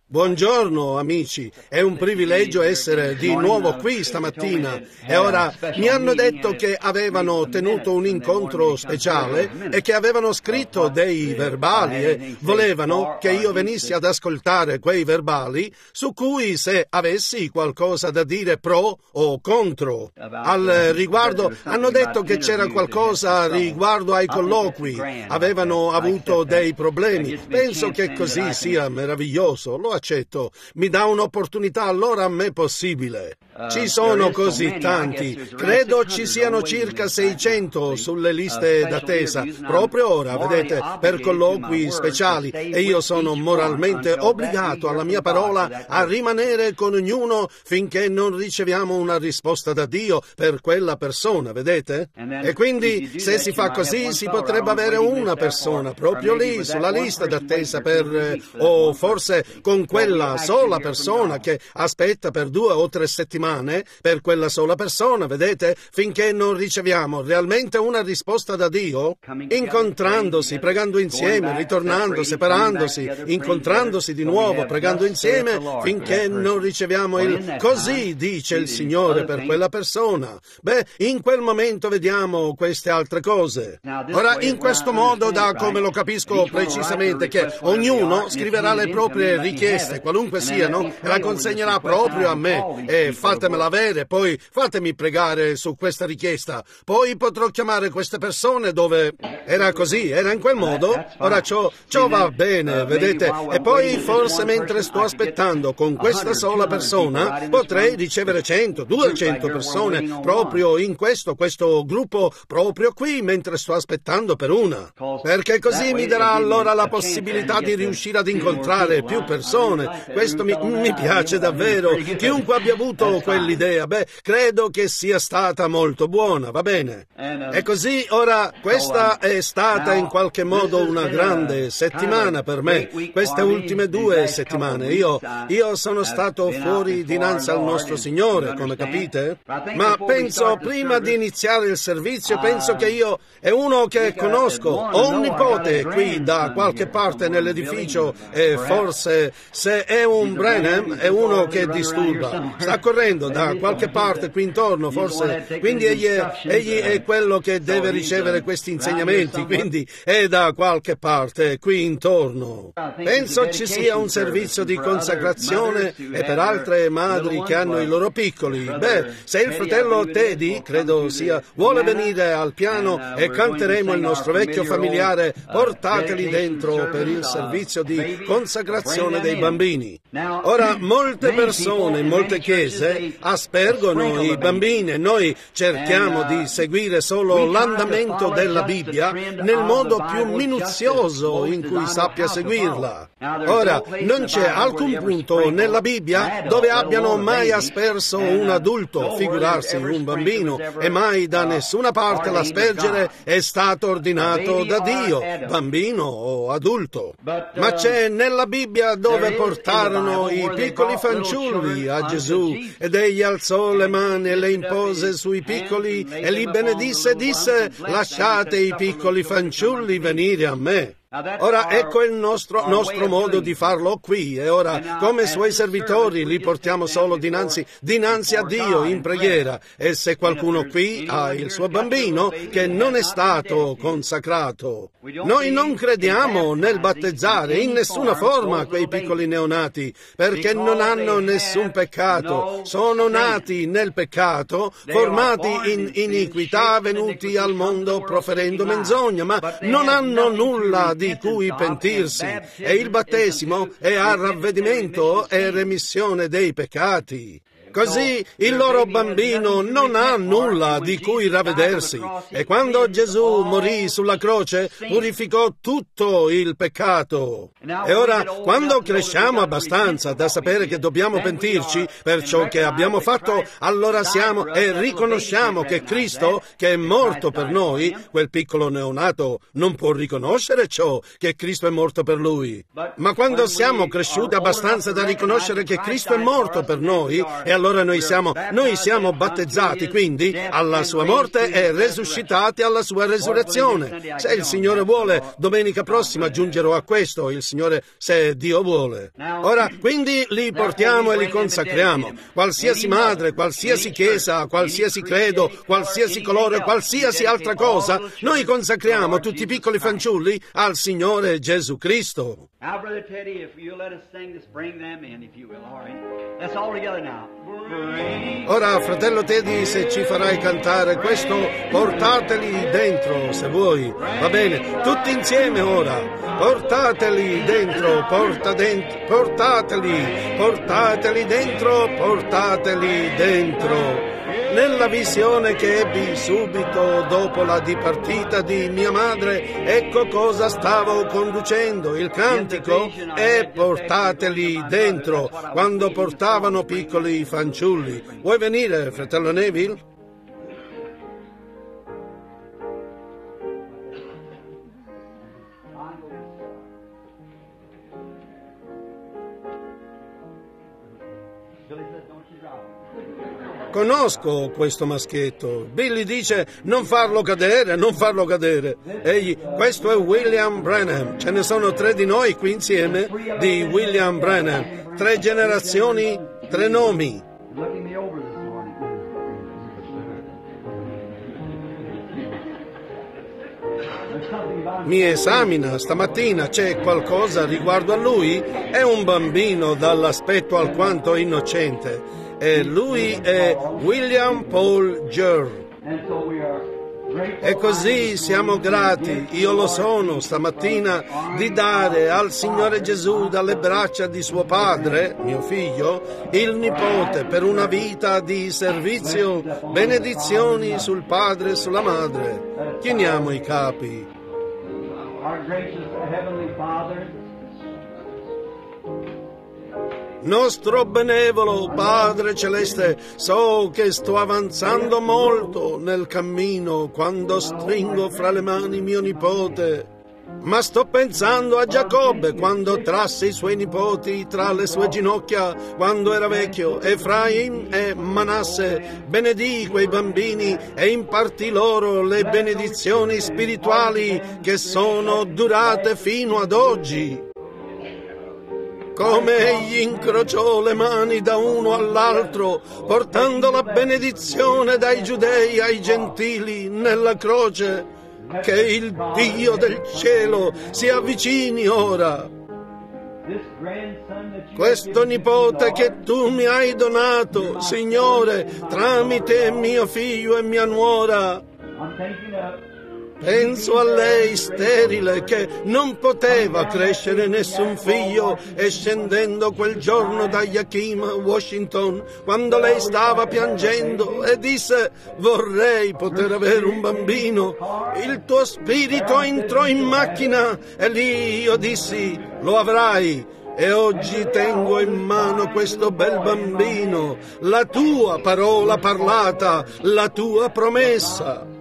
Buongiorno amici, è un privilegio essere di nuovo qui stamattina e ora mi hanno detto che avevano tenuto un incontro speciale e che avevano scritto dei verbali e volevano che io venissi ad ascoltare quei verbali su cui se avessi qualcosa da dire pro o contro. Al riguardo hanno detto che c'era qualcosa riguardo ai colloqui, avevano avuto dei problemi. Penso che così sia meraviglioso, lo accetto, mi dà un'opportunità allora a me possibile. Ci sono così tanti, credo ci siano circa 600 sulle liste d'attesa, proprio ora, vedete, per colloqui speciali, e io sono moralmente obbligato alla mia parola a rimanere con ognuno finché non riceviamo una risposta da Dio per quella persona, vedete? E quindi se si fa così si potrebbe avere una persona proprio lì sulla lista d'attesa o forse con quella sola persona che aspetta per 2 o 3 settimane per quella sola persona, vedete, finché non riceviamo realmente una risposta da Dio, incontrandosi, pregando insieme, ritornando, separandosi, incontrandosi di nuovo, pregando insieme, finché non riceviamo il così dice il Signore per quella persona. Beh, in quel momento vediamo queste altre cose. Ora, in questo modo, da come lo capisco precisamente, che ognuno scriverà le proprie richieste, qualunque siano, e la consegnerà proprio a me, e fatemela avere, poi fatemi pregare su questa richiesta, poi potrò chiamare queste persone dove era così, era in quel modo. Ora ciò va bene, vedete, e poi forse mentre sto aspettando con questa sola persona potrei ricevere 100, 200 persone proprio in questo gruppo proprio qui mentre sto aspettando per una, perché così mi darà allora la possibilità di riuscire ad incontrare più persone. Questo mi piace davvero. Chiunque abbia avuto quell'idea, credo che sia stata molto buona, va bene? E così ora questa è stata in qualche modo una grande settimana per me, queste ultime 2 settimane. Io sono stato fuori dinanzi al nostro Signore, come capite? Ma penso, prima di iniziare il servizio, penso che io è uno che conosco, ho un nipote qui da qualche parte nell'edificio e forse se è un Branham è uno che disturba, sta correndo da qualche parte qui intorno, forse, quindi egli è quello che deve ricevere questi insegnamenti, quindi è da qualche parte qui intorno. Penso ci sia un servizio di consacrazione e per altre madri che hanno i loro piccoli. Se il fratello Teddy, credo sia, vuole venire al piano e canteremo il nostro vecchio familiare Portateli dentro per il servizio di consacrazione dei bambini. Ora, molte persone in molte chiese aspergono i bambini e noi cerchiamo di seguire solo l'andamento della Bibbia nel modo più minuzioso in cui sappia seguirla. Ora, non c'è alcun punto nella Bibbia dove abbiano mai asperso un adulto, figurarsi un bambino, e mai da nessuna parte l'aspergere è stato ordinato da Dio, bambino o adulto. Ma c'è nella Bibbia dove portarono i piccoli fanciulli a Gesù ed egli alzò le mani e le impose sui piccoli e li benedisse e disse: lasciate i piccoli fanciulli venire a me. Ora ecco il nostro modo di farlo qui, e ora come suoi servitori li portiamo solo dinanzi a Dio in preghiera, e se qualcuno qui ha il suo bambino che non è stato consacrato, noi non crediamo nel battezzare in nessuna forma quei piccoli neonati, perché non hanno nessun peccato, sono nati nel peccato, formati in iniquità, venuti al mondo proferendo menzogna, ma non hanno nulla di cui pentirsi, e il battesimo è a ravvedimento e remissione dei peccati. Così il loro bambino non ha nulla di cui ravvedersi, e quando Gesù morì sulla croce purificò tutto il peccato. E ora, quando cresciamo abbastanza da sapere che dobbiamo pentirci per ciò che abbiamo fatto, allora siamo e riconosciamo che Cristo, che è morto per noi, quel piccolo neonato non può riconoscere ciò, che Cristo è morto per lui. Ma quando siamo cresciuti abbastanza da riconoscere che Cristo è morto per noi, e allora noi siamo battezzati, quindi, alla sua morte e resuscitati alla sua resurrezione. Se il Signore vuole, domenica prossima aggiungerò a questo, il Signore, se Dio vuole. Ora, quindi li portiamo e li consacriamo. Qualsiasi madre, qualsiasi chiesa, qualsiasi credo, qualsiasi colore, qualsiasi altra cosa, noi consacriamo tutti i piccoli fanciulli al Signore Gesù Cristo. Now, Brother Teddy, if you'll let us sing this, bring them in, if you will. All right. Let's all together now. Ora, fratello Teddy, se ci farai cantare questo, portateli dentro, se vuoi. Va bene, tutti insieme ora. Portateli dentro, portateli dentro. Nella visione che ebbi subito dopo la dipartita di mia madre, ecco cosa stavo conducendo. Il cantico è portateli dentro, quando portavano piccoli fanciulli. Vuoi venire, fratello Neville? Conosco questo maschietto. Billy dice non farlo cadere. Egli, questo è William Branham. Ce ne sono 3 di noi qui insieme, di William Branham. 3 generazioni, 3 nomi. Mi esamina stamattina, c'è qualcosa riguardo a lui? È un bambino dall'aspetto alquanto innocente. E lui è William Paul Gurr. E così siamo grati, io lo sono stamattina, di dare al Signore Gesù dalle braccia di suo padre, mio figlio, il nipote per una vita di servizio, benedizioni sul padre e sulla madre. Chiniamo i capi. Our gracious Heavenly Father, Nostro benevolo Padre Celeste, so che sto avanzando molto nel cammino quando stringo fra le mani mio nipote, ma sto pensando a Giacobbe quando trasse i suoi nipoti tra le sue ginocchia quando era vecchio. Efraim e Manasse, benedì quei bambini e impartì loro le benedizioni spirituali che sono durate fino ad oggi. Come egli incrociò le mani da uno all'altro, portando la benedizione dai giudei ai gentili nella croce, che il Dio del cielo si avvicini ora. Questo nipote che tu mi hai donato, Signore, tramite mio figlio e mia nuora. Penso a lei sterile che non poteva crescere nessun figlio e scendendo quel giorno da Yakima, Washington, quando lei stava piangendo e disse vorrei poter avere un bambino, il tuo spirito entrò in macchina e lì io dissi lo avrai. E oggi tengo in mano questo bel bambino, la tua parola parlata, la tua promessa.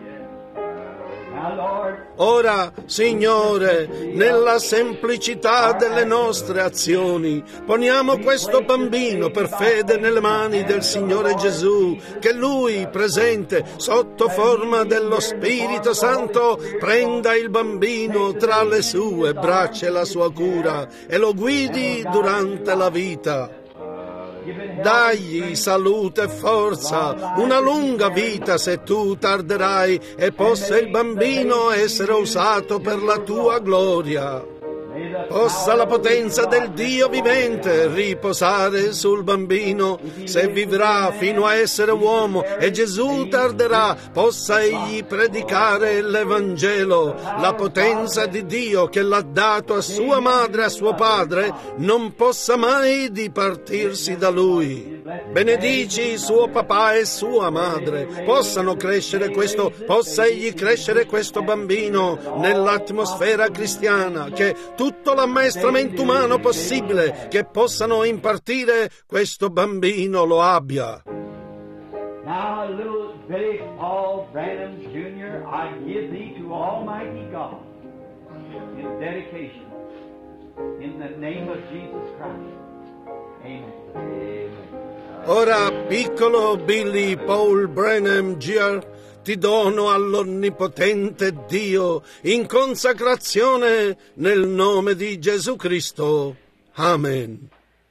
Ora, Signore, nella semplicità delle nostre azioni, poniamo questo bambino per fede nelle mani del Signore Gesù, che Lui, presente sotto forma dello Spirito Santo, prenda il bambino tra le sue braccia e la sua cura e lo guidi durante la vita. Dagli salute e forza, una lunga vita se tu tarderai e possa il bambino essere usato per la tua gloria. Possa la potenza del Dio vivente riposare sul bambino, se vivrà fino a essere uomo e Gesù tarderà, possa egli predicare l'Evangelo. La potenza di Dio che l'ha dato a sua madre e a suo padre non possa mai dipartirsi da lui. Benedici suo papà e sua madre, possa egli crescere questo bambino nell'atmosfera cristiana, che tutto l'ammaestramento umano possibile che possano impartire questo bambino lo abbia. now little Billy Paul Branham Jr., I give thee to Almighty God in dedication in the name of Jesus Christ. Amen. Amen. Ora, piccolo Billy Paul Branham Jr., ti dono all'Onnipotente Dio in consacrazione nel nome di Gesù Cristo. Amen.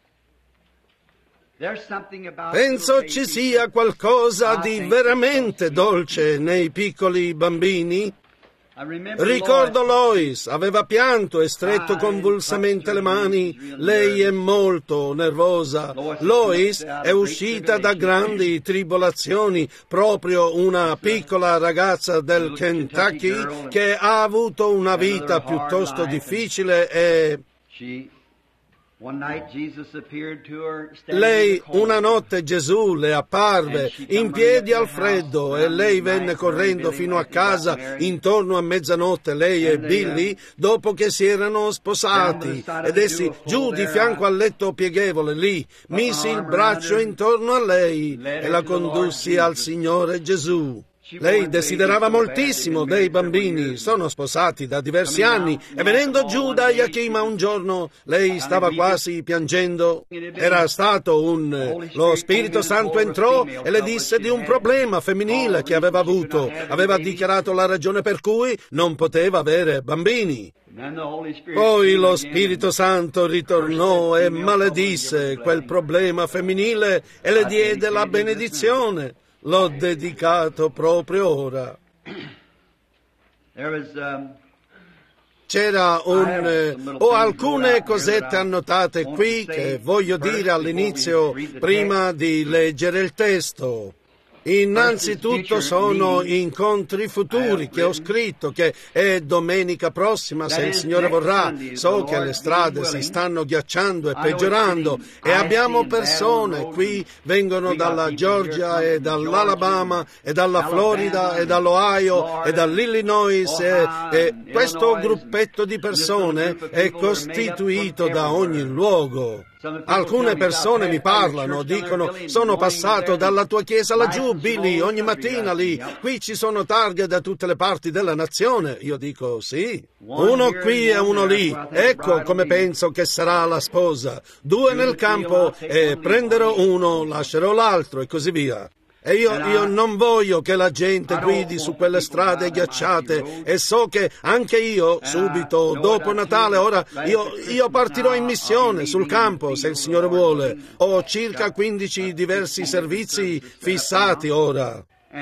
Penso ci sia qualcosa di veramente dolce nei piccoli bambini. Ricordo Lois, aveva pianto e stretto convulsamente le mani. Lei è molto nervosa. Lois è uscita da grandi tribolazioni, proprio una piccola ragazza del Kentucky che ha avuto una vita piuttosto difficile e... Lei, una notte Gesù le apparve in piedi al freddo e lei venne correndo fino a casa intorno a mezzanotte, lei e Billy, dopo che si erano sposati, ed essi giù di fianco al letto pieghevole lì, misi il braccio intorno a lei e la condussi al Signore Gesù. Lei desiderava moltissimo dei bambini, sono sposati da diversi anni, e venendo giù da Yakima un giorno, lei stava quasi piangendo. Era stato lo Spirito Santo entrò e le disse di un problema femminile che aveva avuto. Aveva dichiarato la ragione per cui non poteva avere bambini. Poi lo Spirito Santo ritornò e maledisse quel problema femminile e le diede la benedizione. L'ho dedicato proprio ora. C'era ho alcune cosette annotate qui che voglio dire all'inizio prima di leggere il testo. Innanzitutto sono incontri futuri che ho scritto, che è domenica prossima, se il Signore vorrà. So che le strade si stanno ghiacciando e peggiorando e abbiamo persone qui, vengono dalla Georgia e dall'Alabama e dalla Florida e dall'Ohio e dall'Illinois e questo gruppetto di persone è costituito da ogni luogo. Alcune persone mi parlano, dicono: sono passato dalla tua chiesa laggiù, Billy, ogni mattina lì, qui ci sono targhe da tutte le parti della nazione. Io dico: sì, uno qui e uno lì, ecco come penso che sarà la sposa, 2 nel campo e prenderò uno, lascerò l'altro e così via. E io non voglio che la gente guidi su quelle strade ghiacciate e so che anche io, subito dopo Natale, ora io partirò in missione sul campo, se il Signore vuole. Ho circa 15 diversi servizi fissati ora.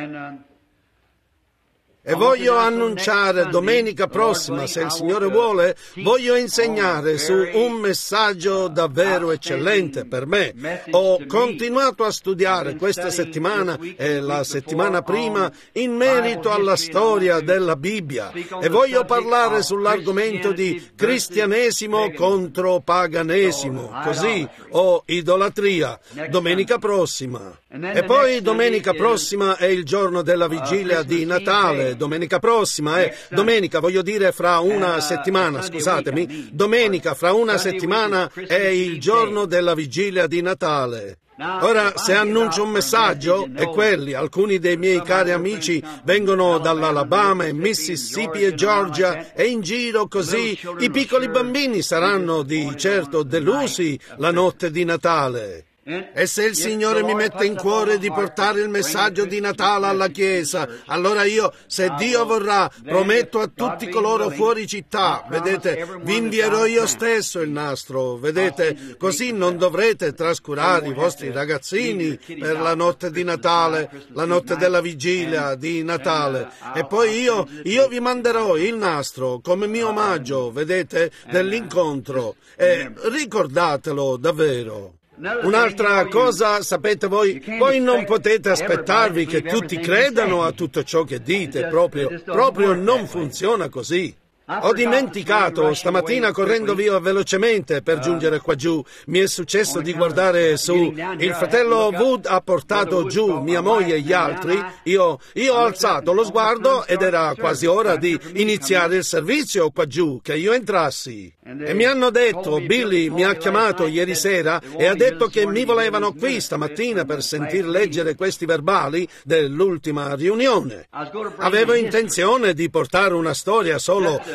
E voglio annunciare domenica prossima, se il Signore vuole, voglio insegnare su un messaggio davvero eccellente per me. Ho continuato a studiare questa settimana e la settimana prima in merito alla storia della Bibbia e voglio parlare sull'argomento di cristianesimo contro paganesimo, così, o idolatria, domenica prossima. E poi domenica prossima è il giorno della vigilia di Natale. Domenica prossima domenica, voglio dire fra una settimana, scusatemi, domenica fra una settimana è il giorno della vigilia di Natale. Ora, se annuncio un messaggio, e alcuni dei miei cari amici vengono dall'Alabama e Mississippi e Georgia e in giro così, i piccoli bambini saranno di certo delusi la notte di Natale. E se il Signore mi mette in cuore di portare il messaggio di Natale alla Chiesa, allora io, se Dio vorrà, prometto a tutti coloro fuori città, vedete, vi invierò io stesso il nastro, vedete, così non dovrete trascurare i vostri ragazzini per la notte di Natale, la notte della vigilia di Natale. E poi io vi manderò il nastro come mio omaggio, vedete, dell'incontro. E ricordatelo davvero. Un'altra cosa, sapete voi non potete aspettarvi che tutti credano a tutto ciò che dite, proprio non funziona così. Ho dimenticato, stamattina correndo via velocemente per giungere qua giù, mi è successo di guardare su, il fratello Wood ha portato giù mia moglie e gli altri, io ho alzato lo sguardo ed era quasi ora di iniziare il servizio qua giù, che io entrassi. E mi hanno detto, Billy mi ha chiamato ieri sera e ha detto che mi volevano qui stamattina per sentir leggere questi verbali dell'ultima riunione. Avevo intenzione di portare una storia solo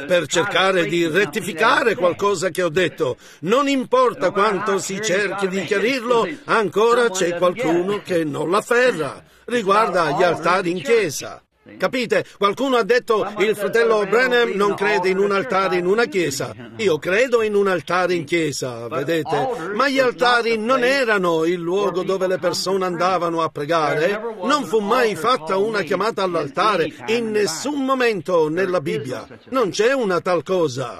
per cercare di rettificare qualcosa che ho detto. Non importa quanto si cerchi di chiarirlo, ancora c'è qualcuno che non l'afferra. Riguarda gli altari in chiesa. Capite? Qualcuno ha detto il fratello Branham non crede in un altare in una chiesa. Io credo in un altare in chiesa, vedete? Ma gli altari non erano il luogo dove le persone andavano a pregare. Non fu mai fatta una chiamata all'altare in nessun momento nella Bibbia. Non c'è una tal cosa.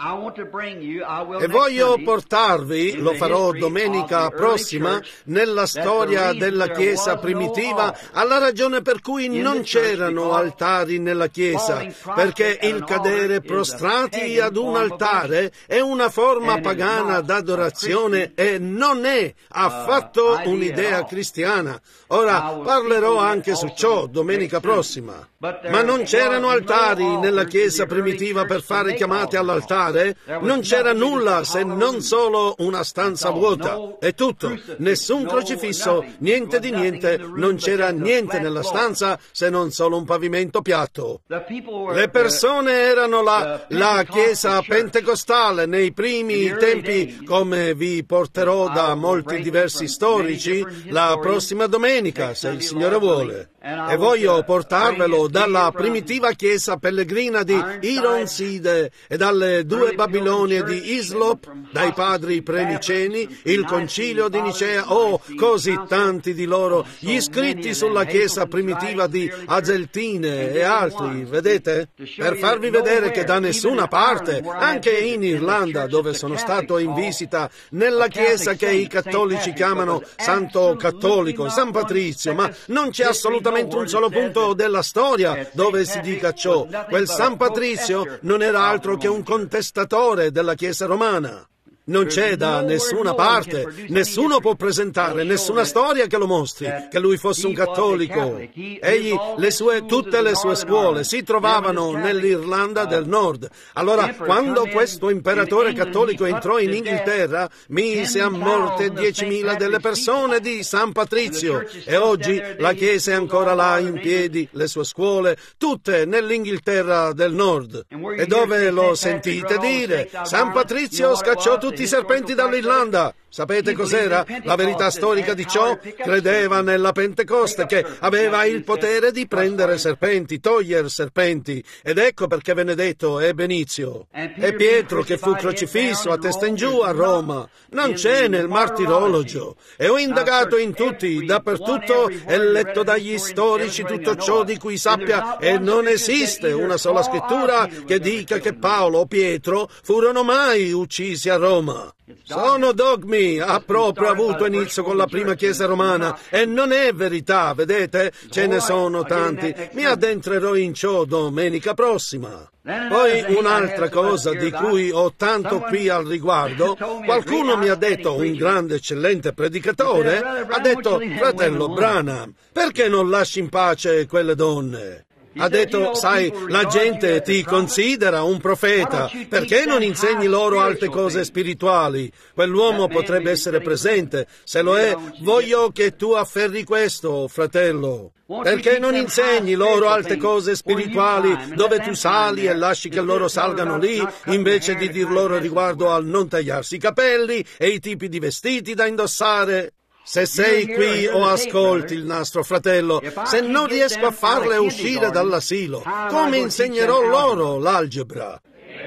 E voglio portarvi, lo farò domenica prossima, nella storia della Chiesa primitiva, alla ragione per cui non c'erano altari nella Chiesa, perché il cadere prostrati ad un altare è una forma pagana d'adorazione e non è affatto un'idea cristiana. Ora parlerò anche su ciò domenica prossima. Ma non c'erano altari nella Chiesa primitiva per fare chiamate all'altare? Non c'era nulla se non solo una stanza vuota. È tutto. Nessun crocifisso, niente di niente. Non c'era niente nella stanza se non solo un pavimento piatto. Le persone erano la Chiesa pentecostale nei primi tempi, come vi porterò da molti diversi storici la prossima domenica, se il Signore vuole. E voglio portarvelo dalla primitiva chiesa pellegrina di Ironside e dalle 2 Babilonie di Islop, dai padri preniceni, il concilio di Nicea, così tanti di loro, gli scritti sulla chiesa primitiva di Azeltine e altri, vedete? Per farvi vedere che da nessuna parte, anche in Irlanda, dove sono stato in visita, nella chiesa che i cattolici chiamano Santo Cattolico, San Patrizio, ma non c'è assolutamente un solo punto della storia dove si dica ciò. Quel San Patrizio non era altro che un contestatore della Chiesa romana. Non c'è da nessuna parte, nessuno può presentare nessuna storia che lo mostri, che lui fosse un cattolico. Egli, tutte le sue scuole si trovavano nell'Irlanda del Nord. Allora, quando questo imperatore cattolico entrò in Inghilterra, mise a morte 10.000 delle persone di San Patrizio, e oggi la Chiesa è ancora là in piedi, le sue scuole, tutte nell'Inghilterra del Nord. E dove lo sentite dire? San Patrizio scacciò tutti i serpenti dall'Irlanda. Sapete cos'era? La verità storica di ciò? Credeva nella Pentecoste, che aveva il potere di prendere serpenti, togliere serpenti. Ed ecco perché venne detto, ebbe inizio. E Pietro che fu crocifisso a testa in giù a Roma. Non c'è nel martirologio. E ho indagato in tutti, dappertutto, e letto dagli storici tutto ciò di cui sappia, e non esiste una sola scrittura che dica che Paolo o Pietro furono mai uccisi a Roma. Sono dogmi, ha proprio avuto inizio con la prima Chiesa romana, e non è verità, vedete? Ce ne sono tanti. Mi addentrerò in ciò domenica prossima. Poi un'altra cosa di cui ho tanto qui al riguardo, qualcuno mi ha detto, un grande eccellente predicatore, ha detto, fratello Branham, perché non lasci in pace quelle donne? Ha detto, sai, la gente ti considera un profeta, perché non insegni loro alte cose spirituali? Quell'uomo potrebbe essere presente, se lo è, voglio che tu afferri questo, fratello. Perché non insegni loro alte cose spirituali dove tu sali e lasci che loro salgano lì, invece di dir loro riguardo al non tagliarsi i capelli e i tipi di vestiti da indossare? Se sei qui o ascolti il nostro fratello, se non riesco a farle uscire dall'asilo, come insegnerò loro l'algebra?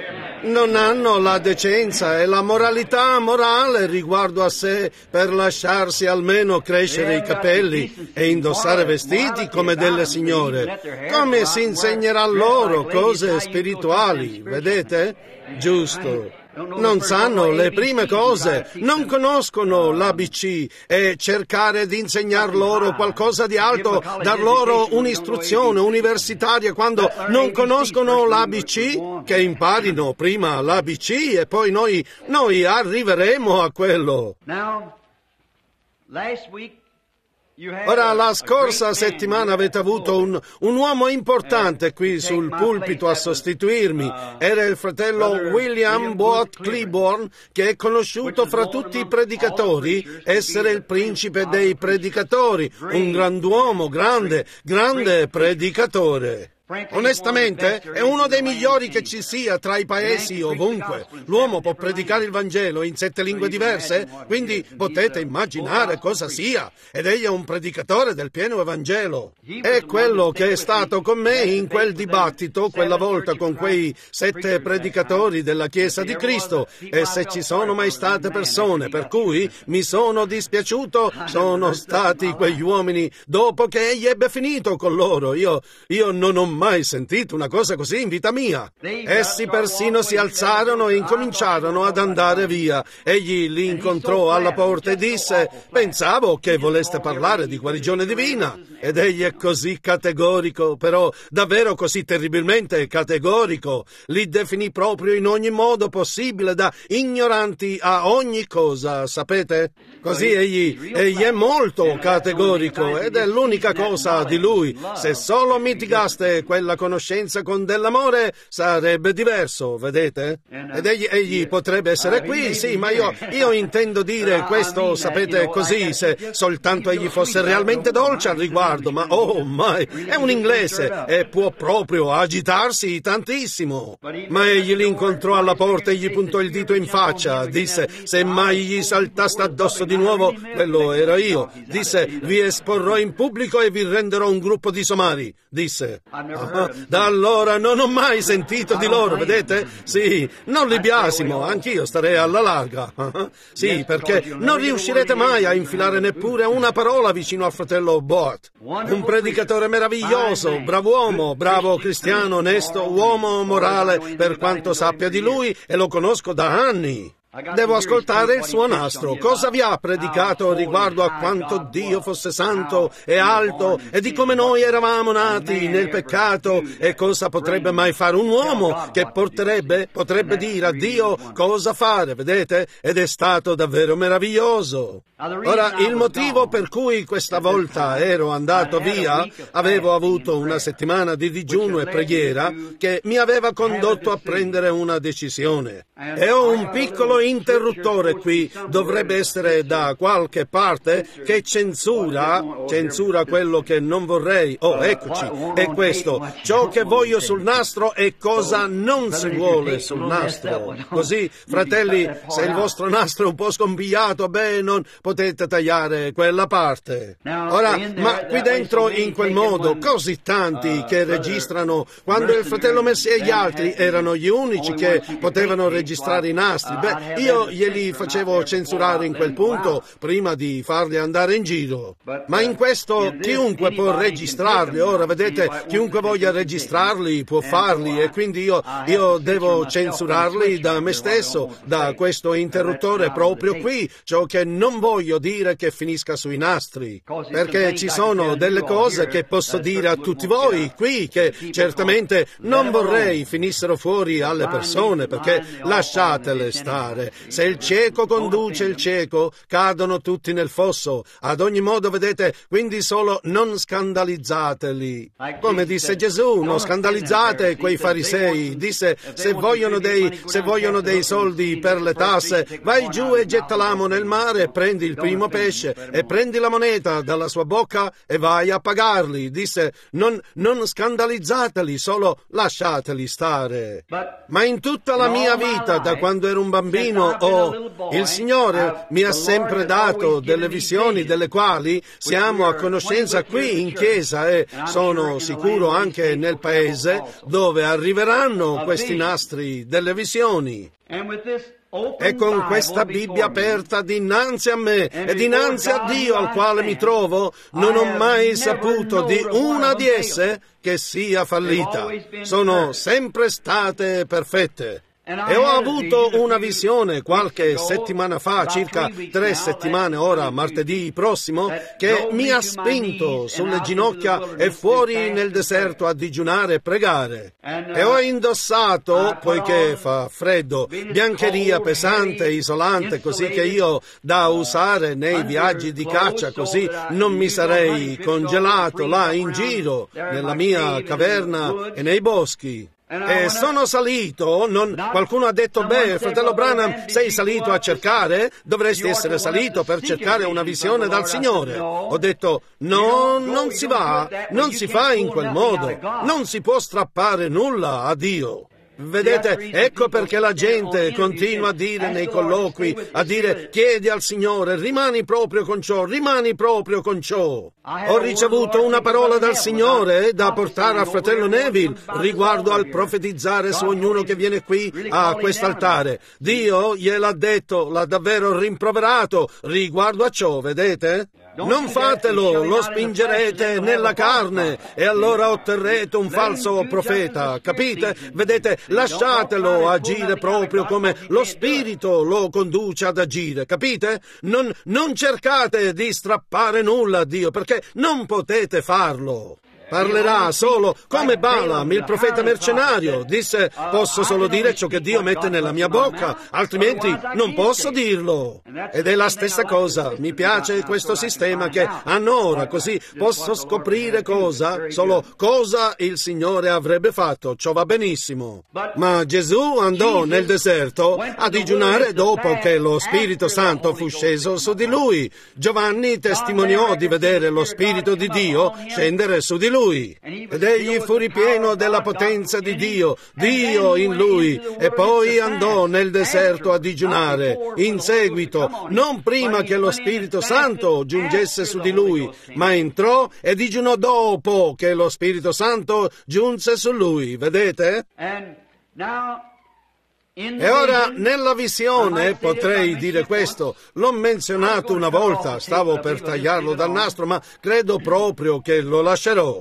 Non hanno la decenza e la moralità morale riguardo a sé per lasciarsi almeno crescere i capelli e indossare vestiti come delle signore. Come si insegnerà loro cose spirituali, vedete? Giusto. Non sanno le prime cose, non conoscono l'ABC, e cercare di insegnar loro qualcosa di alto, dar loro un'istruzione universitaria quando non conoscono l'ABC, che imparino prima l'ABC e poi noi arriveremo a quello. Ora, la scorsa settimana avete avuto un uomo importante qui sul pulpito a sostituirmi. Era il fratello William Boat Claiborne, che è conosciuto fra tutti i predicatori essere il principe dei predicatori, un grand'uomo, grande predicatore. Onestamente, è uno dei migliori che ci sia tra i paesi ovunque. L'uomo può predicare il Vangelo in 7 lingue diverse, quindi potete immaginare cosa sia. Ed egli è un predicatore del pieno Evangelo. È quello che è stato con me in quel dibattito, quella volta con quei 7 predicatori della Chiesa di Cristo. E se ci sono mai state persone per cui mi sono dispiaciuto, sono stati quegli uomini dopo che egli ebbe finito con loro. Io non ho mai sentito una cosa così in vita mia. Essi persino si alzarono e incominciarono ad andare via. Egli li incontrò alla porta e disse: pensavo che voleste parlare di guarigione divina. Ed egli è così categorico, però davvero così terribilmente categorico. Li definì proprio in ogni modo possibile, da ignoranti a ogni cosa, sapete? Così egli è molto categorico, ed è l'unica cosa di lui. Se solo mitigaste quella conoscenza con dell'amore, sarebbe diverso, vedete? Ed egli potrebbe essere qui, sì, ma io intendo dire questo, sapete, così, se soltanto egli fosse realmente dolce al riguardo, ma oh mai, è un inglese e può proprio agitarsi tantissimo. Ma egli li incontrò alla porta e gli puntò il dito in faccia, disse: se mai gli saltaste addosso di nuovo, quello era io. Disse: vi esporrò in pubblico e vi renderò un gruppo di somari. Disse: da allora non ho mai sentito di loro, vedete? Sì, non li biasimo, anch'io starei alla larga. Sì, perché non riuscirete mai a infilare neppure una parola vicino al fratello Boat. Un predicatore meraviglioso, brav'uomo, bravo cristiano, onesto, uomo morale per quanto sappia di lui, e lo conosco da anni. Devo ascoltare il suo nastro. Cosa vi ha predicato riguardo a quanto Dio fosse santo e alto e di come noi eravamo nati nel peccato, e cosa potrebbe mai fare un uomo che potrebbe dire a Dio cosa fare, vedete? Ed è stato davvero meraviglioso. Ora, il motivo per cui questa volta ero andato via, avevo avuto una settimana di digiuno e preghiera che mi aveva condotto a prendere una decisione. E ho un piccolo interruttore qui, dovrebbe essere da qualche parte, che censura quello che non vorrei. Oh, eccoci, è questo. Ciò che voglio sul nastro e cosa non si vuole sul nastro. Così, fratelli, se il vostro nastro è un po' scompigliato, non potete tagliare quella parte. Ora, ma qui dentro, in quel modo, così tanti che registrano, quando il fratello Messi e gli altri erano gli unici che potevano registrare i nastri, io glieli facevo censurare in quel punto prima di farli andare in giro. Ma in questo chiunque può registrarli. Ora, vedete, chiunque voglia registrarli può farli, e quindi io devo censurarli da me stesso, da questo interruttore proprio qui, ciò che non voglio dire che finisca sui nastri, perché ci sono delle cose che posso dire a tutti voi qui che certamente non vorrei finissero fuori alle persone, perché lasciatele stare. Se il cieco conduce il cieco, cadono tutti nel fosso. Ad ogni modo, vedete, quindi solo non scandalizzateli. Come disse Gesù, non scandalizzate quei farisei. Disse: se vogliono dei soldi per le tasse, vai giù e getta l'amo nel mare, prendi il primo pesce e prendi la moneta dalla sua bocca e vai a pagarli. Disse: non scandalizzateli, solo lasciateli stare. Ma in tutta la mia vita, da quando ero un bambino, il Signore mi ha sempre dato delle visioni delle quali siamo a conoscenza qui in chiesa, e sono sicuro anche nel paese dove arriveranno questi nastri delle visioni. E con questa Bibbia aperta dinanzi a me e dinanzi a Dio al quale mi trovo, non ho mai saputo di una di esse che sia fallita. Sono sempre state perfette. E ho avuto una visione qualche settimana fa, circa 3 settimane ora, martedì prossimo, che mi ha spinto sulle ginocchia e fuori nel deserto a digiunare e pregare. E ho indossato, poiché fa freddo, biancheria pesante e isolante, così che io da usare nei viaggi di caccia, così non mi sarei congelato là in giro, nella mia caverna e nei boschi. E sono salito, qualcuno ha detto, beh, fratello Branham, sei salito a cercare? Dovresti essere salito per cercare una visione dal Signore. Ho detto, no, non si fa in quel modo, non si può strappare nulla a Dio. Vedete, ecco perché la gente continua a dire nei colloqui, a dire, chiedi al Signore, rimani proprio con ciò, rimani proprio con ciò. Ho ricevuto una parola dal Signore da portare a fratello Neville riguardo al profetizzare su ognuno che viene qui a quest'altare. Dio gliel'ha detto, l'ha davvero rimproverato riguardo a ciò, vedete? Non fatelo, lo spingerete nella carne e allora otterrete un falso profeta, capite? Vedete, lasciatelo agire proprio come lo Spirito lo conduce ad agire, capite? Non cercate di strappare nulla a Dio, perché non potete farlo. Parlerà solo come Balaam, il profeta mercenario. Disse, posso solo dire ciò che Dio mette nella mia bocca, altrimenti non posso dirlo. Ed è la stessa cosa. Mi piace questo sistema che hanno ora, così posso scoprire solo cosa il Signore avrebbe fatto. Ciò va benissimo. Ma Gesù andò nel deserto a digiunare dopo che lo Spirito Santo fu sceso su di lui. Giovanni testimoniò di vedere lo Spirito di Dio scendere su di lui. Ed egli fu ripieno della potenza di Dio in lui, e poi andò nel deserto a digiunare, in seguito, non prima che lo Spirito Santo giungesse su di lui, ma entrò e digiunò dopo che lo Spirito Santo giunse su lui, vedete? E ora, nella visione, potrei dire questo, l'ho menzionato una volta, stavo per tagliarlo dal nastro, ma credo proprio che lo lascerò.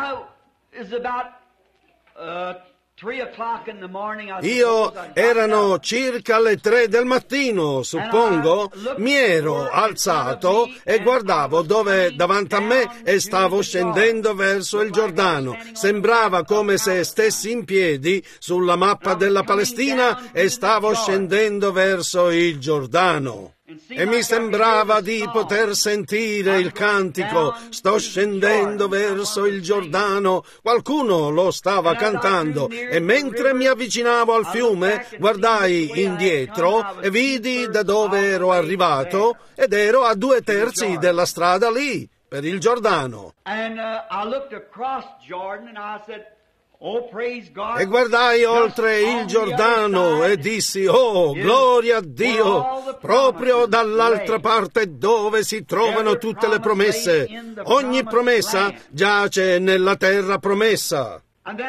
Io erano circa le 3 del mattino, suppongo, mi ero alzato e guardavo dove davanti a me e stavo scendendo verso il Giordano. Sembrava come se stessi in piedi sulla mappa della Palestina e stavo scendendo verso il Giordano. E mi sembrava di poter sentire il cantico, sto scendendo verso il Giordano. Qualcuno lo stava cantando e mentre mi avvicinavo al fiume guardai indietro e vidi da dove ero arrivato ed ero a 2/3 della strada lì, per il Giordano. E guardai oltre il Giordano e dissi, oh, gloria a Dio, proprio dall'altra parte dove si trovano tutte le promesse. Ogni promessa giace nella terra promessa.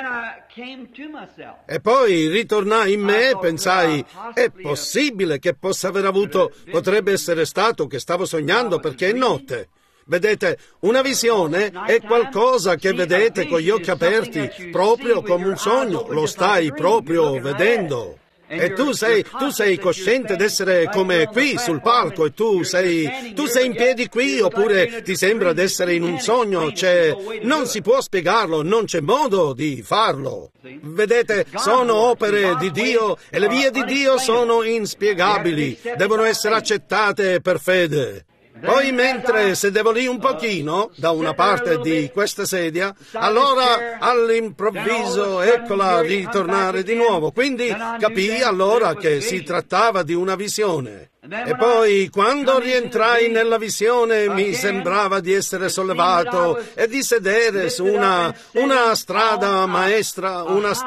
E poi ritornai in me e pensai, è possibile che possa aver avuto, potrebbe essere stato che stavo sognando perché è notte. Vedete, una visione è qualcosa che vedete con gli occhi aperti, proprio come un sogno, lo stai proprio vedendo. E tu sei cosciente d'essere come qui sul palco e tu sei in piedi qui oppure ti sembra d'essere in un sogno, non si può spiegarlo, non c'è modo di farlo. Vedete, sono opere di Dio e le vie di Dio sono inspiegabili, devono essere accettate per fede. Poi mentre sedevo lì un pochino, da una parte di questa sedia, allora all'improvviso eccola ritornare di nuovo. Quindi capii allora che si trattava di una visione. E poi quando rientrai nella visione mi sembrava di essere sollevato e di sedere su una strada maestra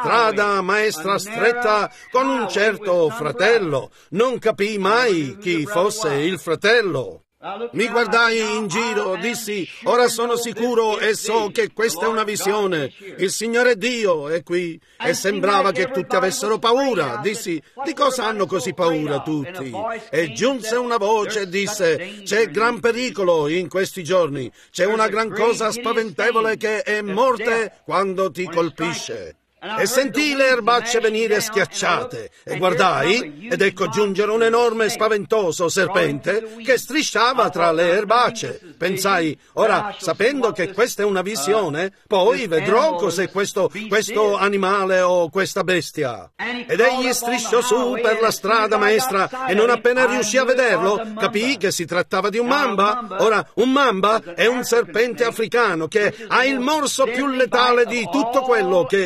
stretta con un certo fratello. Non capii mai chi fosse il fratello. Mi guardai in giro, dissi, ora sono sicuro e so che questa è una visione. Il Signore Dio è qui. E sembrava che tutti avessero paura. Dissi, di cosa hanno così paura tutti? E giunse una voce e disse, c'è gran pericolo in questi giorni. C'è una gran cosa spaventevole che è morte quando ti colpisce. E sentii le erbacce venire schiacciate, e guardai, ed ecco giungere un enorme spaventoso serpente che strisciava tra le erbacce. Pensai, ora, sapendo che questa è una visione, poi vedrò cos'è questo animale o questa bestia. Ed egli strisciò su per la strada maestra, e non appena riuscì a vederlo, capii che si trattava di un mamba. Ora, un mamba è un serpente africano che ha il morso più letale di tutto quello che esiste.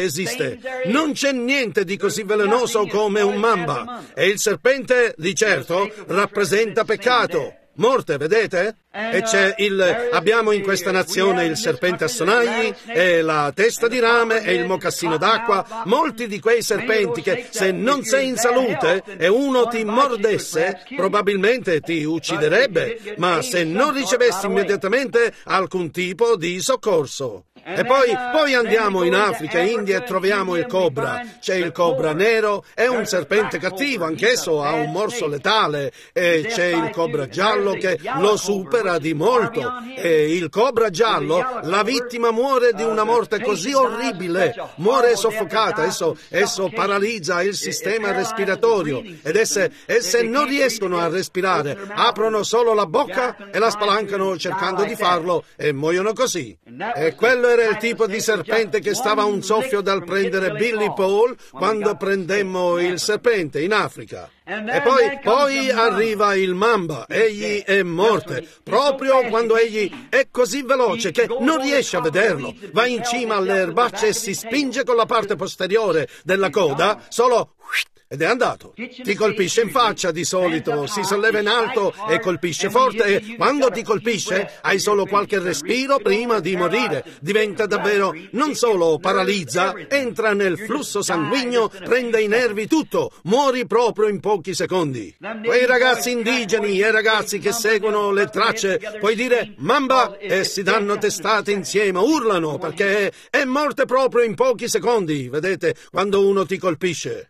serpente. Non c'è niente di così velenoso come un mamba. E il serpente, di certo, rappresenta peccato. Morte, vedete? E abbiamo in questa nazione il serpente a sonagli, e la testa di rame, e il mocassino d'acqua, molti di quei serpenti che, se non sei in salute e uno ti mordesse, probabilmente ti ucciderebbe, ma se non ricevessi immediatamente alcun tipo di soccorso. E poi andiamo in Africa e India e troviamo il cobra. C'è il cobra nero, è un serpente cattivo, anch'esso ha un morso letale, e c'è il cobra giallo che lo supera di molto. E il cobra giallo, la vittima muore di una morte così orribile, muore soffocata, esso paralizza il sistema respiratorio, ed esse non riescono a respirare, aprono solo la bocca e la spalancano cercando di farlo e muoiono così. E quello era il tipo di serpente che stava a un soffio dal prendere Billy Paul quando prendemmo il serpente in Africa. E poi arriva il mamba, egli è morte, proprio quando egli è così veloce che non riesce a vederlo. Va in cima alle erbacce e si spinge con la parte posteriore della coda, solo... ed è andato. Ti colpisce in faccia di solito, si solleva in alto e colpisce forte, e quando ti colpisce hai solo qualche respiro prima di morire. Diventa davvero, non solo paralizza, entra nel flusso sanguigno, prende i nervi, tutto, muori proprio in pochi secondi. Quei ragazzi indigeni e ragazzi che seguono le tracce, puoi dire mamba e si danno testate insieme, urlano perché è morte proprio in pochi secondi, vedete, quando uno ti colpisce.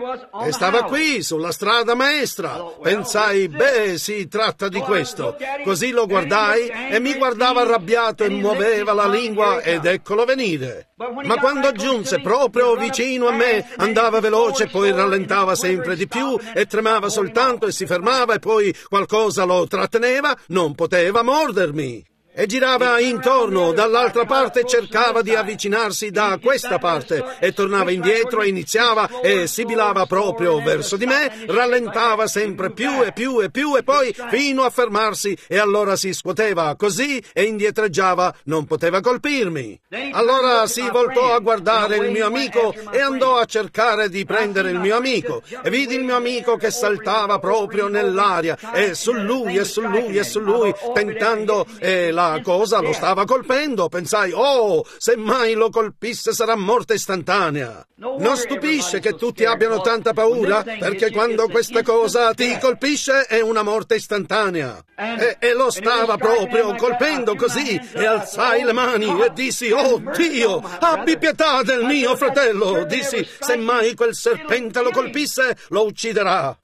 E stava qui, sulla strada maestra. Pensai, si tratta di questo. Così lo guardai e mi guardava arrabbiato e muoveva la lingua, ed eccolo venire. Ma quando giunse proprio vicino a me, andava veloce, poi rallentava sempre di più e tremava soltanto e si fermava, e poi qualcosa lo tratteneva, non poteva mordermi. E girava intorno, dall'altra parte cercava di avvicinarsi da questa parte, e tornava indietro e iniziava e sibilava proprio verso di me, rallentava sempre più e più e più, e poi fino a fermarsi, e allora si scuoteva così e indietreggiava, non poteva colpirmi. Allora si voltò a guardare il mio amico e andò a cercare di prendere il mio amico, e vidi il mio amico che saltava proprio nell'aria, e su lui e su lui e su lui, tentando, la cosa lo stava colpendo. Pensai, se mai lo colpisse sarà morte istantanea. Non stupisce che tutti abbiano tanta paura, perché quando questa cosa ti colpisce è una morte istantanea. E lo stava proprio colpendo così, e alzai le mani e dissi, oh Dio, abbi pietà del mio fratello. Dissi, se mai quel serpente lo colpisse, lo ucciderà.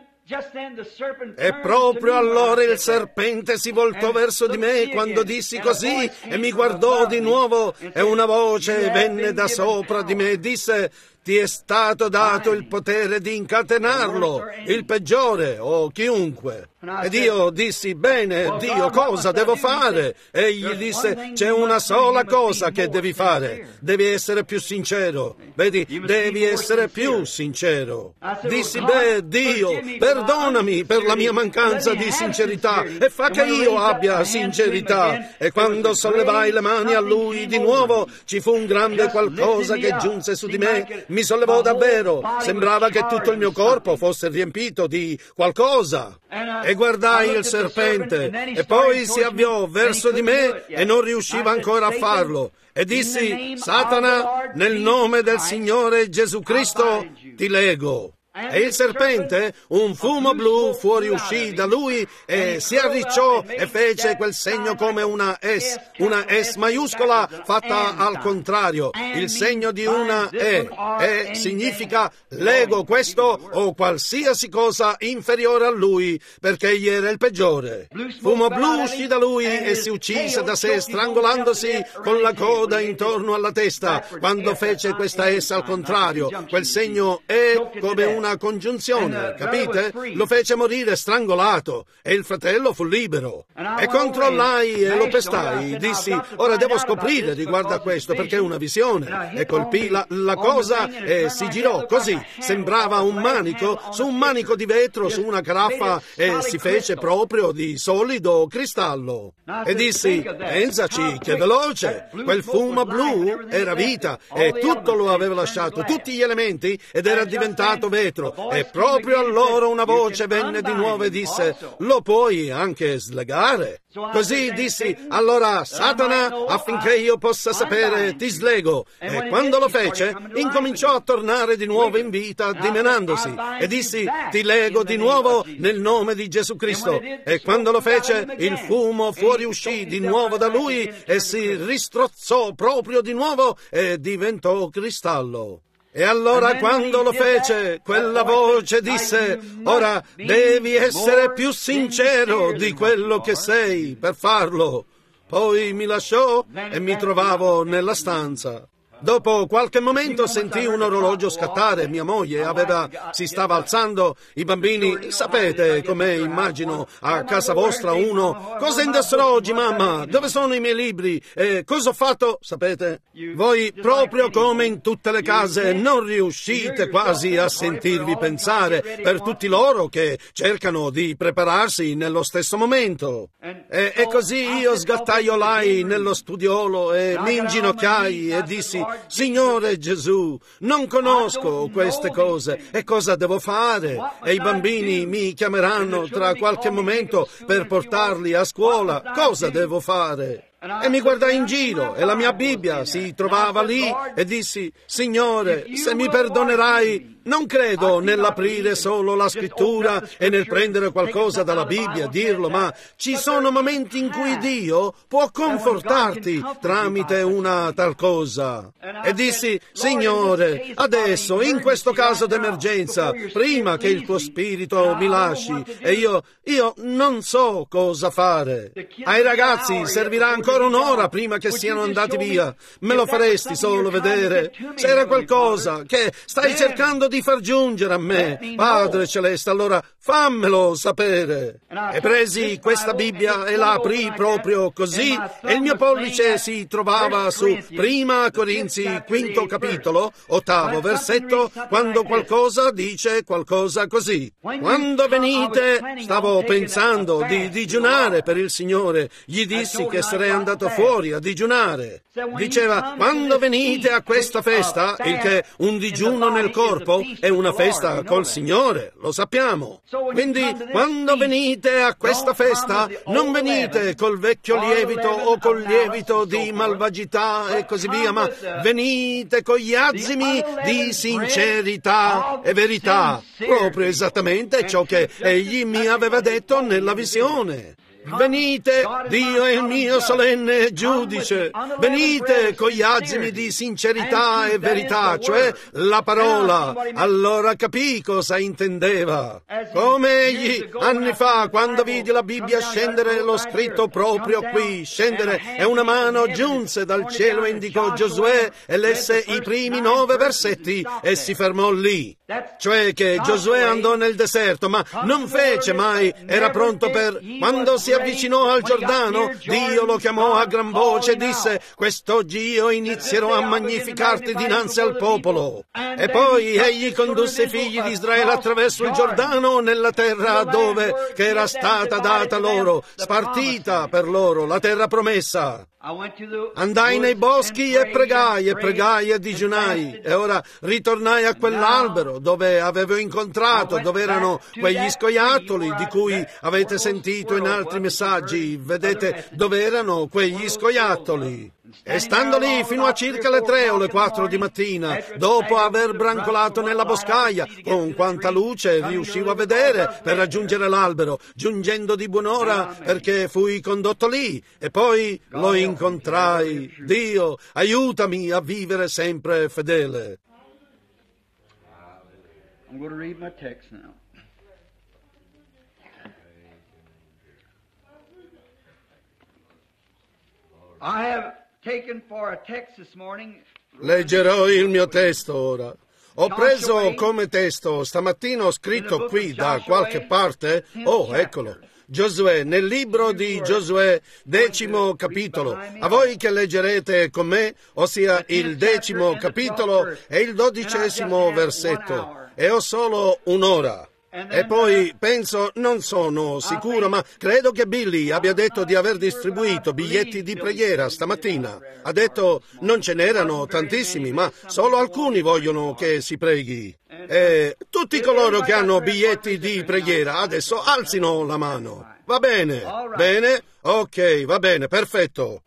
E proprio allora il serpente si voltò verso di me quando dissi così, e mi guardò di nuovo, e una voce venne da sopra di me e disse, ti è stato dato il potere di incatenarlo, il peggiore o chiunque. Ed io dissi, bene, Dio, cosa devo fare? Egli disse, c'è una sola cosa che devi fare, devi essere più sincero. Vedi, devi essere più sincero. Dissi, Dio, perdonami per la mia mancanza di sincerità, e fa che io abbia sincerità. E quando sollevai le mani a lui di nuovo, ci fu un grande qualcosa che giunse su di me, mi sollevò davvero, sembrava che tutto il mio corpo fosse riempito di qualcosa. E guardai il serpente, e poi si avviò verso di me e non riusciva ancora a farlo. E dissi, Satana, nel nome del Signore Gesù Cristo, ti leggo. E il serpente, un fumo blu fuoriuscì da lui e si arricciò e fece quel segno come una S maiuscola fatta al contrario, il segno di una E. E significa lego questo o qualsiasi cosa inferiore a lui, perché egli era il peggiore. Fumo blu uscì da lui e si uccise da sé, strangolandosi con la coda intorno alla testa, quando fece questa S al contrario, quel segno E come una una congiunzione, capite? Lo fece morire strangolato e il fratello fu libero. E controllai e lo pestai, dissi, ora devo scoprire riguardo a questo perché è una visione. E colpì la cosa e si girò così, sembrava un manico, su un manico di vetro, su una caraffa, e si fece proprio di solido cristallo. E dissi, pensaci, che veloce, quel fumo blu era vita e tutto lo aveva lasciato, tutti gli elementi, ed era diventato vetro. E proprio allora una voce venne di nuovo e disse, lo puoi anche slegare. Così dissi, allora Satana, affinché io possa sapere, ti slego. E quando lo fece, incominciò a tornare di nuovo in vita, dimenandosi. E dissi, ti lego di nuovo nel nome di Gesù Cristo. E quando lo fece, il fumo fuoriuscì di nuovo da lui e si ristrozzò proprio di nuovo e diventò cristallo. E allora quando lo fece, quella voce disse, ora devi essere più sincero di quello che sei per farlo. Poi mi lasciò e mi trovavo nella stanza. Dopo qualche momento sentii un orologio scattare, mia moglie si stava alzando, i bambini, sapete com'è, immagino, a casa vostra uno, cosa indosserò oggi mamma, dove sono i miei libri, cosa ho fatto, sapete? Voi proprio come in tutte le case non riuscite quasi a sentirvi pensare per tutti loro che cercano di prepararsi nello stesso momento. E così io sgattaiolai nello studiolo e mi inginocchiai e dissi, Signore Gesù, non conosco queste cose e cosa devo fare? E i bambini mi chiameranno tra qualche momento per portarli a scuola. Cosa devo fare? E mi guardai in giro e la mia Bibbia si trovava lì e dissi, Signore, se mi perdonerai, non credo nell'aprire solo la scrittura e nel prendere qualcosa dalla Bibbia, dirlo, ma ci sono momenti in cui Dio può confortarti tramite una tal cosa. E dissi, Signore, adesso, in questo caso d'emergenza, prima che il tuo spirito mi lasci, e io non so cosa fare. Ai ragazzi servirà ancora un'ora prima che siano andati via. Me lo faresti solo vedere? Se era qualcosa che stai cercando di far giungere a me, Padre Celeste, allora fammelo sapere. E presi questa Bibbia e la aprì proprio così, e il mio pollice si trovava su Prima Corinzi, 5 capitolo, 8 versetto, quando qualcosa dice qualcosa così. Quando venite, stavo pensando di digiunare per il Signore, gli dissi che sarei andato fuori a digiunare. Diceva, quando venite a questa festa, il che un digiuno nel corpo è una festa col Signore, lo sappiamo. Quindi, quando venite a questa festa, non venite col vecchio lievito o col lievito di malvagità e così via, ma venite con gli azimi di sincerità e verità, proprio esattamente ciò che egli mi aveva detto nella visione. Venite, Dio è il mio solenne giudice, venite con gli azimi di sincerità e verità, cioè la parola. Allora capì cosa intendeva. Come egli, anni fa, quando vidi la Bibbia scendere, l'ho scritto proprio qui, scendere, e una mano giunse dal cielo e indicò Giosuè e lesse i primi 9 versetti e si fermò lì. Cioè che Giosuè andò nel deserto, ma non fece mai, era pronto per, quando si avvicinò al Giordano, Dio lo chiamò a gran voce e disse, quest'oggi io inizierò a magnificarti dinanzi al popolo. E poi egli condusse i figli di Israele attraverso il Giordano nella terra che era stata data loro, spartita per loro, la terra promessa. Andai nei boschi e pregai e digiunai, e ora ritornai a quell'albero dove avevo incontrato, dove erano quegli scoiattoli di cui avete sentito in altri messaggi. Vedete dove erano quegli scoiattoli? E stando lì fino a circa le 3 o le 4 di mattina, dopo aver brancolato nella boscaia, con quanta luce riuscivo a vedere per raggiungere l'albero, giungendo di buon'ora perché fui condotto lì, e poi lo incontrai. Dio, aiutami a vivere sempre fedele. I'm going to read my text now. I have taken for a text this morning. Leggerò il mio testo ora. Ho preso come testo, stamattina ho scritto qui da qualche parte, eccolo, Giosuè, nel libro di Giosuè, 10° capitolo. A voi che leggerete con me, ossia il 10° capitolo e il 12° versetto. E ho solo un'ora. E poi penso, non sono sicuro, ma credo che Billy abbia detto di aver distribuito biglietti di preghiera stamattina. Ha detto non ce n'erano tantissimi, ma solo alcuni vogliono che si preghi. E tutti coloro che hanno biglietti di preghiera adesso alzino la mano. Va bene? Bene? Ok, va bene, perfetto.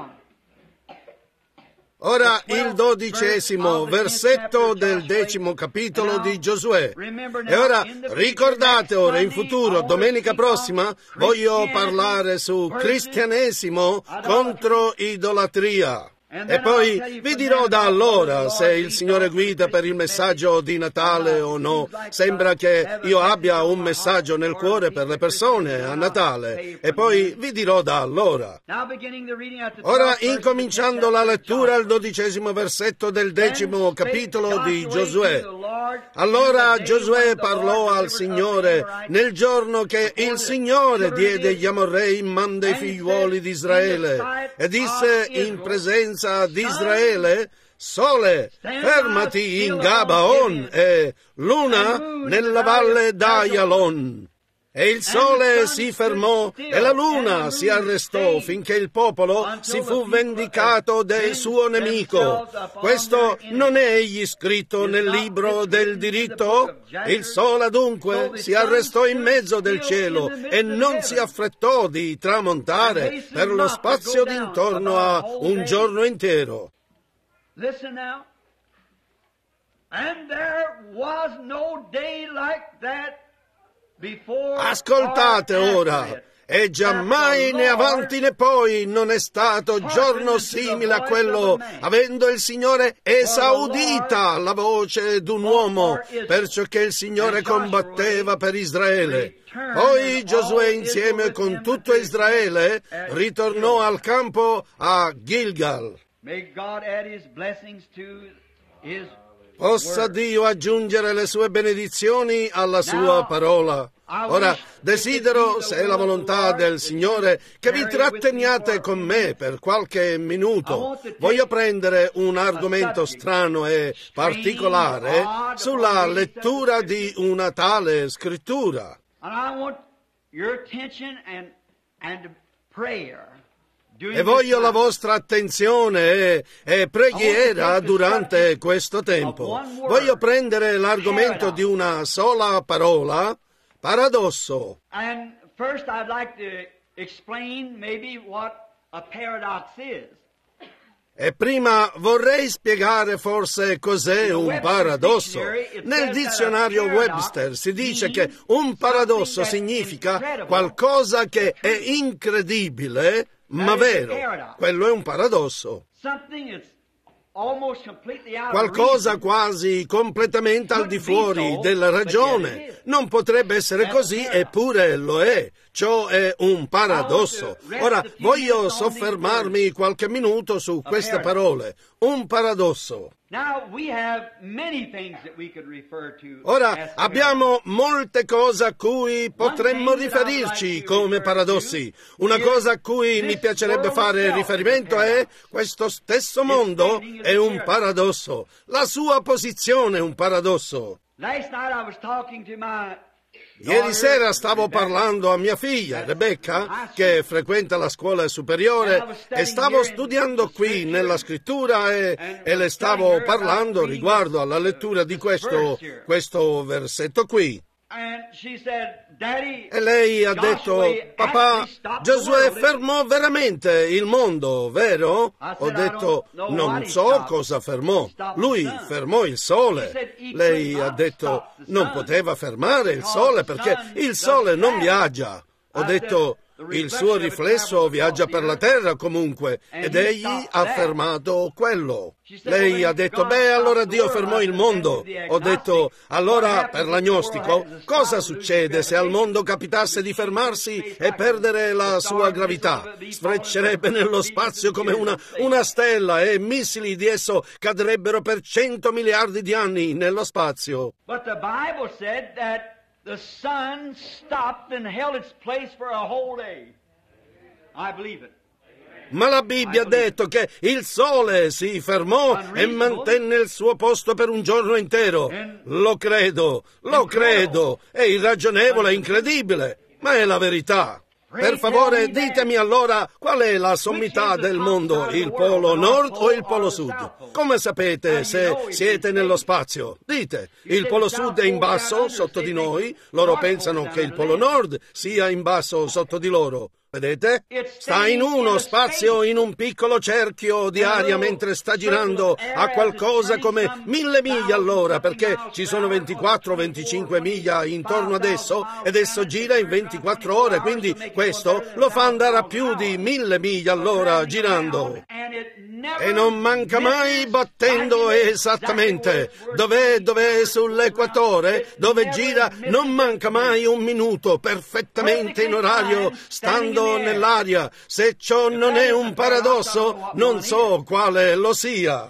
Ora il 12° versetto del 10° capitolo di Giosuè. E ora ricordate, ora in futuro, domenica prossima, voglio parlare su cristianesimo contro idolatria. E poi vi dirò da allora se il Signore guida per il messaggio di Natale o no. Sembra che io abbia un messaggio nel cuore per le persone a Natale. E poi vi dirò da allora. Ora, incominciando la lettura al 12° versetto del 10° capitolo di Giosuè. Allora Giosuè parlò al Signore nel giorno che il Signore diede gli Amorrei in man dei figliuoli di Israele e disse in presenza di Israele: Sole, fermati in Gabaon e Luna nella valle d'Aialon. E il sole si fermò e la luna si arrestò finché il popolo si fu vendicato del suo nemico. Questo non è egli scritto nel libro del diritto? Il sole dunque si arrestò in mezzo del cielo e non si affrettò di tramontare per lo spazio d'intorno a un giorno intero. Listen now. And there was no day like that. Ascoltate ora, e giammai né avanti né poi non è stato giorno simile a quello, avendo il Signore esaudita la voce d'un uomo, perciò che il Signore combatteva per Israele. Poi Giosuè insieme con tutto Israele ritornò al campo a Gilgal. Possa Dio aggiungere le sue benedizioni alla sua parola. Ora, desidero, se è la volontà del Signore, che vi tratteniate con me per qualche minuto. Voglio prendere un argomento strano e particolare sulla lettura di una tale scrittura. E voglio la vostra attenzione e preghiera durante questo tempo. Voglio prendere l'argomento di una sola parola, paradosso. And first I'd like to explain maybe what a paradox is. E prima vorrei spiegare forse cos'è un paradosso. Nel dizionario Webster si dice che un paradosso significa qualcosa che è incredibile ma vero. Quello è un paradosso. Qualcosa quasi completamente al di fuori della ragione. Non potrebbe essere così, eppure lo è. Ciò è un paradosso. Ora, voglio soffermarmi qualche minuto su queste parole. Un paradosso. Ora, abbiamo molte cose a cui potremmo riferirci come paradossi. Una cosa a cui mi piacerebbe fare riferimento è questo stesso mondo è un paradosso. La sua posizione è un paradosso. Ieri sera stavo parlando a mia figlia, Rebecca, che frequenta la scuola superiore, e stavo studiando qui nella scrittura e le stavo parlando riguardo alla lettura di questo versetto qui. E lei ha detto: papà, Giosuè fermò veramente il mondo, vero? Ho detto: non so cosa fermò. Lui fermò il sole. Lei ha detto: non poteva fermare il sole perché il sole non viaggia. Ho detto: Il suo riflesso viaggia per la terra comunque, ed egli ha affermato quello. Lei ha detto, allora Dio fermò il mondo. Ho detto, allora per l'agnostico, cosa succede se al mondo capitasse di fermarsi e perdere la sua gravità? Sfreccerebbe nello spazio come una stella e missili di esso cadrebbero per 100 miliardi di anni nello spazio. But the Bible said that the sun stopped and held its place for a whole day. I believe it. Ma la Bibbia ha detto che il sole si fermò e mantenne il suo posto per un giorno intero. Lo credo, è irragionevole, incredibile, ma è la verità. Per favore, ditemi allora qual è la sommità del mondo, il polo nord o il polo sud? Come sapete se siete nello spazio? Dite, il polo sud è in basso, sotto di noi, loro pensano che il polo nord sia in basso, sotto di loro. Vedete? Sta in uno spazio, in un piccolo cerchio di aria mentre sta girando a qualcosa come 1000 miglia all'ora, perché ci sono 24-25 miglia intorno ad esso ed esso gira in 24 ore, quindi questo lo fa andare a più di 1000 miglia all'ora girando. E non manca mai battendo esattamente. Dov'è sull'equatore, dove gira, non manca mai un minuto, perfettamente in orario, stando nell'aria. Se ciò non è un paradosso, non so quale lo sia.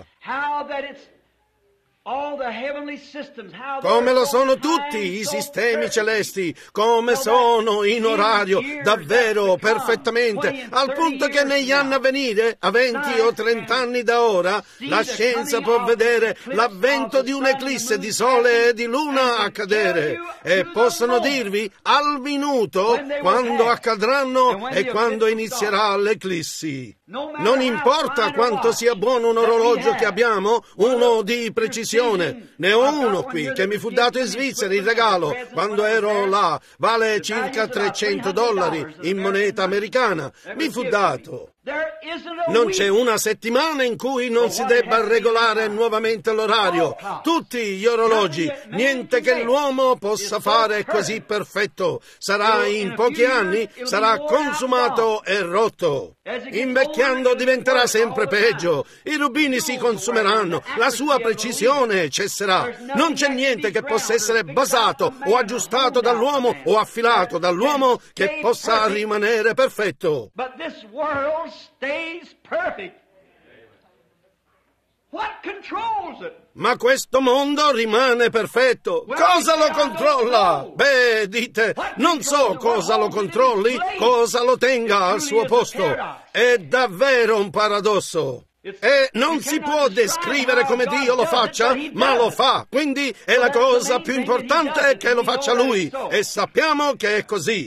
Come lo sono tutti i sistemi celesti, come sono in orario, davvero, perfettamente, al punto che negli anni a venire, a 20 o 30 anni da ora, la scienza può vedere l'avvento di un'eclisse di sole e di luna accadere, e possono dirvi al minuto quando accadranno e quando inizierà l'eclissi. Non importa quanto sia buono un orologio che abbiamo, uno di precisione. Ne ho uno qui che mi fu dato in Svizzera in regalo quando ero là. Vale circa $300 in moneta americana. Mi fu dato. Non c'è una settimana in cui non si debba regolare nuovamente l'orario. Tutti gli orologi, niente che l'uomo possa fare così perfetto. Sarà in pochi anni, sarà consumato e rotto. Invecchiando diventerà sempre peggio. I rubini si consumeranno, la sua precisione cesserà. Non c'è niente che possa essere basato o aggiustato dall'uomo o affilato dall'uomo che possa rimanere perfetto. Stays perfect. What controls it? Ma questo mondo rimane perfetto. Cosa lo controlla? Dite, non so cosa lo controlli, cosa lo tenga al suo posto. È davvero un paradosso. E non si può descrivere come Dio lo faccia, ma lo fa. Quindi è la cosa più importante che lo faccia Lui. E sappiamo che è così.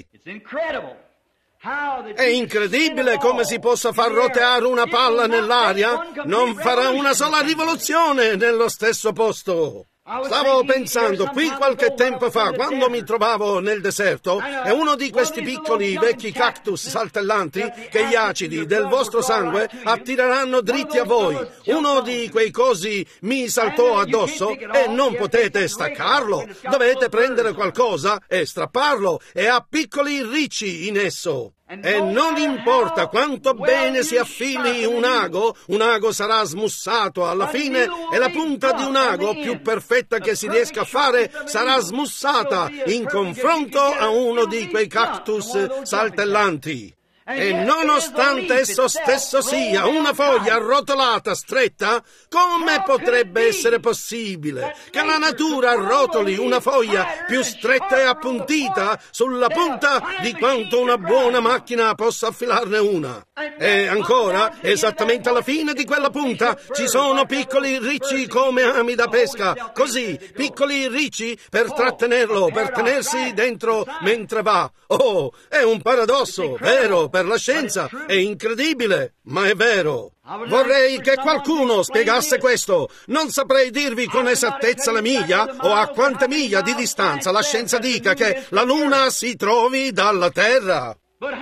È incredibile come si possa far roteare una palla nell'aria. Non farà una sola rivoluzione nello stesso posto. Stavo pensando, qui qualche tempo fa, quando mi trovavo nel deserto, e uno di questi piccoli vecchi cactus saltellanti che gli acidi del vostro sangue attireranno dritti a voi. Uno di quei cosi mi saltò addosso e non potete staccarlo. Dovete prendere qualcosa e strapparlo, e ha piccoli ricci in esso. E non importa quanto bene si affili un ago sarà smussato alla fine, e la punta di un ago più perfetta che si riesca a fare sarà smussata in confronto a uno di quei cactus saltellanti. E nonostante esso stesso sia una foglia arrotolata, stretta, come potrebbe essere possibile che la natura arrotoli una foglia più stretta e appuntita sulla punta di quanto una buona macchina possa affilarne una? E ancora, esattamente alla fine di quella punta ci sono piccoli ricci come ami da pesca, così, piccoli ricci per trattenerlo, per tenersi dentro mentre va. Oh, è un paradosso, vero? Per la scienza è incredibile, ma è vero. Vorrei che qualcuno spiegasse questo. Non saprei dirvi con esattezza la miglia o a quante miglia di distanza la scienza dica che la Luna si trovi dalla Terra.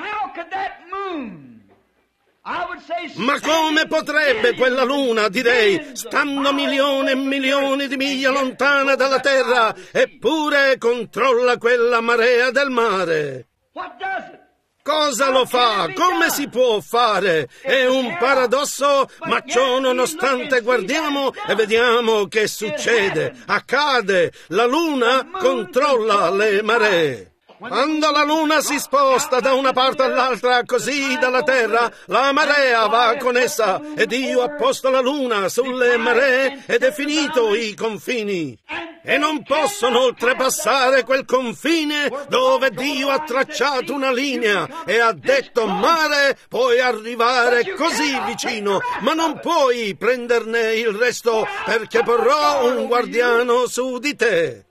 Ma come potrebbe quella Luna, direi, stando milioni e milioni di miglia lontana dalla Terra, eppure controlla quella marea del mare? Cosa lo fa? Come si può fare? È un paradosso, ma ciò nonostante guardiamo e vediamo che succede, accade. La luna controlla le maree. Quando la luna si sposta da una parte all'altra, così dalla terra, la marea va con essa, e Dio ha posto la luna sulle maree e definito i confini. E non possono oltrepassare quel confine dove Dio ha tracciato una linea e ha detto: mare, puoi arrivare così vicino, ma non puoi prenderne il resto, perché porrò un guardiano su di te.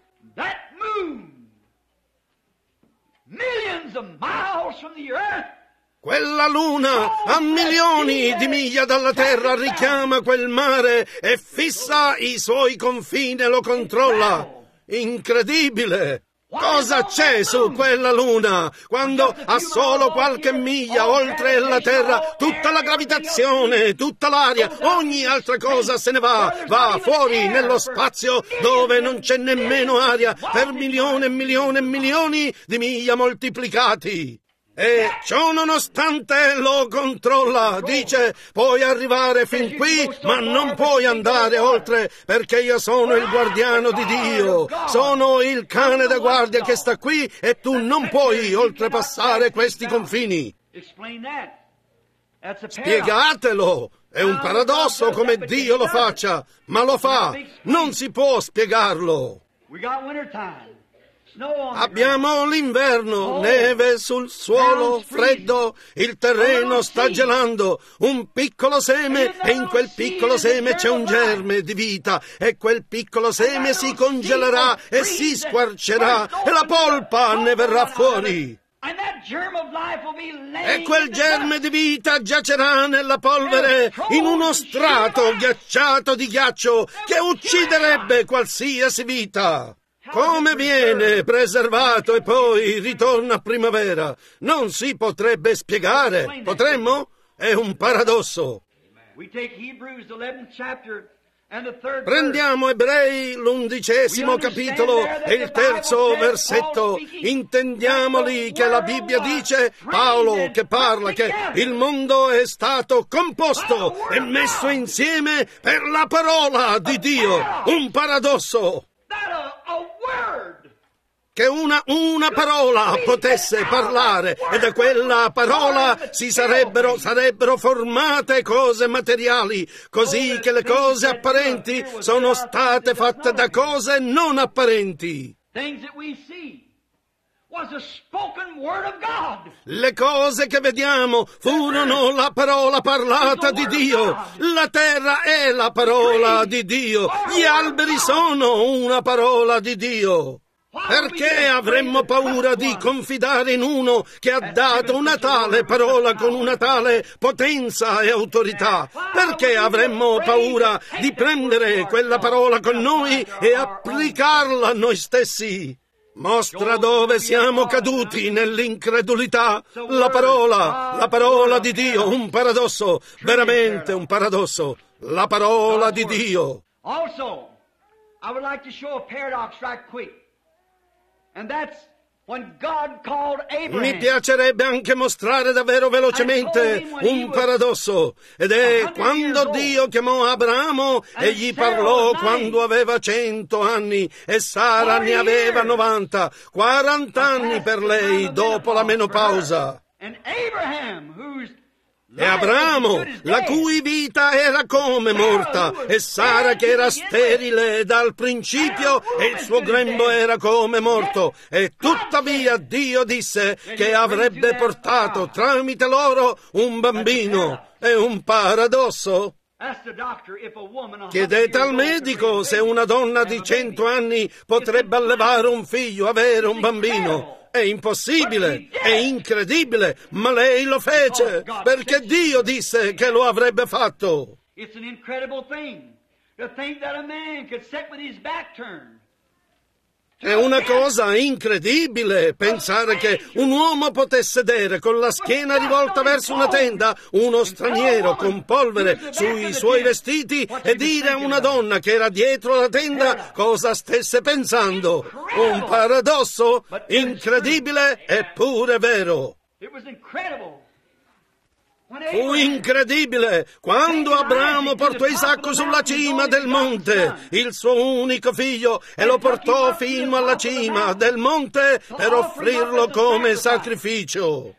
Millions of miles from the earth. Quella luna, a milioni di miglia dalla terra, richiama quel mare e fissa i suoi confini e lo controlla. Incredibile! Cosa c'è su quella luna? Quando a solo qualche miglia oltre la terra, tutta la gravitazione, tutta l'aria, ogni altra cosa se ne va fuori nello spazio dove non c'è nemmeno aria per milioni e milioni e milioni di miglia moltiplicati. E ciò nonostante lo controlla, dice: puoi arrivare fin qui, ma non puoi andare oltre, perché io sono il guardiano di Dio, sono il cane da guardia che sta qui e tu non puoi oltrepassare questi confini. Spiegatelo! È un paradosso come Dio lo faccia, ma lo fa, non si può spiegarlo. Abbiamo l'inverno, neve sul suolo, freddo, il terreno sta gelando, un piccolo seme e in quel piccolo seme c'è un germe di vita e quel piccolo seme si congelerà e si squarcerà e la polpa ne verrà fuori. E quel germe di vita giacerà nella polvere in uno strato ghiacciato di ghiaccio che ucciderebbe qualsiasi vita. Come viene preservato e poi ritorna a primavera? Non si potrebbe spiegare. Potremmo? È un paradosso. Prendiamo Ebrei, l'11° capitolo e il 3° versetto. Intendiamoli che la Bibbia dice, Paolo che parla, che il mondo è stato composto e messo insieme per la parola di Dio. Un paradosso. Che una parola potesse parlare e da quella parola sarebbero formate cose materiali, così che le cose apparenti sono state fatte da cose non apparenti. Le cose che vediamo furono la parola parlata di Dio. La terra è la parola di Dio. Gli alberi sono una parola di Dio. Perché avremmo paura di confidare in uno che ha dato una tale parola con una tale potenza e autorità? Perché avremmo paura di prendere quella parola con noi e applicarla a noi stessi? Mostra dove siamo caduti nell'incredulità. La parola di Dio, un paradosso, veramente un paradosso. La parola di Dio. Also, I would like to show a paradox right quick. And that's when God called Abraham. Mi piacerebbe anche mostrare davvero velocemente un paradosso, ed è quando Dio chiamò Abramo e gli parlò quando aveva 100 anni e Sara ne aveva 90, 40 anni per lei dopo la menopausa. E Abramo, la cui vita era come morta, e Sara che era sterile dal principio e il suo grembo era come morto, e tuttavia Dio disse che avrebbe portato tramite loro un bambino. È un paradosso? Chiedete al medico se una donna di 100 anni potrebbe allevare un figlio, avere un bambino. È impossibile, è incredibile, ma lei lo fece, perché Dio disse che lo avrebbe fatto. It's an incredible thing to think that a man could sit with his back turned. È una cosa incredibile pensare che un uomo potesse sedere con la schiena rivolta verso una tenda, uno straniero con polvere sui suoi vestiti, e dire a una donna che era dietro la tenda cosa stesse pensando. Un paradosso incredibile eppure vero. It was incredible. Fu incredibile quando Abramo portò Isacco sulla cima del monte, il suo unico figlio, e lo portò fino alla cima del monte per offrirlo come sacrificio.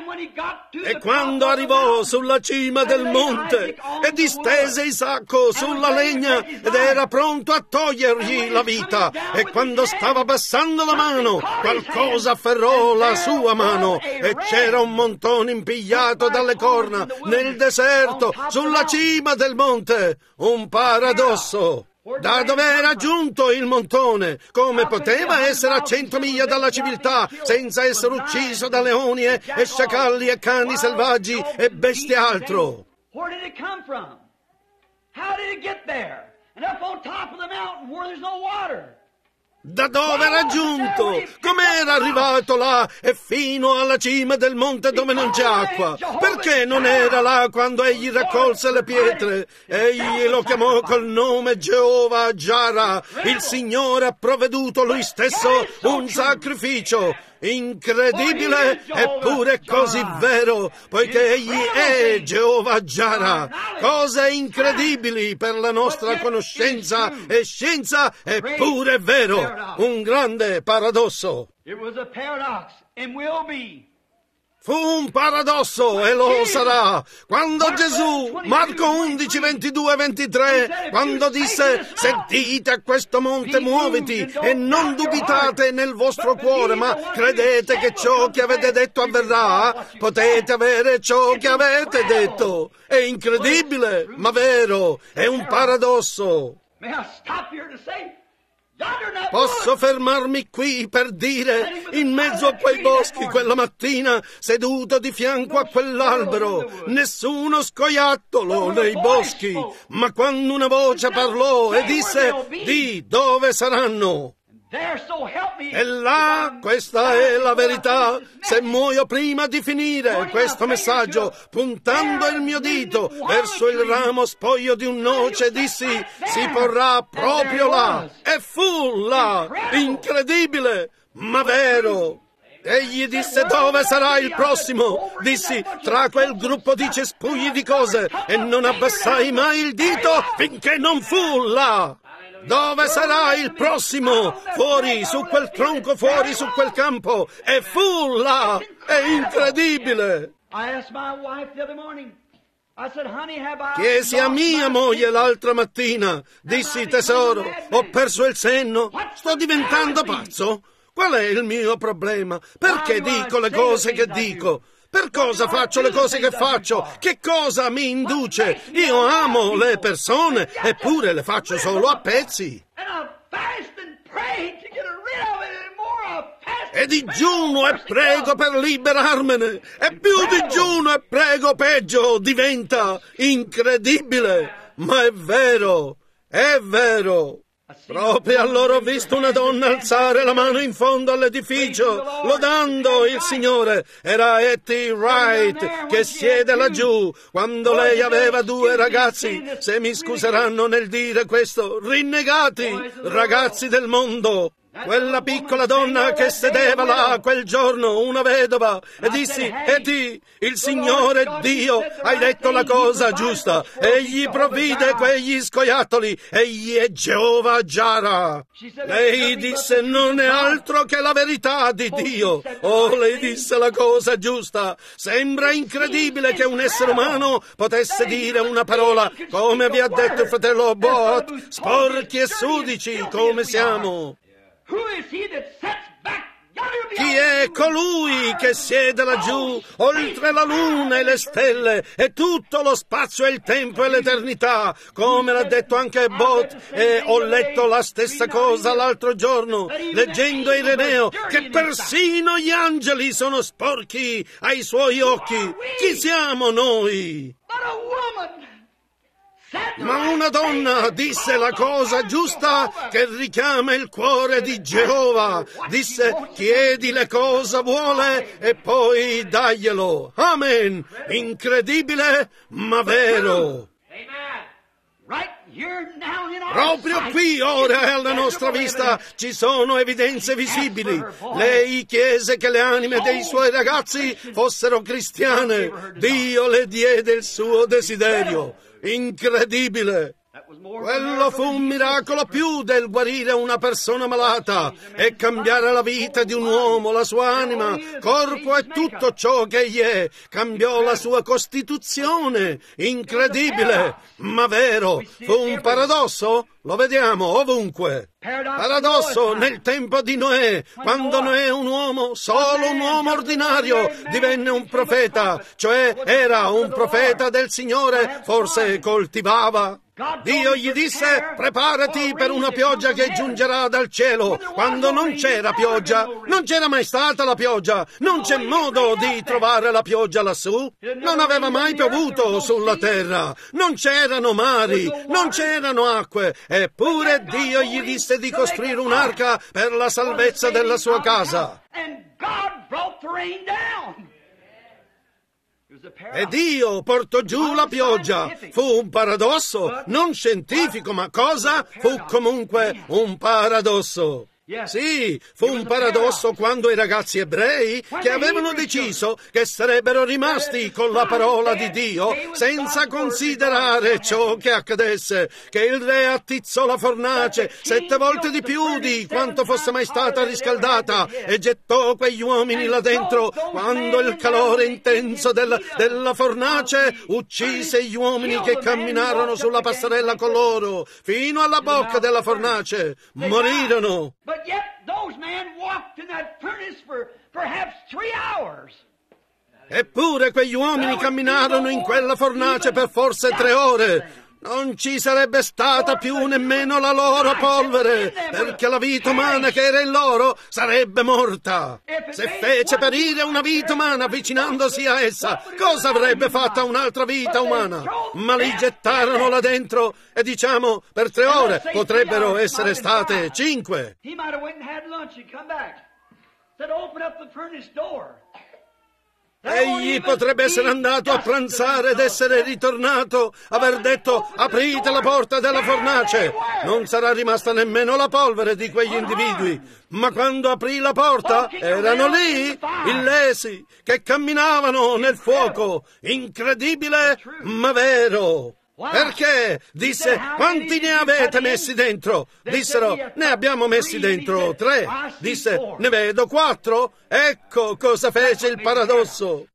E quando arrivò sulla cima del monte e distese Isacco sulla legna ed era pronto a togliergli la vita, e quando stava passando la mano, qualcosa afferrò la sua mano e c'era un montone impigliato dalle corna nel deserto sulla cima del monte. Un paradosso. Da dove era giunto il montone? Come poteva essere a 100 miglia dalla civiltà senza essere ucciso da leoni e sciacalli e cani selvaggi e bestie altro? Where did it come from? How did it get there? And up on top of the mountain where there's no water. Da dove era giunto? Com'era arrivato là e fino alla cima del monte dove non c'è acqua? Perché non era là quando egli raccolse le pietre? Egli lo chiamò col nome Geova Jara. Il Signore ha provveduto lui stesso un sacrificio. Incredibile, eppure così vero, poiché egli è Geova Jara. Cose incredibili per la nostra conoscenza e scienza, eppure vero. Un grande paradosso. It was a paradox and will be. Fu un paradosso e lo sarà. Quando Gesù, Marco 11, 22 e 23, quando disse: sentite a questo monte muoviti e non dubitate nel vostro cuore, ma credete che ciò che avete detto avverrà, potete avere ciò che avete detto. È incredibile, ma vero, è un paradosso. May I stop here to say, Posso fermarmi qui per dire, in mezzo a quei boschi quella mattina, seduto di fianco a quell'albero, nessuno scoiattolo nei boschi, ma quando una voce parlò e disse: di dove saranno? E là, questa è la verità, se muoio prima di finire questo messaggio, puntando il mio dito verso il ramo spoglio di un noce, dissi: si porrà proprio là. E fu là, incredibile, ma vero. Egli disse: dove sarà il prossimo? Dissi: tra quel gruppo di cespugli di cose, e non abbassai mai il dito finché non fu là. Dove sarà il prossimo? Fuori, su quel tronco, fuori, su quel campo. E fu là. È incredibile. Chiesi a mia moglie l'altra mattina. Dissi: tesoro, ho perso il senno. Sto diventando pazzo. Qual è il mio problema? Perché dico le cose che dico? Per cosa faccio le cose che faccio? Che cosa mi induce? Io amo le persone, eppure le faccio solo a pezzi. E digiuno e prego per liberarmene. E più digiuno e prego peggio diventa. Incredibile, ma è vero, è vero. Proprio allora ho visto una donna alzare la mano in fondo all'edificio, lodando il Signore. Era Etty Wright che siede laggiù, quando lei aveva 2 ragazzi, se mi scuseranno nel dire questo, rinnegati ragazzi del mondo. Quella piccola donna che sedeva là quel giorno, una vedova, e dissi: Etty, il Signore Dio, hai detto la cosa giusta, egli provvide quegli scoiattoli, egli è Geova Jara. Lei disse: non è altro che la verità di Dio. Oh, lei disse la cosa giusta. Sembra incredibile che un essere umano potesse dire una parola, come vi ha detto il fratello Bott, sporchi e sudici come siamo. Chi è colui che siede laggiù, oltre la luna e le stelle, e tutto lo spazio e il tempo e l'eternità, come l'ha detto anche Bott, e ho letto la stessa cosa l'altro giorno, leggendo Ireneo, che persino gli angeli sono sporchi ai suoi occhi. Chi siamo noi? Ma una donna disse la cosa giusta che richiama il cuore di Geova. Disse: chiedile cosa vuole e poi daglielo. Amen. Incredibile, ma vero. Proprio qui, ora e alla nostra vista, ci sono evidenze visibili. Lei chiese che le anime dei suoi ragazzi fossero cristiane. Dio le diede il suo desiderio. Incredibile! Quello fu un miracolo più del guarire una persona malata e cambiare la vita di un uomo, la sua anima, corpo e tutto ciò che egli è. Cambiò la sua costituzione. Incredibile, ma vero. Fu un paradosso? Lo vediamo ovunque. Paradosso nel tempo di Noè, quando Noè, un uomo, solo un uomo ordinario, divenne un profeta, cioè era un profeta del Signore, forse coltivava. Dio gli disse: preparati per una pioggia che giungerà dal cielo. Quando non c'era pioggia, non c'era mai stata la pioggia, non c'è modo di trovare la pioggia lassù. Non aveva mai piovuto sulla terra, non c'erano mari, non c'erano acque, eppure Dio gli disse di costruire un'arca per la salvezza della sua casa. E Dio portò giù la pioggia. Fu un paradosso, non scientifico, ma cosa? Fu comunque un paradosso. Sì, fu un paradosso quando i ragazzi ebrei, che avevano deciso che sarebbero rimasti con la parola di Dio senza considerare ciò che accadesse, che il re attizzò la fornace 7 volte di più di quanto fosse mai stata riscaldata e gettò quegli uomini là dentro, quando il calore intenso della fornace uccise gli uomini che camminarono sulla passerella con loro fino alla bocca della fornace. Morirono. But yet those men walked in that furnace for perhaps 3 hours. Eppure quegli uomini camminarono in quella fornace per forse 3 ore. Non ci sarebbe stata più nemmeno la loro polvere, perché la vita umana che era in loro sarebbe morta. Se fece perire una vita umana avvicinandosi a essa, cosa avrebbe fatta un'altra vita umana? Ma li gettarono là dentro e diciamo per 3 ore, potrebbero essere state 5. He might have went and had lunch and come back. Said, open up the furnace door. Egli potrebbe essere andato a pranzare ed essere ritornato, aver detto: aprite la porta della fornace. Non sarà rimasta nemmeno la polvere di quegli individui. Ma quando aprì la porta, erano lì, illesi, che camminavano nel fuoco. Incredibile, ma vero. Perché? Disse: quanti ne avete messi dentro? Dissero: ne abbiamo messi dentro 3. Disse: ne vedo 4. Ecco cosa fece il paradosso.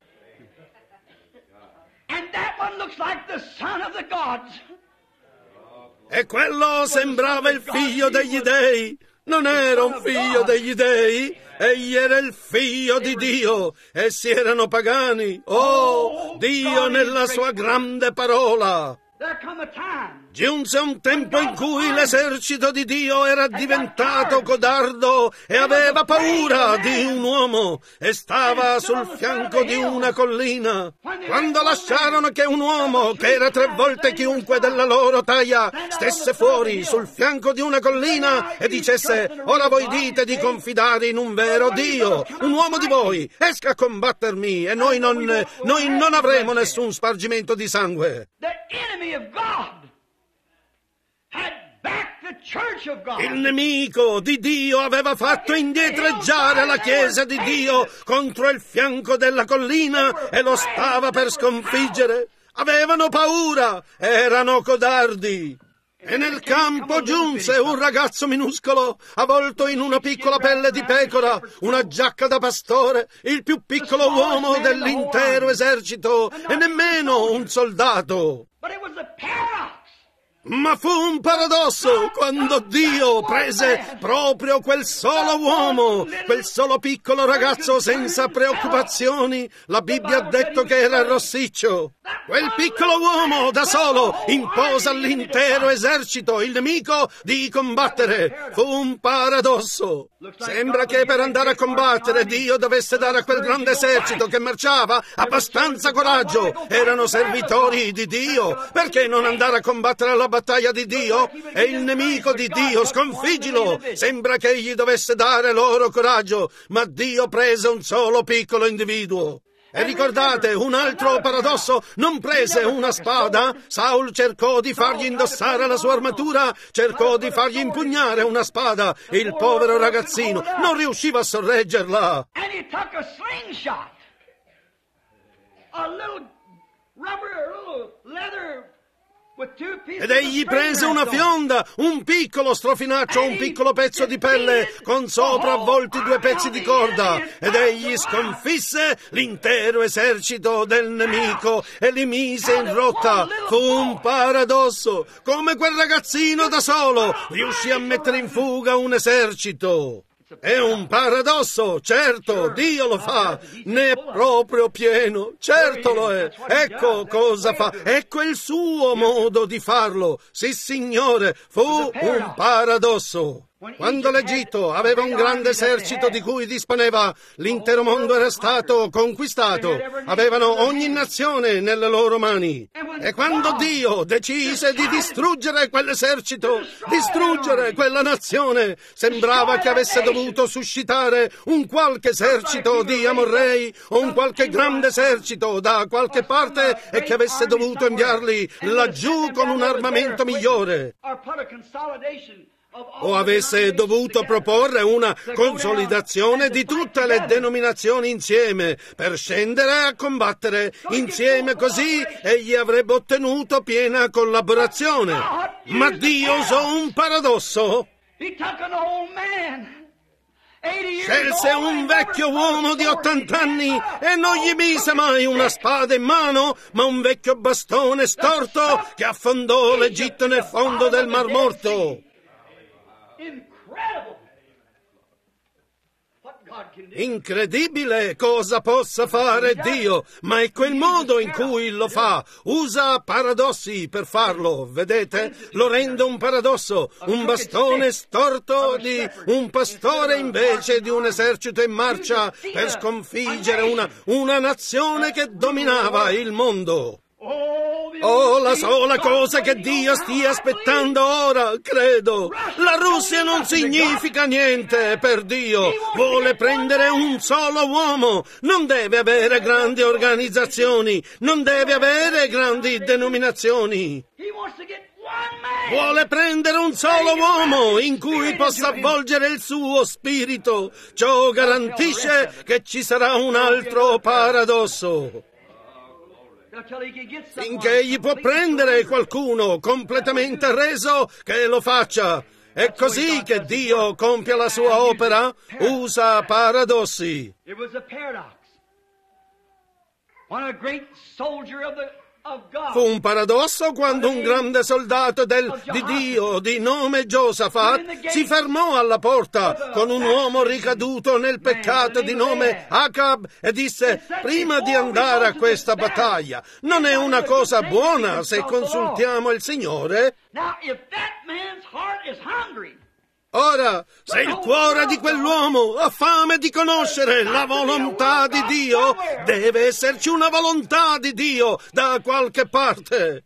E quello sembrava il figlio degli dei. Non era un figlio degli dei, egli era il figlio di Dio. Essi erano pagani. Oh, Dio nella sua grande parola. Giunse un tempo in cui l'esercito di Dio era diventato codardo e aveva paura di un uomo e stava sul fianco di una collina. Quando lasciarono che un uomo, che era 3 volte chiunque della loro taglia, stesse fuori sul fianco di una collina e dicesse: ora voi dite di confidare in un vero Dio, un uomo di voi esca a combattermi e noi non avremo nessun spargimento di sangue. Il nemico di Dio aveva fatto indietreggiare la Chiesa di Dio contro il fianco della collina e lo stava per sconfiggere. Avevano paura, erano codardi. E nel campo giunse un ragazzo minuscolo, avvolto in una piccola pelle di pecora, una giacca da pastore, il più piccolo uomo dell'intero esercito e nemmeno un soldato. Ma fu un paradosso quando Dio prese proprio quel solo uomo, quel solo piccolo ragazzo senza preoccupazioni. La Bibbia ha detto che era rossiccio. Quel piccolo uomo da solo impose all'intero esercito, il nemico, di combattere. Fu un paradosso. Sembra che per andare a combattere Dio dovesse dare a quel grande esercito che marciava abbastanza coraggio. Erano servitori di Dio. Perché non andare a combattere la battaglia di Dio? È il nemico di Dio, sconfiggilo. Sembra che egli dovesse dare loro coraggio, ma Dio prese un solo piccolo individuo. E ricordate, un altro paradosso, non prese una spada. Saul cercò di fargli indossare la sua armatura, cercò di fargli impugnare una spada. Il povero ragazzino non riusciva a sorreggerla. And he took a slingshot, a little rubber, a little leather with two pieces Ed egli of prese una fionda, un piccolo strofinaccio, un piccolo pezzo di pelle, con sopra avvolti 2 pezzi di corda. Ed egli sconfisse l'intero esercito del nemico e li mise in rotta. Fu un paradosso. Come quel ragazzino da solo riuscì a mettere in fuga un esercito. È un paradosso, certo, Dio lo fa, ne è proprio pieno, certo lo è. Ecco cosa fa, ecco il suo modo di farlo. Sì, signore, fu un paradosso. Quando l'Egitto aveva un grande esercito di cui disponeva, l'intero mondo era stato conquistato, avevano ogni nazione nelle loro mani. E quando Dio decise di distruggere quell'esercito, distruggere quella nazione, sembrava che avesse dovuto suscitare un qualche esercito di Amorrei o un qualche grande esercito da qualche parte e che avesse dovuto inviarli laggiù con un armamento migliore. O avesse dovuto proporre una consolidazione di tutte le denominazioni insieme per scendere a combattere insieme, così egli avrebbe ottenuto piena collaborazione. Ma Dio usò un paradosso. Scelse un vecchio uomo di 80 anni e non gli mise mai una spada in mano, ma un vecchio bastone storto che affondò l'Egitto nel fondo del Mar Morto. Incredibile cosa possa fare Dio, ma è quel modo in cui lo fa. Usa paradossi per farlo, vedete? Lo rende un paradosso, un bastone storto di un pastore invece di un esercito in marcia per sconfiggere una nazione che dominava il mondo. Oh, la sola cosa che Dio stia aspettando ora, credo. La Russia non significa niente per Dio. Vuole prendere un solo uomo. Non deve avere grandi organizzazioni. Non deve avere grandi denominazioni. Vuole prendere un solo uomo in cui possa avvolgere il suo spirito. Ciò garantisce che ci sarà un altro paradosso. Finché egli può prendere qualcuno completamente arreso, che lo faccia. È così che Dio compie la sua opera, usa paradossi. Fu un paradosso quando un grande soldato di Dio di nome Giosafat si fermò alla porta con un uomo ricaduto nel peccato di nome Acab e disse: prima di andare a questa battaglia, non è una cosa buona se consultiamo il Signore? Ora, se il cuore di quell'uomo ha fame di conoscere la volontà di Dio, deve esserci una volontà di Dio da qualche parte.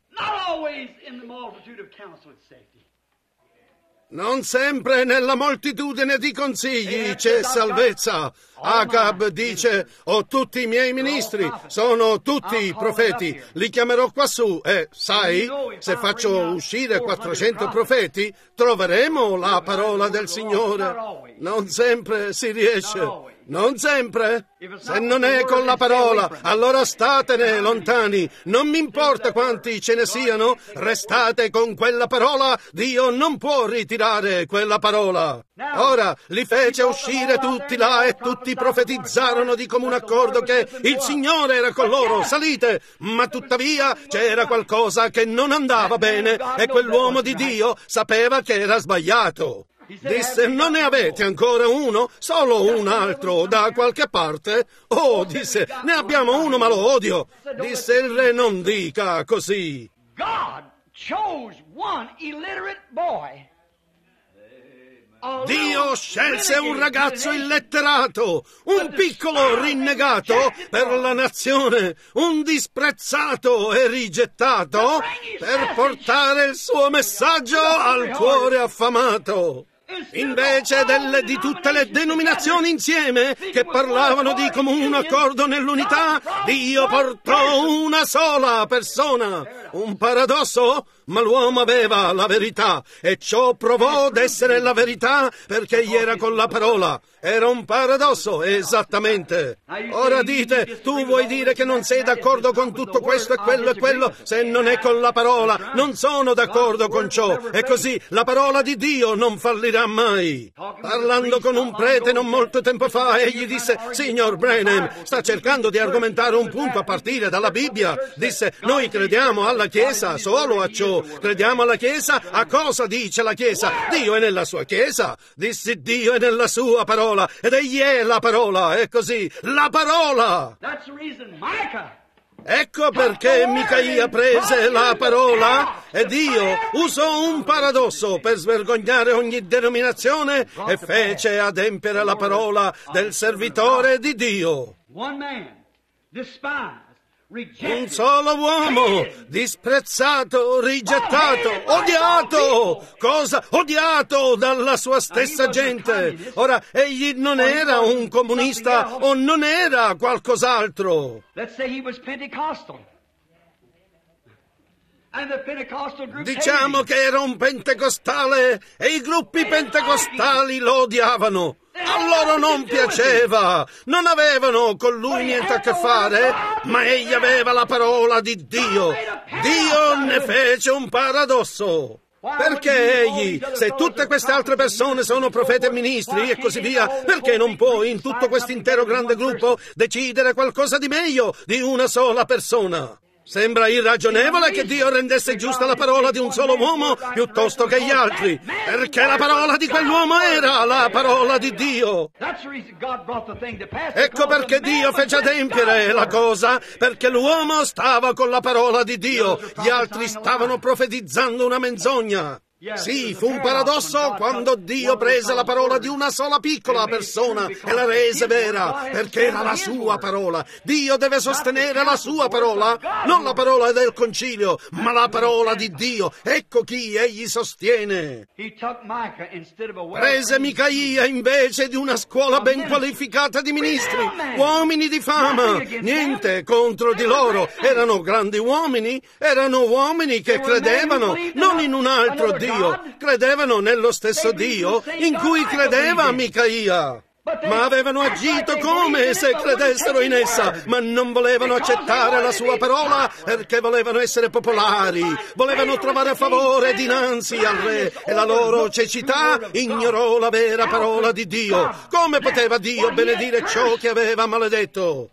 Non sempre nella moltitudine di consigli c'è salvezza. Acab dice: tutti i miei ministri sono tutti profeti, li chiamerò quassù e, sai, se faccio uscire 400 profeti, troveremo la parola del Signore. Non sempre si riesce. Non sempre. Se non è con la parola, allora statene lontani. Non mi importa quanti ce ne siano, restate con quella parola. Dio non può ritirare quella parola. Ora li fece uscire tutti là e tutti profetizzarono di comune accordo che il Signore era con loro. Salite! Ma tuttavia c'era qualcosa che non andava bene e quell'uomo di Dio sapeva che era sbagliato. Disse: non ne avete ancora uno? Solo un altro da qualche parte? Oh, disse, ne abbiamo uno ma lo odio. Disse il re: non dica così. God chose one illiterate boy. Dio scelse un ragazzo illetterato, un piccolo rinnegato per la nazione, un disprezzato e rigettato, per portare il suo messaggio al cuore affamato. invece di tutte le denominazioni insieme che parlavano di comune accordo nell'unità, Dio portò una sola persona. Un paradosso? Ma l'uomo aveva la verità e ciò provò d'essere la verità perché egli era con la parola. Era un paradosso, esattamente. Ora dite, tu vuoi dire che non sei d'accordo con tutto questo e quello se non è con la parola. Non sono d'accordo con ciò. E così la parola di Dio non fallirà mai. Parlando con un prete non molto tempo fa, egli disse, Signor Branham sta cercando di argomentare un punto a partire dalla Bibbia. Disse, noi crediamo alla Chiesa solo a ciò. Crediamo alla Chiesa? A cosa dice la Chiesa? Dio è nella sua Chiesa. Dissi, Dio è nella sua parola. Ed egli è la parola, è così, la parola! Ecco perché Micaia prese la parola e Dio usò un paradosso per svergognare ogni denominazione e fece adempiere la parola del servitore di Dio. Un solo uomo, disprezzato, rigettato, odiato! Cosa? Odiato dalla sua stessa gente! Ora, egli non era un comunista o non era qualcos'altro. Diciamo che era un pentecostale e i gruppi pentecostali lo odiavano. A loro non piaceva, non avevano con lui niente a che fare, ma egli aveva la parola di Dio. Dio ne fece un paradosso. Perché egli, se tutte queste altre persone sono profeti e ministri e così via, perché non può in tutto quest'intero grande gruppo decidere qualcosa di meglio di una sola persona? Sembra irragionevole che Dio rendesse giusta la parola di un solo uomo piuttosto che gli altri, perché la parola di quell'uomo era la parola di Dio. Ecco perché Dio fece adempiere la cosa, perché l'uomo stava con la parola di Dio, gli altri stavano profetizzando una menzogna. Sì, fu un paradosso quando Dio prese la parola di una sola piccola persona e la rese vera, perché era la sua parola. Dio deve sostenere la sua parola, non la parola del concilio, ma la parola di Dio. Ecco chi egli sostiene. Prese Micaia invece di una scuola ben qualificata di ministri, uomini di fama. Niente contro di loro, erano grandi uomini, erano uomini che credevano non in un altro Dio, credevano nello stesso Dio in cui credeva Micaia. Ma avevano agito come se credessero in essa, ma non volevano accettare la sua parola perché volevano essere popolari, volevano trovare favore dinanzi al re e la loro cecità ignorò la vera parola di Dio. Come poteva Dio benedire ciò che aveva maledetto?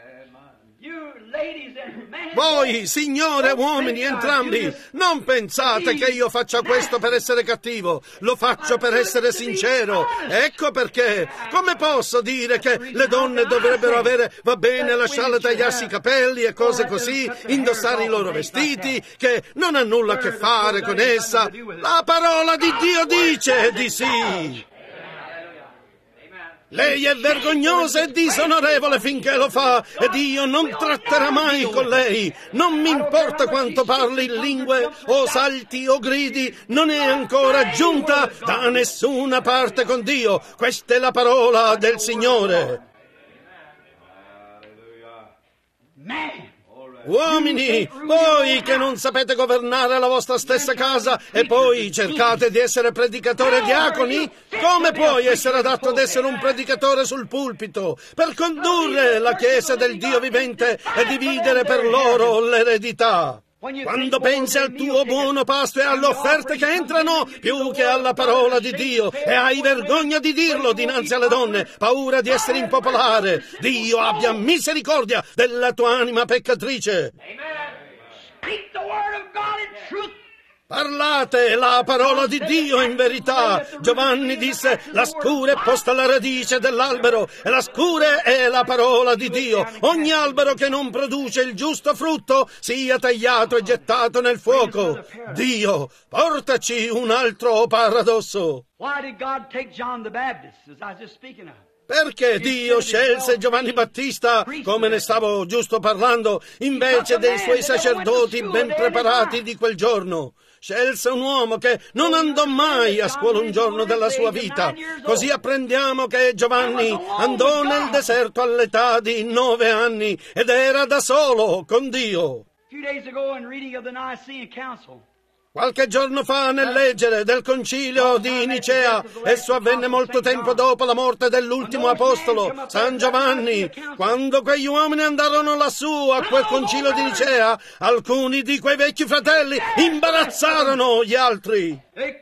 Voi, signore, uomini, entrambi, non pensate che io faccia questo per essere cattivo, lo faccio per essere sincero. Ecco perché. Come posso dire che le donne dovrebbero avere, va bene, lasciarle tagliarsi i capelli e cose così, indossare i loro vestiti, che non ha nulla a che fare con essa? La parola di Dio dice di sì. Lei è vergognosa e disonorevole finché lo fa, ed Dio non tratterà mai con lei. Non mi importa quanto parli in lingue, o salti o gridi, non è ancora giunta da nessuna parte con Dio. Questa è la parola del Signore. Uomini, voi che non sapete governare la vostra stessa casa e poi cercate di essere predicatori e diaconi, come puoi essere adatto ad essere un predicatore sul pulpito per condurre la Chiesa del Dio vivente e dividere per loro l'eredità? Quando pensi al tuo buono pasto e alle offerte che entrano, più che alla parola di Dio, e hai vergogna di dirlo dinanzi alle donne, paura di essere impopolare, Dio abbia misericordia della tua anima peccatrice. Parlate la parola di Dio in verità. Giovanni disse, la scure è posta alla radice dell'albero, e la scure è la parola di Dio. Ogni albero che non produce il giusto frutto sia tagliato e gettato nel fuoco. Dio, portaci un altro paradosso. Perché Dio scelse Giovanni Battista, come ne stavo giusto parlando, invece dei suoi sacerdoti ben preparati di quel giorno? Scelse un uomo che non andò mai a scuola un giorno della sua vita. Così apprendiamo che Giovanni andò nel deserto all'età di 9 anni ed era da solo con Dio. Qualche giorno fa, nel leggere del concilio di Nicea, esso avvenne molto tempo dopo la morte dell'ultimo apostolo, San Giovanni. Quando quegli uomini andarono lassù a quel concilio di Nicea, alcuni di quei vecchi fratelli imbarazzarono gli altri.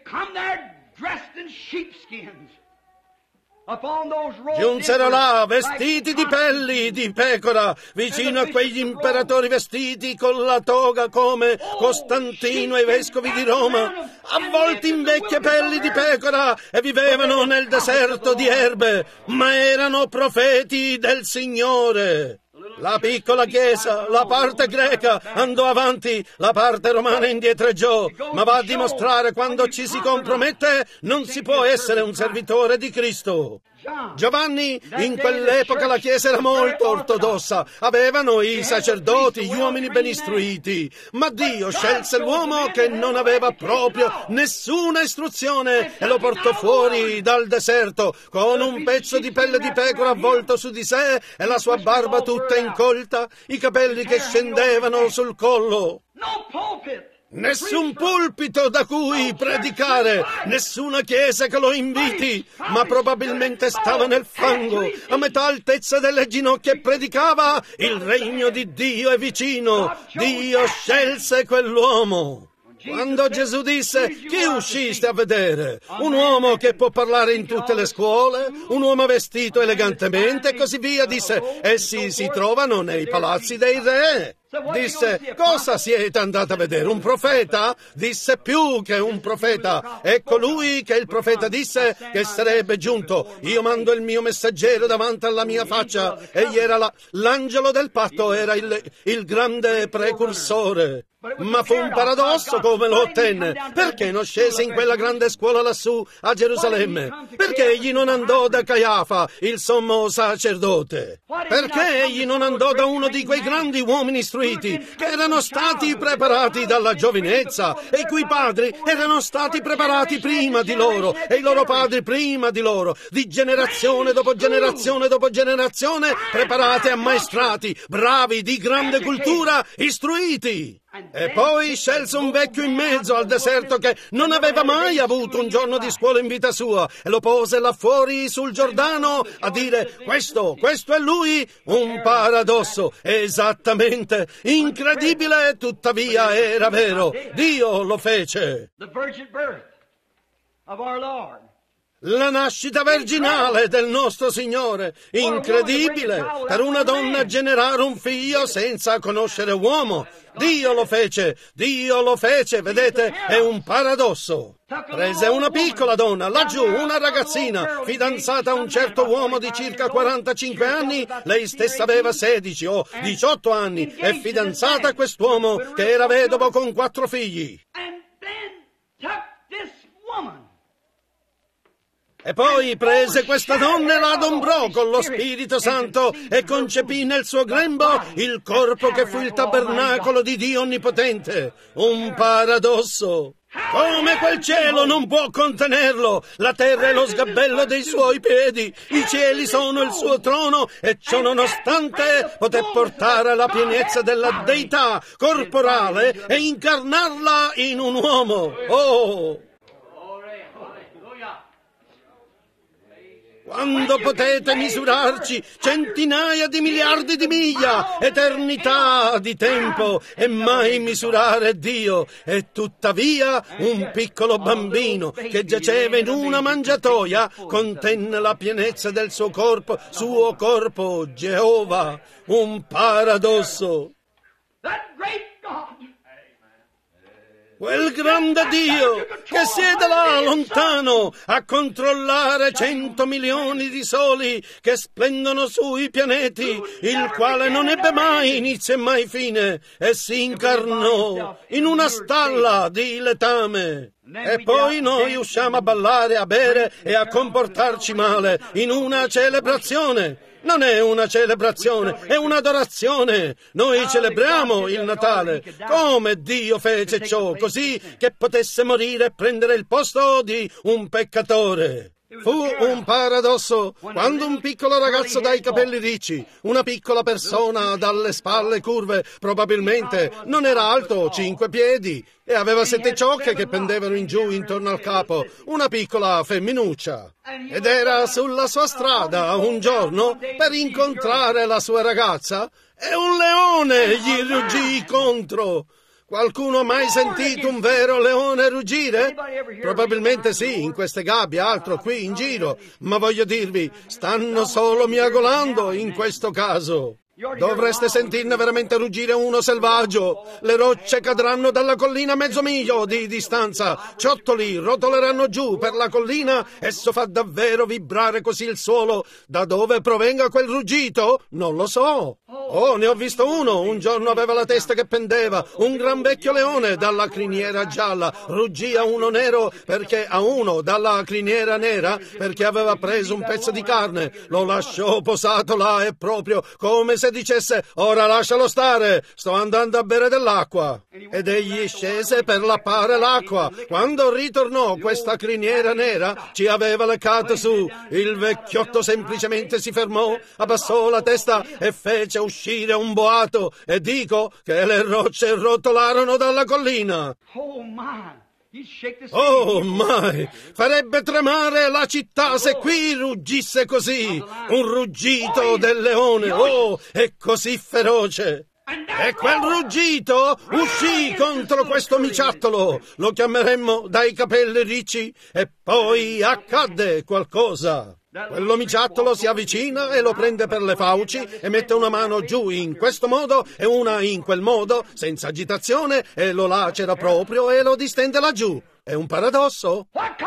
Giunsero là vestiti di pelli di pecora, vicino a quegli imperatori vestiti con la toga come Costantino e i vescovi di Roma, avvolti in vecchie pelli di pecora, e vivevano nel deserto di erbe, ma erano profeti del Signore. La piccola chiesa, la parte greca, andò avanti, la parte romana indietreggiò, ma va a dimostrare quando ci si compromette non si può essere un servitore di Cristo. Giovanni, in quell'epoca la Chiesa era molto ortodossa, avevano i sacerdoti, gli uomini ben istruiti, ma Dio scelse l'uomo che non aveva proprio nessuna istruzione e lo portò fuori dal deserto con un pezzo di pelle di pecora avvolto su di sé e la sua barba tutta incolta, i capelli che scendevano sul collo. Nessun pulpito da cui predicare, nessuna chiesa che lo inviti, ma probabilmente stava nel fango, a metà altezza delle ginocchia, e predicava: il regno di Dio è vicino. Dio scelse quell'uomo. Quando Gesù disse: chi usciste a vedere? Un uomo che può parlare in tutte le scuole, un uomo vestito elegantemente e così via, disse: essi si trovano nei palazzi dei re. Disse: cosa siete andati a vedere? Un profeta? Disse: più che un profeta. È colui che il profeta disse che sarebbe giunto. Io mando il mio messaggero davanti alla mia faccia. Egli era l'angelo del patto, era il grande precursore. Ma fu un paradosso come lo ottenne. Perché non scese in quella grande scuola lassù a Gerusalemme? Perché egli non andò da Caiafa, il sommo sacerdote? Perché egli non andò da uno di quei grandi uomini istruiti che erano stati preparati dalla giovinezza e i cui padri erano stati preparati prima di loro e i loro padri prima di loro, di generazione dopo generazione dopo generazione, preparati e ammaestrati, bravi, di grande cultura, istruiti? E poi scelse un vecchio in mezzo al deserto che non aveva mai avuto un giorno di scuola in vita sua e lo pose là fuori sul Giordano a dire: questo è lui. Un paradosso, esattamente, incredibile, tuttavia era vero. Dio lo fece. La nascita virginale del nostro Signore, incredibile, per una donna generare un figlio senza conoscere uomo. Dio lo fece, vedete, è un paradosso. Prese una piccola donna, laggiù, una ragazzina, fidanzata a un certo uomo di circa 45 anni, lei stessa aveva 16 o 18 anni, e fidanzata a quest'uomo che era vedovo con 4 figli. E poi prese questa donna e la adombrò con lo Spirito Santo e concepì nel suo grembo il corpo che fu il tabernacolo di Dio Onnipotente. Un paradosso. Come quel cielo non può contenerlo, la terra è lo sgabello dei suoi piedi, i cieli sono il suo trono, e ciò nonostante poté portare alla pienezza della deità corporale e incarnarla in un uomo. Oh! Quando potete misurarci centinaia di miliardi di miglia, eternità di tempo, e mai misurare Dio, e tuttavia un piccolo bambino che giaceva in una mangiatoia contenne la pienezza del suo corpo, Geova. Un paradosso. Quel grande Dio che siede là lontano a controllare 100 milioni di soli che splendono sui pianeti, il quale non ebbe mai inizio e mai fine, e si incarnò in una stalla di letame. E poi noi usciamo a ballare, a bere e a comportarci male in una celebrazione. Non è una celebrazione, è un'adorazione. Noi celebriamo il Natale. Come Dio fece ciò, così che potesse morire e prendere il posto di un peccatore. Fu un paradosso quando un piccolo ragazzo dai capelli ricci, una piccola persona dalle spalle curve, probabilmente non era alto 5 piedi e aveva 7 ciocche che pendevano in giù intorno al capo, una piccola femminuccia. Ed era sulla sua strada un giorno per incontrare la sua ragazza e un leone gli ruggì contro. Qualcuno ha mai sentito un vero leone ruggire? Probabilmente sì, in queste gabbie, altro qui in giro, ma voglio dirvi, stanno solo miagolando in questo caso. Dovreste sentirne veramente ruggire uno selvaggio. Le rocce cadranno dalla collina a mezzo miglio di distanza. Ciottoli rotoleranno giù per la collina. Esso fa davvero vibrare così il suolo. Da dove provenga quel ruggito? Non lo so. Oh, ne ho visto uno. Un giorno aveva la testa che pendeva. Un gran vecchio leone dalla criniera gialla. Ruggì a uno nero perché a uno dalla criniera nera perché aveva preso un pezzo di carne. Lo lasciò posato là e proprio come se dicesse: ora lascialo stare, sto andando a bere dell'acqua. Ed egli scese per lappare l'acqua. Quando ritornò, questa criniera nera ci aveva leccato su. Il vecchiotto semplicemente si fermò, abbassò la testa e fece uscire un boato, e dico che le rocce rotolarono dalla collina. Oh mai, farebbe tremare la città se qui ruggisse così, un ruggito del leone, oh, è così feroce. E quel ruggito uscì contro questo miciattolo, lo chiameremmo dai capelli ricci, e poi accadde qualcosa. Quell'omiciattolo si avvicina e lo prende per le fauci e mette una mano giù in questo modo e una in quel modo, senza agitazione, e lo lacera proprio e lo distende laggiù. È un paradosso?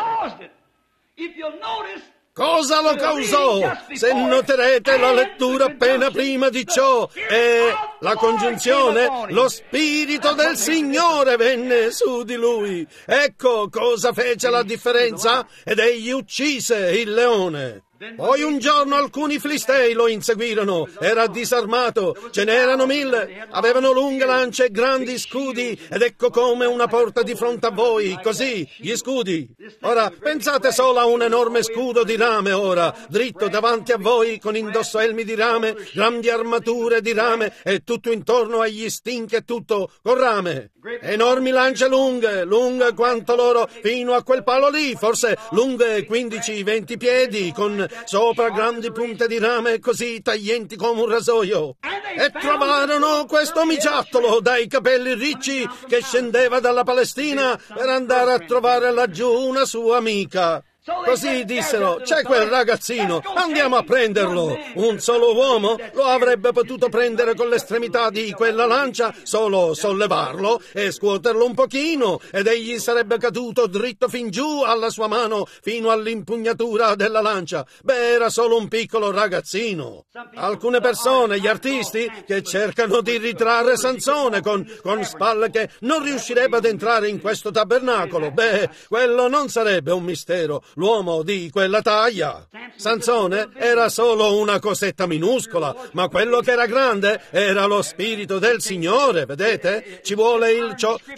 Cosa lo causò? Se noterete la lettura appena prima di ciò è la congiunzione, lo Spirito del Signore venne su di lui. Ecco cosa fece la differenza, ed egli uccise il leone. Poi un giorno alcuni filistei lo inseguirono, era disarmato, ce n'erano 1000, avevano lunghe lance e grandi scudi, ed ecco come una porta di fronte a voi, così, gli scudi. Ora, pensate solo a un enorme scudo di rame ora, dritto davanti a voi, con indosso elmi di rame, grandi armature di rame, e tutto intorno agli stinchi e tutto con rame. Enormi lance lunghe quanto loro, fino a quel palo lì, forse lunghe 15-20 piedi, con sopra grandi punte di rame così taglienti come un rasoio. E trovarono questo omiciattolo dai capelli ricci che scendeva dalla Palestina per andare a trovare laggiù una sua amica. Così dissero: c'è quel ragazzino, andiamo a prenderlo. Un solo uomo lo avrebbe potuto prendere con l'estremità di quella lancia, solo sollevarlo e scuoterlo un pochino, ed egli sarebbe caduto dritto fin giù alla sua mano, fino all'impugnatura della lancia. Beh, era solo un piccolo ragazzino. Alcune persone, gli artisti, che cercano di ritrarre Sansone con spalle che non riuscirebbe ad entrare in questo tabernacolo. Beh, quello non sarebbe un mistero. L'uomo di quella taglia. Sansone era solo una cosetta minuscola, ma quello che era grande era lo Spirito del Signore, vedete? Ci vuole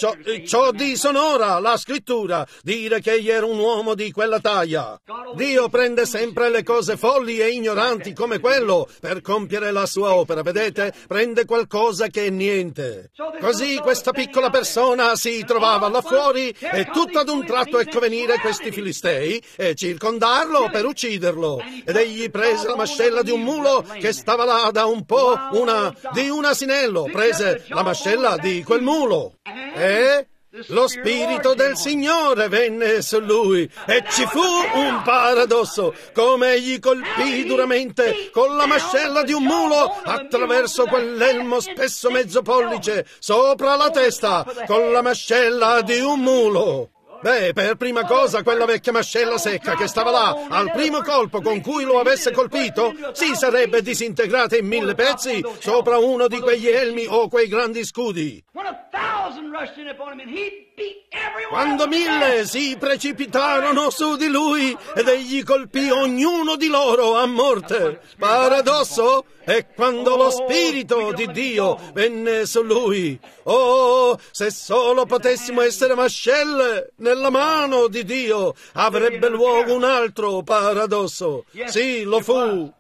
ciò disonora la scrittura, dire che egli era un uomo di quella taglia. Dio prende sempre le cose folli e ignoranti come quello per compiere la sua opera, vedete? Prende qualcosa che è niente. Così questa piccola persona si trovava là fuori e tutto ad un tratto ecco venire questi filistei e circondarlo per ucciderlo. Ed egli prese la mascella di un mulo che stava là da un po', di un asinello, prese la mascella di quel mulo e Lo Spirito del Signore venne su lui e ci fu un paradosso, come egli colpì duramente con la mascella di un mulo attraverso quell'elmo spesso mezzo pollice sopra la testa con la mascella di un mulo. Beh, per prima cosa quella vecchia mascella secca che stava là, al primo colpo con cui lo avesse colpito, si sarebbe disintegrata in 1000 pezzi sopra uno di quegli elmi o quei grandi scudi. Quando 1000 si precipitarono su di lui ed egli colpì ognuno di loro a morte. Paradosso? E quando lo Spirito di Dio venne su lui, oh, se solo potessimo essere mascelle nella mano di Dio, avrebbe luogo un altro paradosso. Sì, lo fu.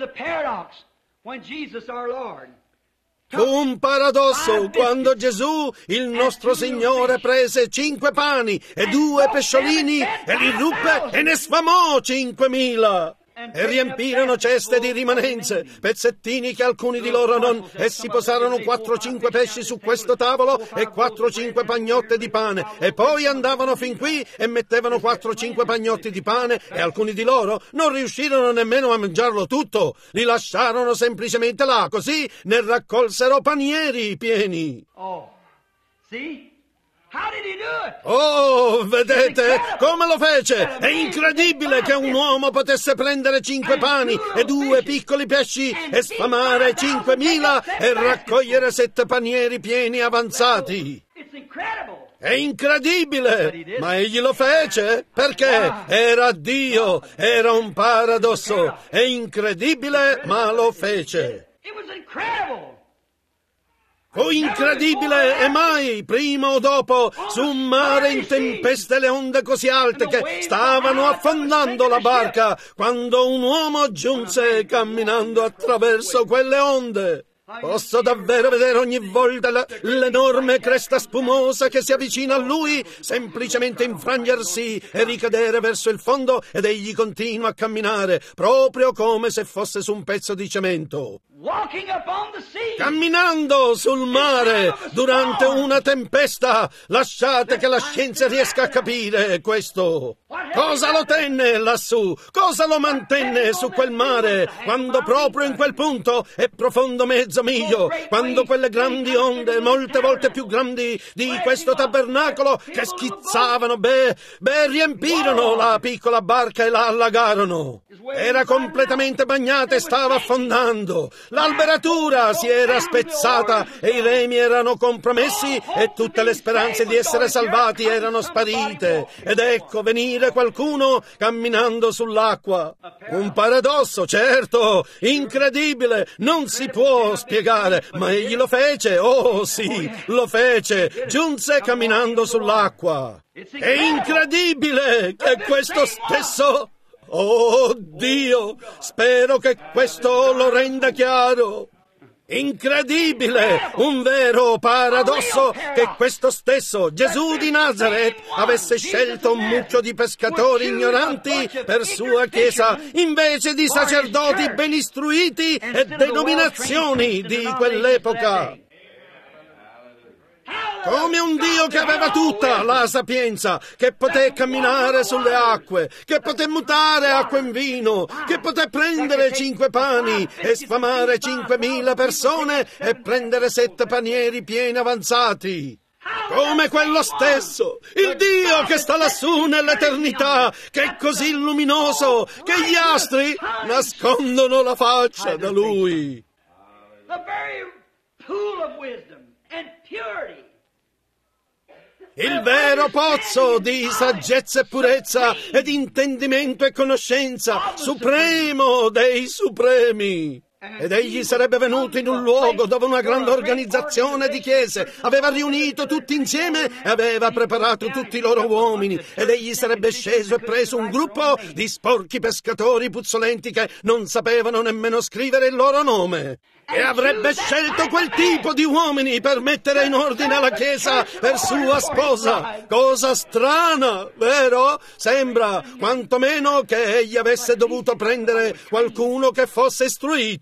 Fu un paradosso quando Gesù, il nostro Signore, prese 5 pani e 2 pesciolini e li ruppe e ne sfamò 5.000. E riempirono ceste di rimanenze, pezzettini che alcuni di loro non, e si posarono 4 o 5 pesci su questo tavolo e 4 o 5 pagnotte di pane, e poi andavano fin qui e mettevano 4 o 5 pagnotti di pane, e alcuni di loro non riuscirono nemmeno a mangiarlo tutto, li lasciarono semplicemente là, così ne raccolsero panieri pieni. Oh, vedete come lo fece? È incredibile che un uomo potesse prendere 5 pani e 2 piccoli pesci e sfamare 5.000 e raccogliere 7 panieri pieni avanzati. È incredibile, ma egli lo fece perché era Dio, era un paradosso. È incredibile, ma lo fece. Fu incredibile e mai, prima o dopo, su un mare in tempeste le onde così alte che stavano affondando la barca, quando un uomo giunse camminando attraverso quelle onde. Posso davvero vedere ogni volta l'enorme cresta spumosa che si avvicina a lui, semplicemente infrangersi e ricadere verso il fondo, ed egli continua a camminare, proprio come se fosse su un pezzo di cemento. Camminando sul mare durante una tempesta. Lasciate che la scienza riesca a capire questo. Cosa lo tenne lassù? Cosa lo mantenne su quel mare quando proprio in quel punto è profondo mezzo miglio, quando quelle grandi onde, molte volte più grandi di questo tabernacolo, che schizzavano, riempirono la piccola barca e la allagarono. Era completamente bagnata e stava affondando. L'alberatura si era spezzata e i remi erano compromessi e tutte le speranze di essere salvati erano sparite. Ed ecco venire qualcuno camminando sull'acqua. Un paradosso, certo, incredibile, non si può spiegare, ma egli lo fece, oh sì, lo fece, giunse camminando sull'acqua. È incredibile che questo stesso... Oh Dio, spero che questo lo renda chiaro. Incredibile, un vero paradosso che questo stesso Gesù di Nazareth avesse scelto un mucchio di pescatori ignoranti per sua chiesa invece di sacerdoti ben istruiti e denominazioni di quell'epoca. Come un Dio che aveva tutta la sapienza, che poté camminare sulle acque, che poté mutare acqua in vino, che poté prendere 5 pani e sfamare 5.000 persone e prendere 7 panieri pieni avanzati. Come quello stesso, il Dio che sta lassù nell'eternità, che è così luminoso che gli astri nascondono la faccia da Lui. Il vero pozzo di saggezza e purezza ed intendimento e conoscenza, supremo dei supremi. Ed egli sarebbe venuto in un luogo dove una grande organizzazione di chiese aveva riunito tutti insieme e aveva preparato tutti i loro uomini, ed egli sarebbe sceso e preso un gruppo di sporchi pescatori puzzolenti che non sapevano nemmeno scrivere il loro nome. E avrebbe scelto quel tipo di uomini per mettere in ordine la chiesa per sua sposa. Cosa strana, vero? Sembra quantomeno che egli avesse dovuto prendere qualcuno che fosse istruito.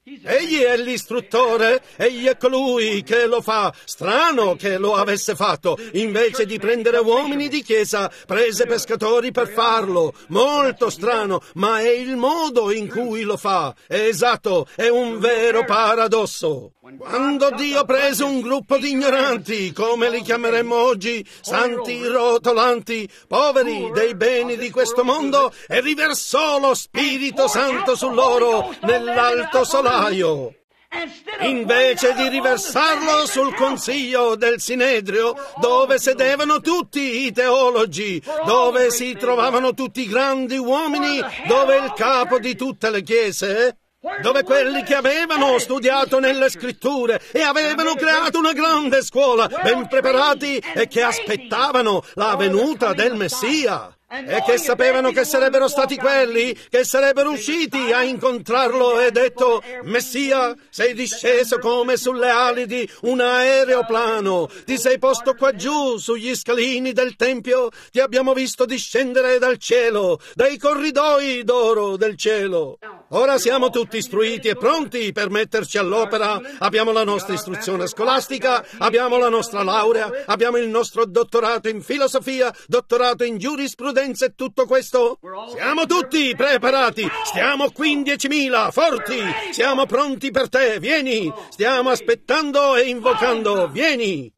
Egli è l'istruttore, egli è colui che lo fa. Strano che lo avesse fatto. Invece di prendere uomini di chiesa, prese pescatori per farlo. Molto strano, ma è il modo in cui lo fa. È esatto, è un vero paradosso. Quando Dio prese un gruppo di ignoranti, come li chiameremmo oggi, santi rotolanti, poveri dei beni di questo mondo, e riversò lo Spirito Santo su loro nell'alto solaio, invece di riversarlo sul consiglio del Sinedrio, dove sedevano tutti i teologi, dove si trovavano tutti i grandi uomini, dove il capo di tutte le chiese, dove quelli che avevano studiato nelle scritture e avevano creato una grande scuola, ben preparati e che aspettavano la venuta del Messia. E che sapevano che sarebbero stati quelli che sarebbero usciti a incontrarlo e detto: Messia, sei disceso come sulle ali di un aeroplano, ti sei posto qua giù sugli scalini del Tempio, ti abbiamo visto discendere dal cielo, dai corridoi d'oro del cielo. Ora siamo tutti istruiti e pronti per metterci all'opera, abbiamo la nostra istruzione scolastica, abbiamo la nostra laurea, abbiamo il nostro dottorato in filosofia, dottorato in giurisprudenza e tutto questo. Siamo tutti preparati, stiamo qui in 10.000, forti, siamo pronti per te, vieni, stiamo aspettando e invocando, vieni.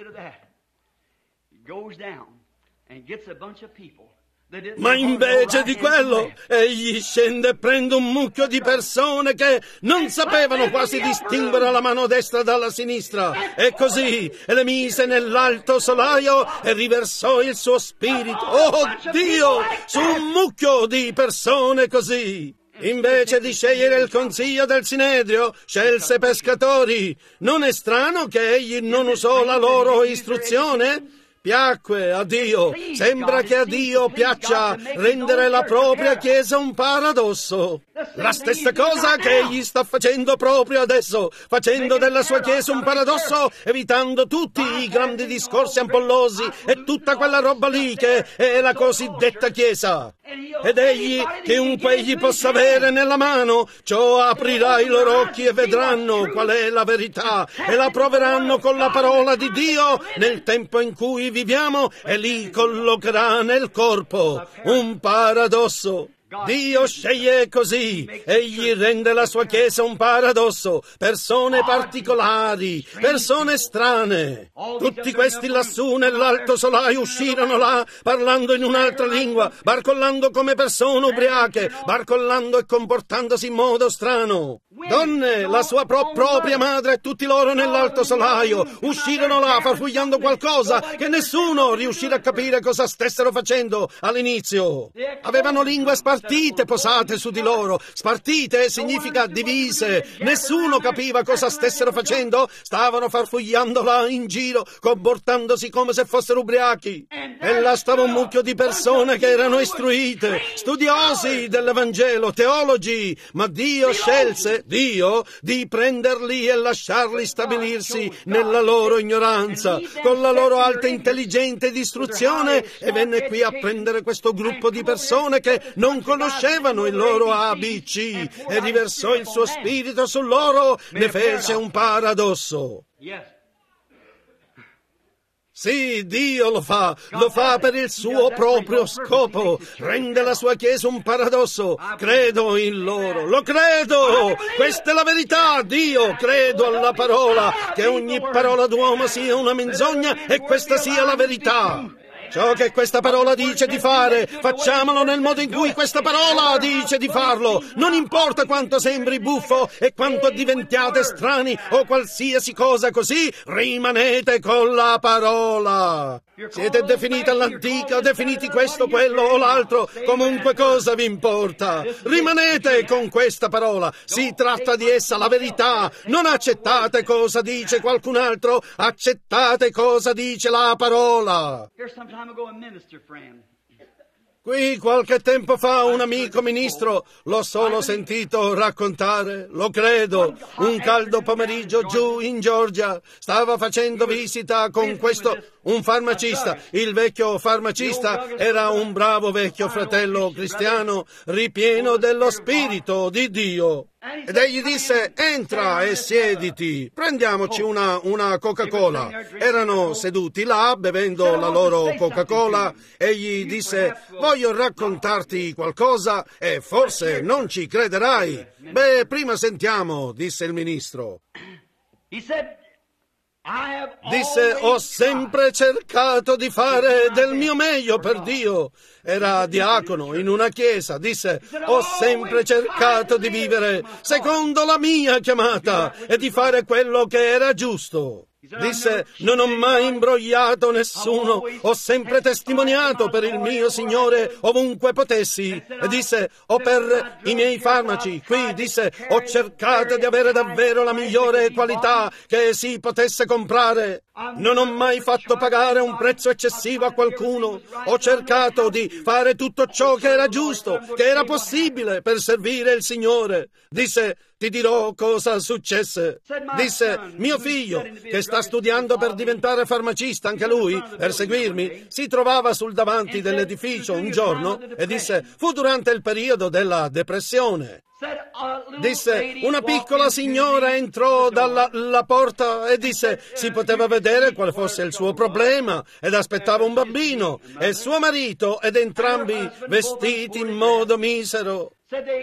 Ma invece di quello, egli scende e prende un mucchio di persone che non sapevano quasi distinguere la mano destra dalla sinistra, e così le mise nell'alto solaio e riversò il suo spirito, oh Dio, su un mucchio di persone così. Invece di scegliere il consiglio del Sinedrio, scelse pescatori. Non è strano che egli non usò la loro istruzione? Piacque a Dio, sembra che a Dio piaccia rendere la propria Chiesa un paradosso. La stessa cosa che egli sta facendo proprio adesso, facendo della sua Chiesa un paradosso, evitando tutti i grandi discorsi ampollosi e tutta quella roba lì che è la cosiddetta Chiesa. Ed egli, chiunque egli possa avere nella mano, ciò aprirà i loro occhi e vedranno qual è la verità e la proveranno con la parola di Dio nel tempo in cui viviamo e li collocherà nel corpo. Un paradosso. Dio sceglie così, egli rende la sua Chiesa un paradosso, persone particolari, persone strane. Tutti questi lassù nell'alto solaio uscirono là parlando in un'altra lingua, barcollando come persone ubriache, barcollando e comportandosi in modo strano. Donne, la sua propria madre e tutti loro nell'alto solaio uscirono là farfugliando qualcosa che nessuno riuscì a capire cosa stessero facendo all'inizio. Avevano lingue spartite posate su di loro. Spartite significa divise. Nessuno capiva cosa stessero facendo. Stavano farfugliando là in giro, comportandosi come se fossero ubriachi. E là stava un mucchio di persone che erano istruite, studiosi dell'Evangelo, teologi, ma Dio scelse di prenderli e lasciarli stabilirsi nella loro ignoranza, con la loro alta intelligenza ed istruzione, e venne qui a prendere questo gruppo di persone che non conoscevano il loro ABC e riversò il suo spirito su loro, ne fece un paradosso. Sì, Dio lo fa per il suo proprio scopo, rende la sua Chiesa un paradosso. Credo in loro, lo credo, questa è la verità, Dio, credo alla parola, che ogni parola d'uomo sia una menzogna e questa sia la verità. Ciò che questa parola dice di fare, facciamolo nel modo in cui questa parola dice di farlo. Non importa quanto sembri buffo e quanto diventiate strani o qualsiasi cosa così, rimanete con la parola. Siete definiti all'antica, definiti questo, quello o l'altro, comunque cosa vi importa? Rimanete con questa parola, si tratta di essa, la verità. Non accettate cosa dice qualcun altro, accettate cosa dice la parola. Qui qualche tempo fa un amico ministro, l'ho solo sentito raccontare, lo credo, un caldo pomeriggio giù in Georgia, stava facendo visita con un farmacista. Il vecchio farmacista era un bravo vecchio fratello cristiano, ripieno dello Spirito di Dio. Ed egli disse: entra e siediti, prendiamoci una Coca-Cola. Erano seduti là, bevendo la loro Coca-Cola. Egli disse: voglio raccontarti qualcosa e forse non ci crederai. Beh, prima sentiamo, disse il ministro. Disse: ho sempre cercato di fare del mio meglio per Dio. Era diacono in una chiesa. Disse: ho sempre cercato di vivere secondo la mia chiamata e di fare quello che era giusto. Disse: non ho mai imbrogliato nessuno, ho sempre testimoniato per il mio Signore ovunque potessi. E disse: ho per i miei farmaci qui, disse, ho cercato di avere davvero la migliore qualità che si potesse comprare. Non ho mai fatto pagare un prezzo eccessivo a qualcuno. Ho cercato di fare tutto ciò che era giusto, che era possibile per servire il Signore. Disse: ti dirò cosa successe. Disse: mio figlio, che sta studiando per diventare farmacista anche lui, per seguirmi, si trovava sul davanti dell'edificio un giorno e disse: fu durante il periodo della depressione. Disse: una piccola signora entrò dalla porta e disse: si poteva vedere quale fosse il suo problema ed aspettava un bambino e suo marito ed entrambi vestiti in modo misero.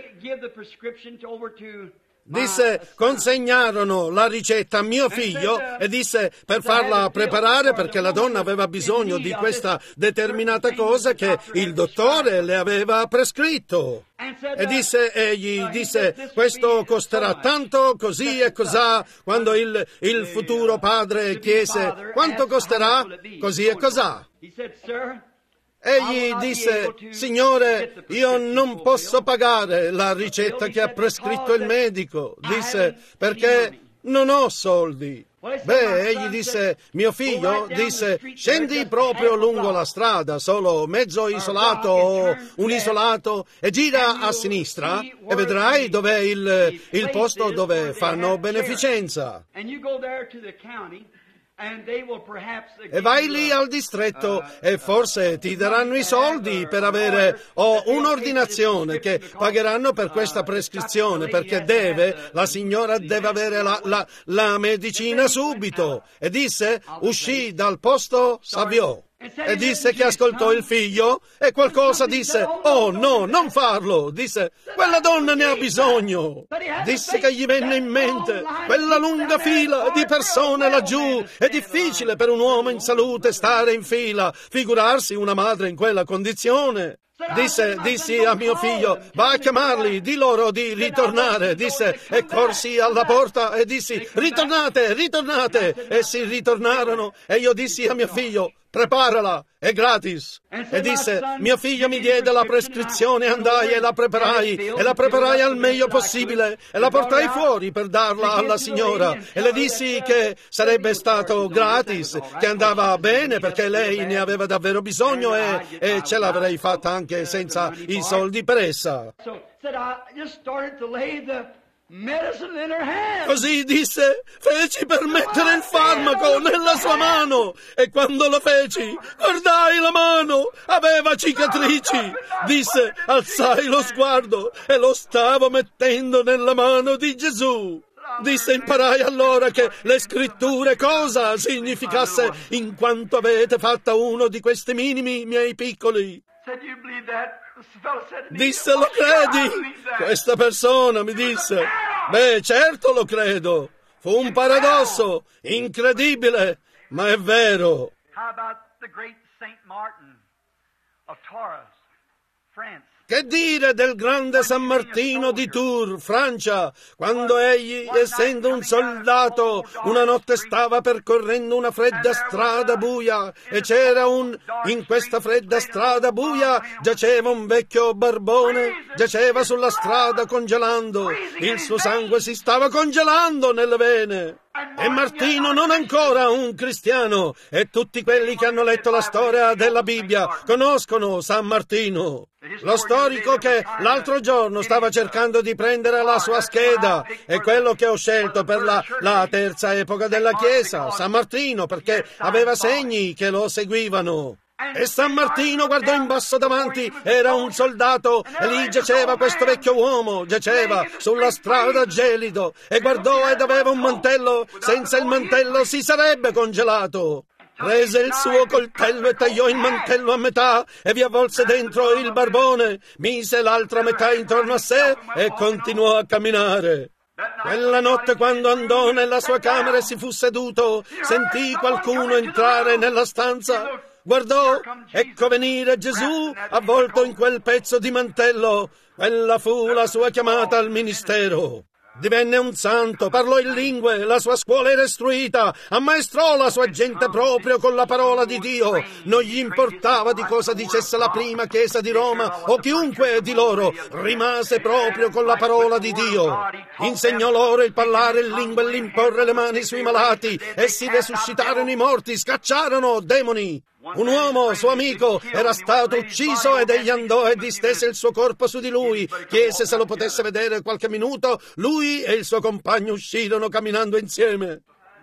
Disse: consegnarono la ricetta a mio figlio e disse per farla preparare, perché la donna aveva bisogno di questa determinata cosa che il dottore le aveva prescritto. E disse egli, disse: questo costerà tanto, così e cosà. Quando il futuro padre chiese: quanto costerà? Così e cosà. Egli disse: signore, io non posso pagare la ricetta che ha prescritto il medico. Disse: perché non ho soldi. Beh, egli disse: mio figlio, disse, scendi proprio lungo la strada, solo mezzo isolato o un isolato, e gira a sinistra e vedrai dov'è il posto dove fanno beneficenza. E vai lì al distretto e forse ti daranno i soldi per avere un'ordinazione che pagheranno per questa prescrizione, perché la signora deve avere la medicina subito. E disse: uscì dal posto, s'avviò. E disse che ascoltò il figlio e qualcosa disse: oh no, non farlo. Disse: quella donna ne ha bisogno. Disse che gli venne in mente quella lunga fila di persone laggiù. È difficile per un uomo in salute stare in fila, figurarsi una madre in quella condizione. Dissi a mio figlio: va a chiamarli, di loro di ritornare. Disse, e corsi alla porta e dissi: ritornate. Essi ritornarono e io dissi a mio figlio: preparala, è gratis. E disse: mio figlio mi diede la prescrizione, andai e la preparai al meglio possibile e la portai fuori per darla alla signora e le dissi che sarebbe stato gratis, che andava bene perché lei ne aveva davvero bisogno e ce l'avrei fatta anche senza i soldi per essa. Così disse, feci per mettere il farmaco nella sua mano e quando lo feci, guardai la mano, aveva cicatrici. Disse, alzai lo sguardo e lo stavo mettendo nella mano di Gesù. Disse, imparai allora che le scritture cosa significasse in quanto avete fatta uno di questi minimi miei piccoli. Disse, lo credi? Questa persona mi disse, beh, certo lo credo. Fu un paradosso, incredibile, ma è vero. How about the great Saint Martin of Tours, France? Che dire del grande San Martino di Tours, Francia, quando egli, essendo un soldato, una notte stava percorrendo una fredda strada buia e in questa fredda strada buia giaceva un vecchio barbone, giaceva sulla strada congelando, il suo sangue si stava congelando nelle vene. E Martino non ancora un cristiano, e tutti quelli che hanno letto la storia della Bibbia conoscono San Martino. Lo storico che l'altro giorno stava cercando di prendere la sua scheda è quello che ho scelto per la terza epoca della Chiesa, San Martino, perché aveva segni che lo seguivano. E San Martino guardò in basso davanti, era un soldato, e lì giaceva questo vecchio uomo, giaceva sulla strada gelido, e guardò ed aveva un mantello, senza il mantello si sarebbe congelato. Prese il suo coltello e tagliò il mantello a metà e vi avvolse dentro il barbone, mise l'altra metà intorno a sé e continuò a camminare. Quella notte, quando andò nella sua camera e si fu seduto, sentì qualcuno entrare nella stanza. Guardò, ecco venire Gesù avvolto in quel pezzo di mantello. Quella fu la sua chiamata al ministero. Divenne un santo, parlò in lingue, la sua scuola era istruita, ammaestrò la sua gente proprio con la parola di Dio. Non gli importava di cosa dicesse la prima chiesa di Roma o chiunque di loro, rimase proprio con la parola di Dio. Insegnò loro il parlare in lingue e l'imporre le mani sui malati, essi resuscitarono i morti, scacciarono demoni. Un uomo, suo amico, era stato ucciso ed egli andò e distese il suo corpo su di lui. Chiese se lo potesse vedere qualche minuto. Lui e il suo compagno uscirono camminando insieme.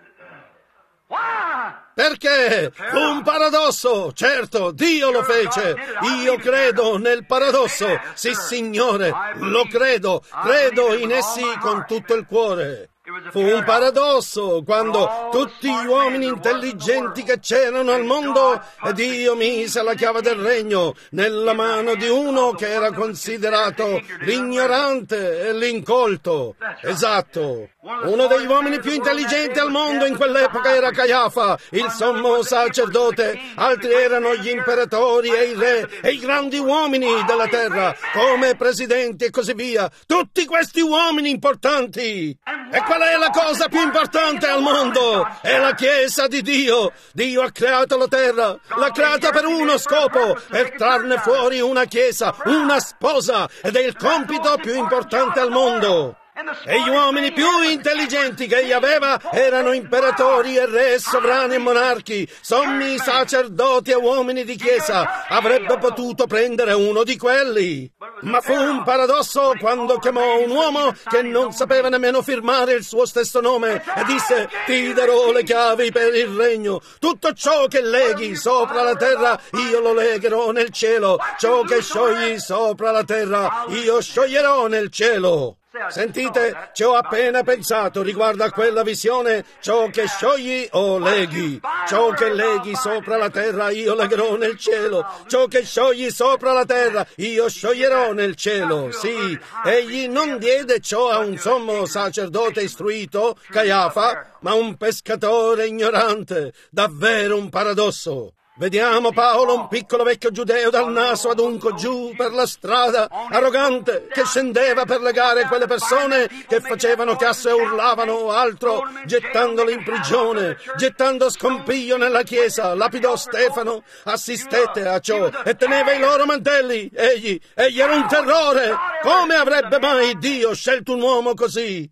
Perché? Fu un paradosso. Certo, Dio lo fece. Io credo nel paradosso. Sì, Signore, lo credo. Credo in essi con tutto il cuore. Fu un paradosso quando tutti gli uomini intelligenti che c'erano al mondo, Dio mise la chiave del regno nella mano di uno che era considerato l'ignorante e l'incolto. Esatto. Uno degli uomini più intelligenti al mondo in quell'epoca era Caiafa, il sommo sacerdote. Altri erano gli imperatori e i re e i grandi uomini della terra, come presidenti e così via. Tutti questi uomini importanti. E qual è la cosa più importante al mondo? È la Chiesa di Dio. Dio ha creato la terra, l'ha creata per uno scopo, per trarne fuori una Chiesa, una sposa, ed è il compito più importante al mondo. E gli uomini più intelligenti che egli aveva erano imperatori e re, sovrani e monarchi, sommi sacerdoti e uomini di chiesa. Avrebbe potuto prendere uno di quelli. Ma fu un paradosso quando chiamò un uomo che non sapeva nemmeno firmare il suo stesso nome e disse: ti darò le chiavi per il regno. Tutto ciò che leghi sopra la terra io lo legherò nel cielo. Ciò che sciogli sopra la terra io scioglierò nel cielo. Sentite, ci ho appena pensato riguardo a quella visione. Ciò che sciogli o leghi, ciò che leghi sopra la terra io legherò nel cielo. Ciò che sciogli sopra la terra io scioglierò nel cielo. Sì, egli non diede ciò a un sommo sacerdote istruito, Caiafa, ma un pescatore ignorante. Davvero un paradosso. Vediamo Paolo, un piccolo vecchio giudeo dal naso adunco giù per la strada, arrogante, che scendeva per legare quelle persone che facevano chiasso e urlavano o altro, gettandole in prigione, gettando scompiglio nella chiesa. Lapidò Stefano, assistette a ciò e teneva i loro mantelli. Egli era un terrore. Come avrebbe mai Dio scelto un uomo così?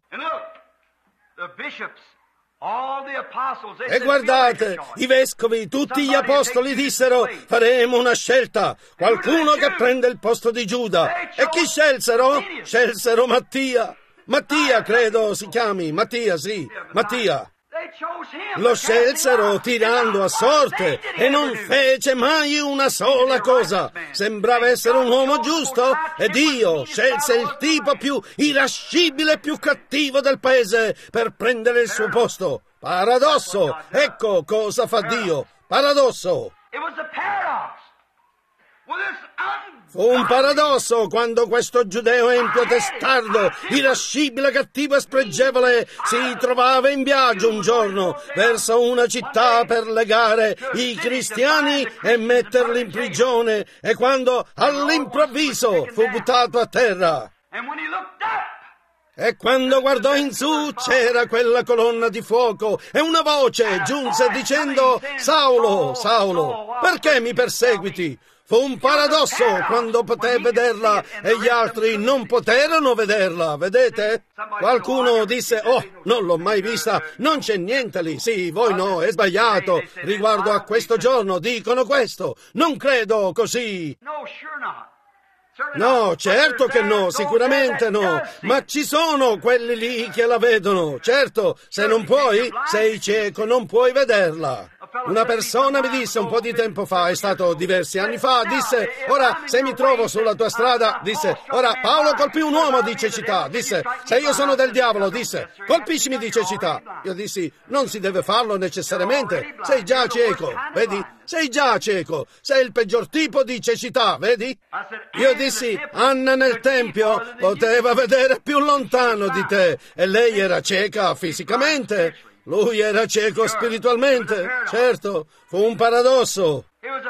E guardate, i vescovi, tutti gli apostoli dissero: faremo una scelta, qualcuno che prende il posto di Giuda. E chi scelsero? Scelsero Mattia. Mattia, credo si chiami. Mattia, sì, Mattia. Lo scelsero tirando a sorte e non fece mai una sola cosa. Sembrava essere un uomo giusto e Dio scelse il tipo più irascibile e più cattivo del paese per prendere il suo posto. Paradosso! Ecco cosa fa Dio. Paradosso! Fu un paradosso quando questo giudeo empio, testardo, irascibile, cattivo e spregevole si trovava in viaggio un giorno verso una città per legare i cristiani e metterli in prigione, e quando all'improvviso fu buttato a terra. E quando guardò in su c'era quella colonna di fuoco e una voce giunse dicendo: Saulo, Saulo, perché mi perseguiti? Fu un paradosso quando poté vederla e gli altri non poterono vederla, vedete? Qualcuno disse: oh, non l'ho mai vista, non c'è niente lì. Sì, voi no, è sbagliato. Riguardo a questo giorno dicono questo. Non credo così. No, certo che no, sicuramente no, ma ci sono quelli lì che la vedono. Certo, se non puoi, sei cieco, non puoi vederla. Una persona mi disse un po' di tempo fa, è stato diversi anni fa, disse, ora se mi trovo sulla tua strada, disse, ora Paolo colpì un uomo di cecità, disse, se io sono del diavolo, disse, colpiscimi di cecità. Io dissi, non si deve farlo necessariamente, sei già cieco, vedi? Sei già cieco, sei il peggior tipo di cecità, vedi? Io dissi, Anna nel tempio poteva vedere più lontano di te e lei era cieca fisicamente, lui era cieco spiritualmente, certo, fu un paradosso.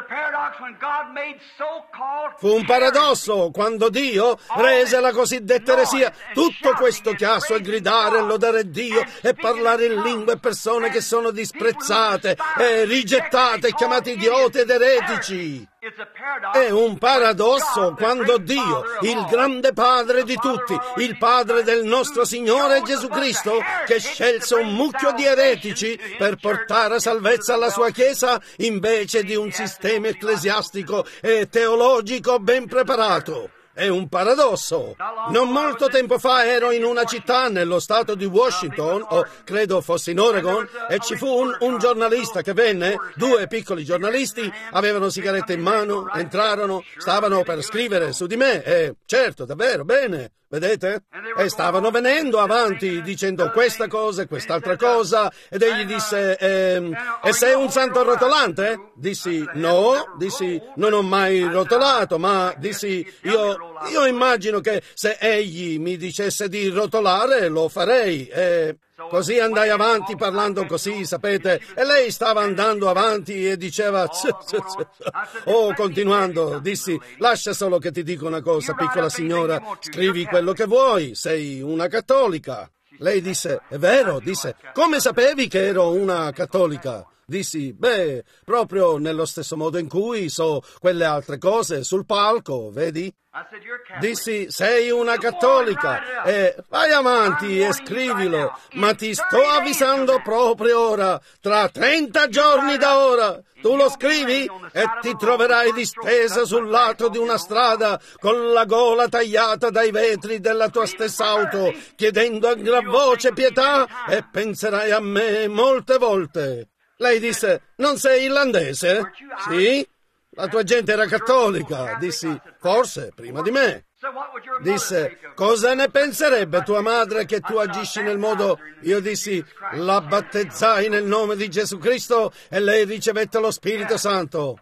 Fu un paradosso quando Dio rese la cosiddetta eresia tutto questo chiasso e gridare e lodare Dio e parlare in lingue persone che sono disprezzate e rigettate e chiamate idioti ed eretici. È un paradosso quando Dio, il grande Padre di tutti, il Padre del nostro Signore Gesù Cristo, che scelse un mucchio di eretici per portare salvezza alla sua Chiesa invece di un sistema ecclesiastico e teologico ben preparato. È un paradosso. Non molto tempo fa ero in una città nello stato di Washington, o credo fosse in Oregon, e ci fu un giornalista che venne, 2 piccoli giornalisti, avevano sigarette in mano, entrarono, stavano per scrivere su di me, e certo, davvero, bene, vedete? E stavano venendo avanti dicendo questa cosa e quest'altra cosa, ed egli disse, e sei un santo rotolante? Dissi, no, dissi, non ho mai rotolato, ma dissi, io immagino che se egli mi dicesse di rotolare lo farei, e così andai avanti parlando così, sapete, e lei stava andando avanti e diceva, continuando, dissi, lascia solo che ti dico una cosa, piccola signora, scrivi quello che vuoi, sei una cattolica. Lei disse, è vero, disse, come sapevi che ero una cattolica? Dissi, beh, proprio nello stesso modo in cui so quelle altre cose sul palco, vedi? Dissi, sei una cattolica e vai avanti e scrivilo, ma ti sto avvisando proprio ora, tra 30 giorni da ora, tu lo scrivi e ti troverai distesa sul lato di una strada con la gola tagliata dai vetri della tua stessa auto, chiedendo a gran voce pietà e penserai a me molte volte. Lei disse, non sei irlandese? Sì? La tua gente era cattolica. Dissi, forse, prima di me. Disse, cosa ne penserebbe tua madre che tu agisci nel modo... Io dissi, la battezzai nel nome di Gesù Cristo e lei ricevette lo Spirito Santo.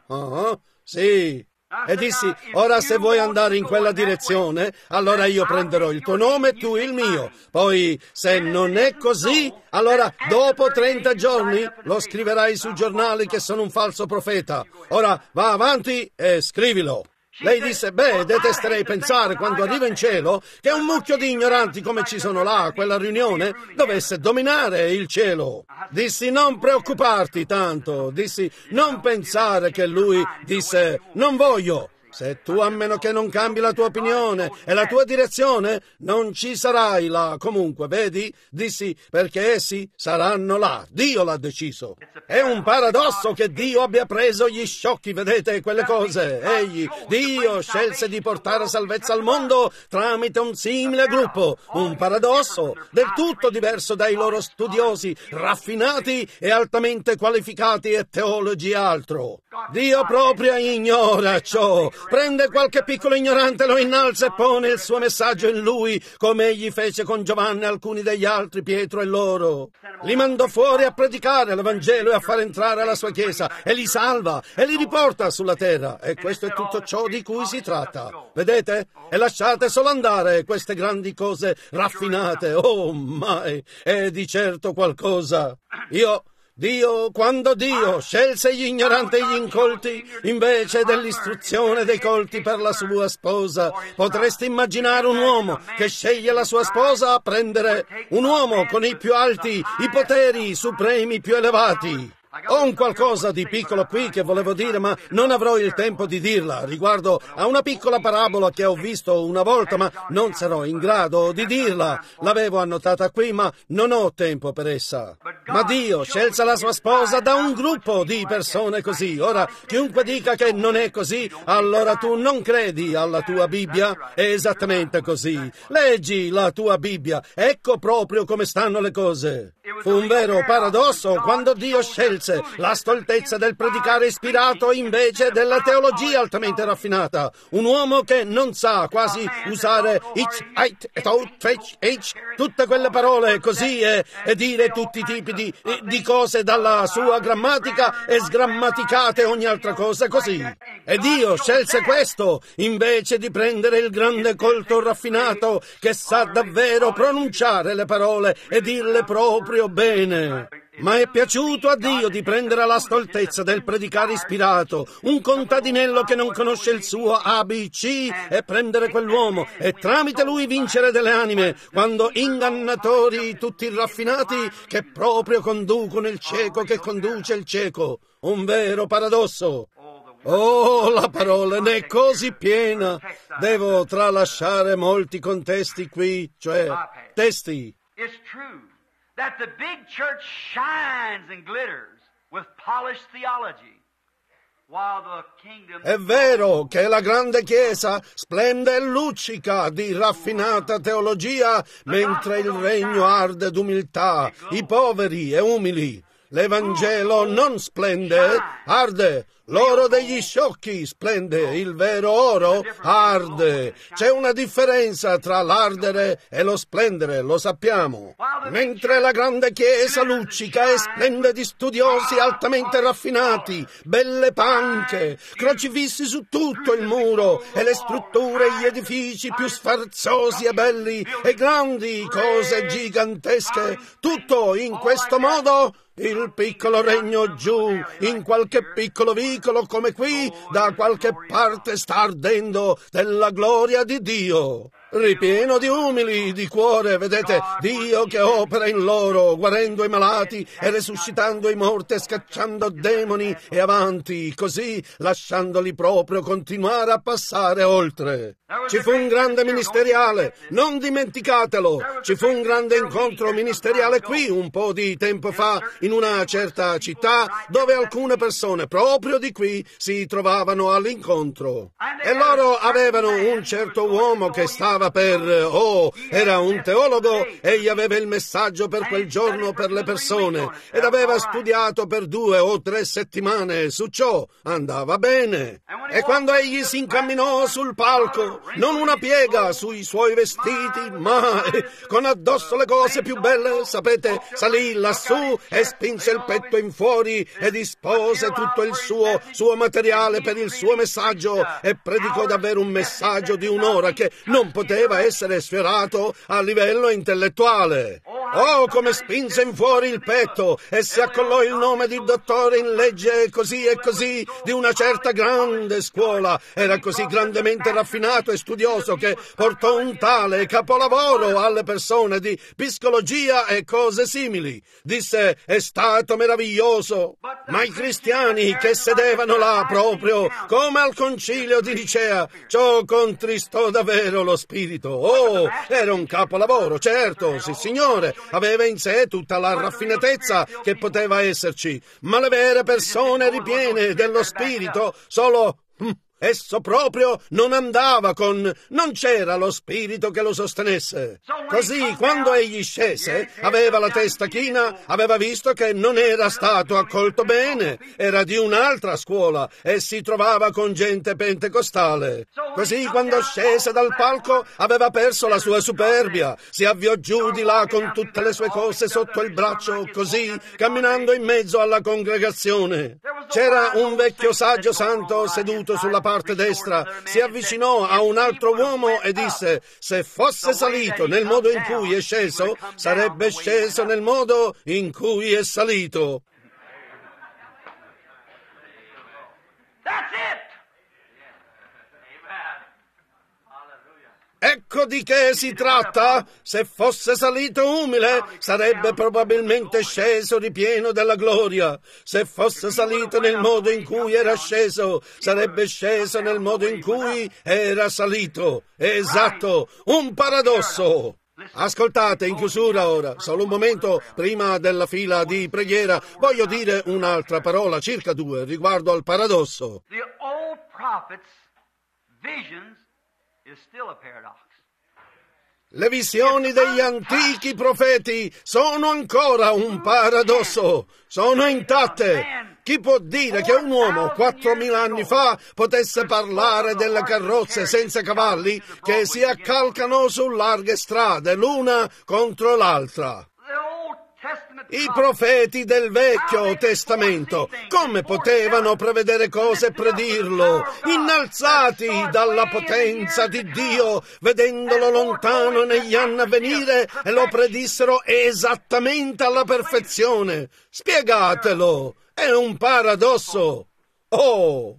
Sì. E dissi, ora se vuoi andare in quella direzione, allora io prenderò il tuo nome e tu il mio. Poi, se non è così, allora dopo 30 giorni lo scriverai sui giornali che sono un falso profeta. Ora va avanti e scrivilo. Lei disse, beh, detesterei pensare quando arrivo in cielo che un mucchio di ignoranti come ci sono là a quella riunione dovesse dominare il cielo. Dissi, non preoccuparti tanto. Dissi, non pensare che lui disse, non voglio. Se tu, a meno che non cambi la tua opinione e la tua direzione, non ci sarai là comunque, vedi? Dissi, perché essi saranno là. Dio l'ha deciso. È un paradosso che Dio abbia preso gli sciocchi, vedete, quelle cose. Dio scelse di portare salvezza al mondo tramite un simile gruppo. Un paradosso del tutto diverso dai loro studiosi, raffinati e altamente qualificati e teologi e altro. Dio proprio ignora ciò. Prende qualche piccolo ignorante, lo innalza e pone il suo messaggio in lui, come egli fece con Giovanni e alcuni degli altri, Pietro e loro. Li mandò fuori a predicare l'Evangelo e a far entrare alla sua Chiesa, e li salva e li riporta sulla terra. E questo è tutto ciò di cui si tratta. Vedete? E lasciate solo andare queste grandi cose raffinate. Oh, mai! È di certo qualcosa. Quando Dio scelse gli ignoranti e gli incolti invece dell'istruzione dei colti per la sua sposa, potresti immaginare un uomo che sceglie la sua sposa a prendere un uomo con i più alti, i poteri supremi più elevati. Ho un qualcosa di piccolo qui che volevo dire, ma non avrò il tempo di dirla, riguardo a una piccola parabola che ho visto una volta, ma non sarò in grado di dirla. L'avevo annotata qui, ma non ho tempo per essa. Ma Dio scelse la sua sposa da un gruppo di persone così. Ora, chiunque dica che non è così, allora tu non credi alla tua Bibbia? È esattamente così. Leggi la tua Bibbia, ecco proprio come stanno le cose. Fu un vero paradosso quando Dio scelse la stoltezza del predicare ispirato invece della teologia altamente raffinata. Un uomo che non sa quasi usare ich, eit, et out, fetch, eich, tutte quelle parole così e dire tutti i tipi di cose dalla sua grammatica e sgrammaticate ogni altra cosa così. E Dio scelse questo invece di prendere il grande colto raffinato che sa davvero pronunciare le parole e dirle proprio bene. Ma è piaciuto a Dio di prendere la stoltezza del predicare ispirato, un contadinello che non conosce il suo ABC, e prendere quell'uomo e tramite lui vincere delle anime, quando ingannatori tutti raffinati che proprio conducono il cieco che conduce il cieco. Un vero paradosso. Oh, la parola ne è così piena. Devo tralasciare molti contesti qui, cioè testi. It's true that the big church shines and glitters with polished theology, while the kingdom... È vero che la grande Chiesa splende e luccica di raffinata teologia, mentre il regno arde d'umiltà, i poveri e umili. L'Evangelo non splende, arde. L'oro degli sciocchi splende, il vero oro arde. C'è una differenza tra l'ardere e lo splendere, lo sappiamo. Mentre la grande Chiesa luccica e splende di studiosi altamente raffinati, belle panche, crocifissi su tutto il muro e le strutture e gli edifici più sfarzosi e belli e grandi cose gigantesche, tutto in questo modo. Il piccolo regno giù, in qualche piccolo vicolo come qui, da qualche parte sta ardendo della gloria di Dio. Ripieno di umili di cuore, vedete, Dio che opera in loro, guarendo i malati e resuscitando i morti e scacciando demoni e avanti, così lasciandoli proprio continuare a passare oltre. Ci fu un grande ministeriale, non dimenticatelo, ci fu un grande incontro ministeriale qui un po' di tempo fa in una certa città dove alcune persone proprio di qui si trovavano all'incontro. E loro avevano un certo uomo che stava era un teologo, egli aveva il messaggio per quel giorno per le persone ed aveva studiato per 2 o 3 settimane su ciò, andava bene. E quando egli si incamminò sul palco, non una piega sui suoi vestiti, ma con addosso le cose più belle, sapete, salì lassù e spinse il petto in fuori e dispose tutto il suo materiale per il suo messaggio e predicò davvero un messaggio di un'ora che non poteva essere sfiorato a livello intellettuale. Oh, come spinse in fuori il petto e si accollò il nome di dottore in legge così e così di una certa grande scuola. Era così grandemente raffinato e studioso che portò un tale capolavoro alle persone di psicologia e cose simili. Disse, è stato meraviglioso. Ma i cristiani che sedevano là proprio come al concilio di Nicea, ciò contristò davvero lo spirito. Oh, era un capolavoro, certo, sì signore, aveva in sé tutta la raffinatezza che poteva esserci, ma le vere persone ripiene dello spirito solo... Esso proprio non andava non c'era lo spirito che lo sostenesse. Così, quando egli scese, aveva la testa china, aveva visto che non era stato accolto bene, era di un'altra scuola e si trovava con gente pentecostale. Così, quando scese dal palco, aveva perso la sua superbia, si avviò giù di là con tutte le sue cose sotto il braccio, così, camminando in mezzo alla congregazione. C'era un vecchio saggio santo seduto sulla parte destra, si avvicinò a un altro uomo e disse, se fosse salito nel modo in cui è sceso, sarebbe sceso nel modo in cui è salito. That's it! Ecco di che si tratta. Se fosse salito umile, sarebbe probabilmente sceso ripieno della gloria. Se fosse salito nel modo in cui era sceso, sarebbe sceso nel modo in cui era salito. Esatto, un paradosso. Ascoltate, in chiusura ora, solo un momento prima della fila di preghiera, voglio dire un'altra parola, circa 2, riguardo al paradosso. The old prophets' visions is still a paradox. Le visioni degli antichi profeti sono ancora un paradosso, sono intatte. Chi può dire che un uomo 4.000 anni fa potesse parlare delle carrozze senza cavalli che si accalcano su larghe strade l'una contro l'altra? I profeti del Vecchio Testamento, come potevano prevedere cose e predirlo, innalzati dalla potenza di Dio, vedendolo lontano negli anni a venire, e lo predissero esattamente alla perfezione? Spiegatelo, è un paradosso. Oh!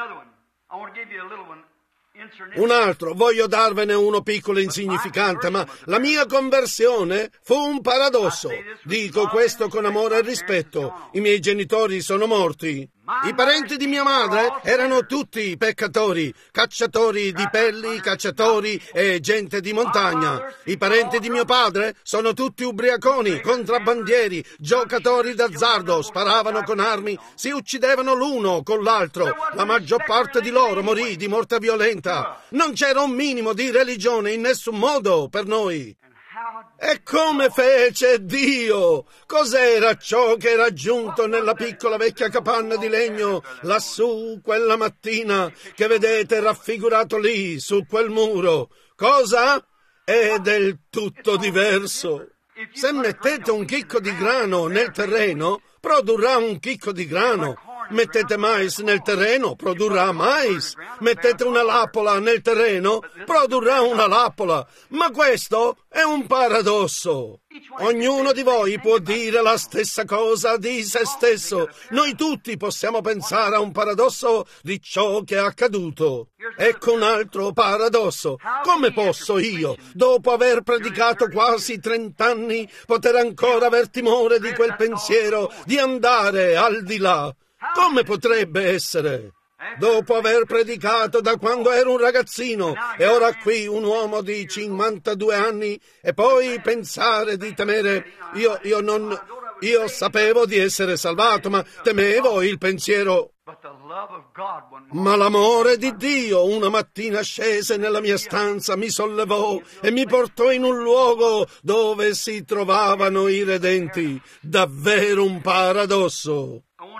Un altro, voglio darvene uno piccolo e insignificante, ma la mia conversione fu un paradosso. Dico questo con amore e rispetto. I miei genitori sono morti. I parenti di mia madre erano tutti peccatori, cacciatori di pelli, cacciatori e gente di montagna. I parenti di mio padre sono tutti ubriaconi, contrabbandieri, giocatori d'azzardo, sparavano con armi, si uccidevano l'uno con l'altro. La maggior parte di loro morì di morte violenta. Non c'era un minimo di religione in nessun modo per noi. E come fece Dio? Cos'era ciò che era giunto nella piccola vecchia capanna di legno lassù quella mattina che vedete raffigurato lì su quel muro? Cosa? È del tutto diverso. Se mettete un chicco di grano nel terreno, produrrà un chicco di grano. Mettete mais nel terreno, produrrà mais. Mettete una lappola nel terreno, produrrà una lappola. Ma questo è un paradosso. Ognuno di voi può dire la stessa cosa di se stesso. Noi tutti possiamo pensare a un paradosso di ciò che è accaduto. Ecco un altro paradosso. Come posso io, dopo aver predicato quasi 30 anni, poter ancora aver timore di quel pensiero di andare al di là? Come potrebbe essere? Dopo aver predicato da quando ero un ragazzino e ora qui un uomo di 52 anni e poi pensare di temere, io sapevo di essere salvato, ma temevo il pensiero. Ma l'amore di Dio una mattina scese nella mia stanza, mi sollevò e mi portò in un luogo dove si trovavano i redenti. Davvero un paradosso.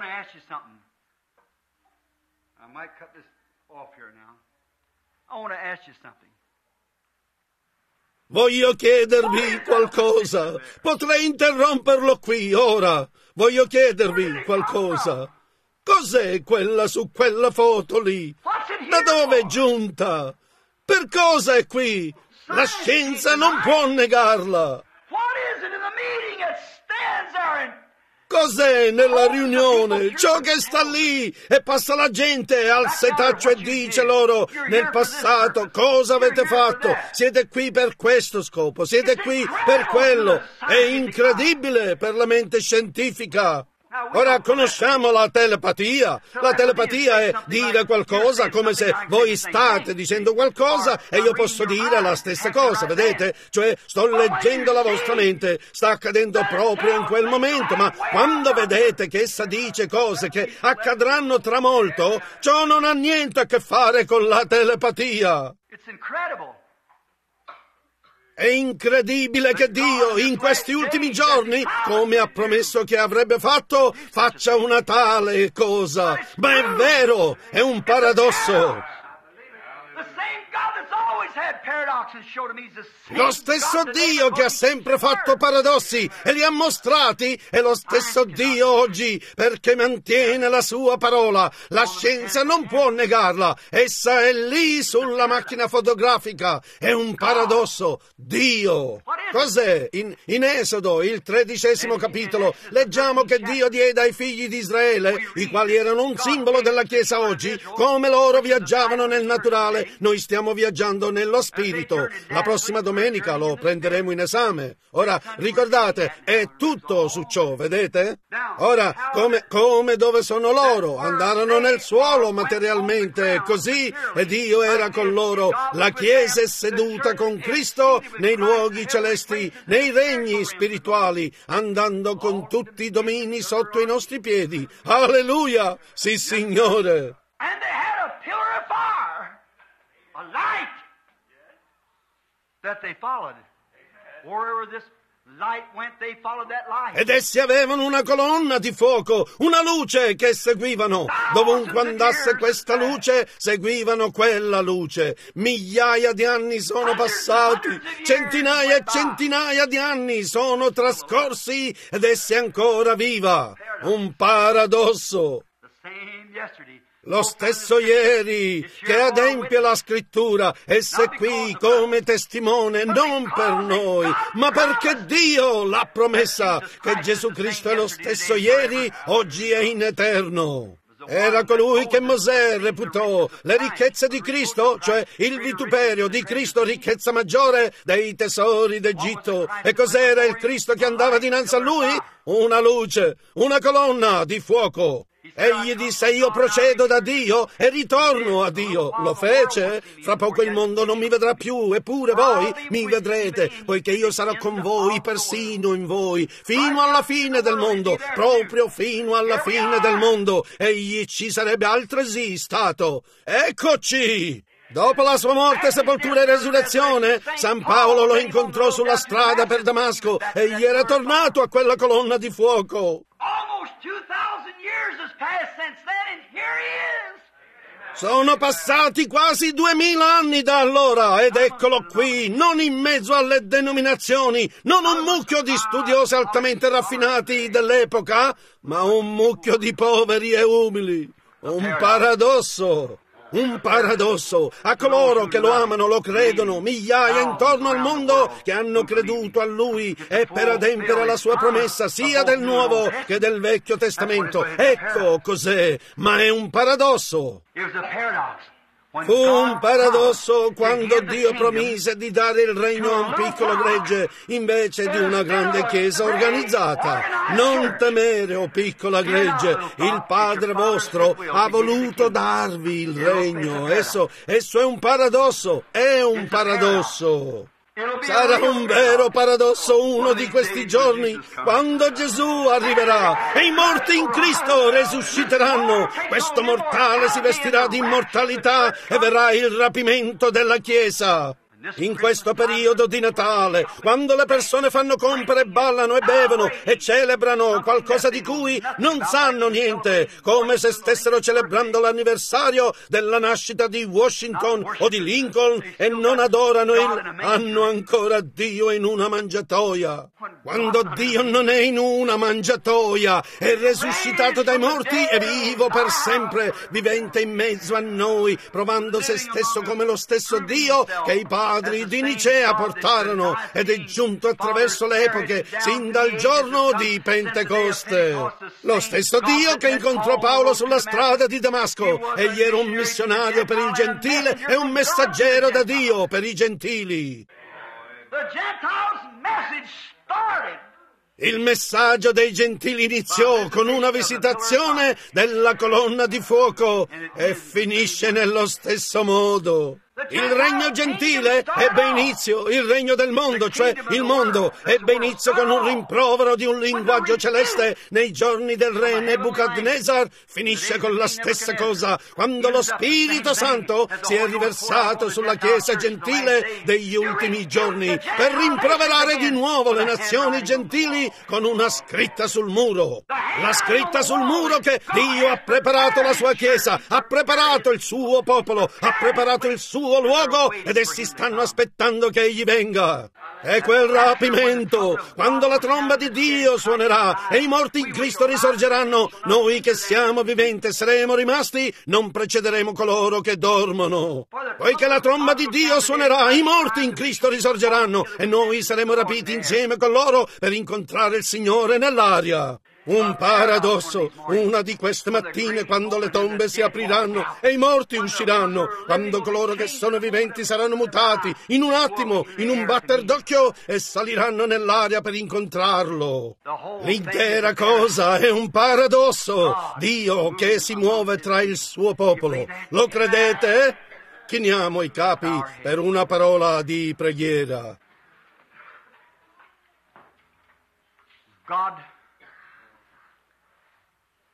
Voglio chiedervi qualcosa. Potrei interromperlo qui, ora. Voglio chiedervi qualcosa. Cos'è quella su quella foto lì? Da dove è giunta? Per cosa è qui? La scienza non può negarla. Cos'è nella riunione? Ciò che sta lì e passa la gente al setaccio e dice loro nel passato cosa avete fatto? Siete qui per questo scopo, siete qui per quello. È incredibile per la mente scientifica. Ora conosciamo la telepatia. La telepatia è dire qualcosa come se voi state dicendo qualcosa e io posso dire la stessa cosa, vedete? Cioè sto leggendo la vostra mente, sta accadendo proprio in quel momento, ma quando vedete che essa dice cose che accadranno tra molto, ciò non ha niente a che fare con la telepatia. È incredibile che Dio in questi ultimi giorni, come ha promesso che avrebbe fatto, faccia una tale cosa. Ma è vero, è un paradosso. Lo stesso Dio che ha sempre fatto paradossi e li ha mostrati è lo stesso Dio oggi perché mantiene la sua parola. La scienza non può negarla. Essa è lì sulla macchina fotografica. È un paradosso. Dio. Cos'è? In Esodo, il 13° capitolo, leggiamo che Dio diede ai figli di Israele, i quali erano un simbolo della Chiesa oggi, come loro viaggiavano nel naturale, noi stiamo viaggiando nello spirito. La prossima domenica lo prenderemo in esame. Ora, ricordate, è tutto su ciò, vedete? Ora, come dove sono loro? Andarono nel suolo materialmente, così, e Dio era con loro. La Chiesa è seduta con Cristo nei luoghi celesti, nei regni spirituali, andando con tutti i domini sotto i nostri piedi. Alleluia! Sì, Signore! that they followed. Wherever this light went, they followed that light. Ed essi avevano una colonna di fuoco, una luce che seguivano. Dovunque andasse questa luce, seguivano quella luce. Migliaia di anni sono passati, centinaia e centinaia di anni sono trascorsi ed essi è ancora viva. Un paradosso. The same yesterday. Lo stesso ieri che adempie la scrittura, essa è qui come testimone non per noi, ma perché Dio l'ha promessa che Gesù Cristo è lo stesso ieri, oggi e in eterno. Era colui che Mosè reputò le ricchezze di Cristo, cioè il vituperio di Cristo, ricchezza maggiore dei tesori d'Egitto. E cos'era il Cristo che andava dinanzi a lui? Una luce, una colonna di fuoco. Egli disse: io procedo da Dio e ritorno a Dio. Lo fece. Fra poco il mondo non mi vedrà più, eppure voi mi vedrete, poiché io sarò con voi, persino in voi, fino alla fine del mondo, proprio fino alla fine del mondo. Egli ci sarebbe altresì stato. Eccoci! Dopo la sua morte, sepoltura e resurrezione, San Paolo lo incontrò sulla strada per Damasco e gli era tornato a quella colonna di fuoco. Almost 2,000 years has passed since then, and here he is. Sono passati quasi 2000 anni da allora ed eccolo qui, non in mezzo alle denominazioni, non un mucchio di studiosi altamente raffinati dell'epoca, ma un mucchio di poveri e umili. Un paradosso. Un paradosso. A coloro che lo amano, lo credono, migliaia intorno al mondo che hanno creduto a lui e per adempiere la sua promessa sia del Nuovo che del Vecchio Testamento. Ecco cos'è, ma è un paradosso. Fu un paradosso quando Dio promise di dare il regno a un piccolo gregge invece di una grande chiesa organizzata. Non temere, o piccola gregge, il Padre vostro ha voluto darvi il regno. Esso è un paradosso, è un paradosso. Sarà un vero paradosso uno di questi giorni, quando Gesù arriverà e i morti in Cristo resusciteranno. Questo mortale si vestirà di immortalità e verrà il rapimento della Chiesa. In questo periodo di Natale, quando le persone fanno compere, ballano e bevono e celebrano qualcosa di cui non sanno niente, come se stessero celebrando l'anniversario della nascita di Washington o di Lincoln e non adorano hanno ancora Dio in una mangiatoia. Quando Dio non è in una mangiatoia, è risuscitato dai morti e vivo per sempre, vivente in mezzo a noi, provando se stesso come lo stesso Dio che i padri di Nicea portarono ed è giunto attraverso le epoche sin dal giorno di Pentecoste. Lo stesso Dio che incontrò Paolo sulla strada di Damasco. Egli era un missionario per il gentile e un messaggero da Dio per i gentili. The Gentiles' message started. Il messaggio dei gentili iniziò con una visitazione della colonna di fuoco e finisce nello stesso modo. Il regno gentile ebbe inizio, il regno del mondo, cioè il mondo, ebbe inizio con un rimprovero di un linguaggio celeste nei giorni del re Nebuchadnezzar, finisce con la stessa cosa quando lo Spirito Santo si è riversato sulla Chiesa gentile degli ultimi giorni per rimproverare di nuovo le nazioni gentili con una scritta sul muro. La scritta sul muro che Dio ha preparato la sua Chiesa, ha preparato il suo popolo, ha preparato il suo luogo ed essi stanno aspettando che egli venga. È quel rapimento, quando la tromba di Dio suonerà e i morti in Cristo risorgeranno, noi che siamo viventi saremo rimasti, non precederemo coloro che dormono. Poiché la tromba di Dio suonerà, i morti in Cristo risorgeranno e noi saremo rapiti insieme con loro per incontrare il Signore nell'aria. Un paradosso, una di queste mattine quando le tombe si apriranno e i morti usciranno, quando coloro che sono viventi saranno mutati in un attimo, in un batter d'occhio e saliranno nell'aria per incontrarlo. L'intera cosa è un paradosso, Dio che si muove tra il suo popolo. Lo credete? Chiniamo i capi per una parola di preghiera. God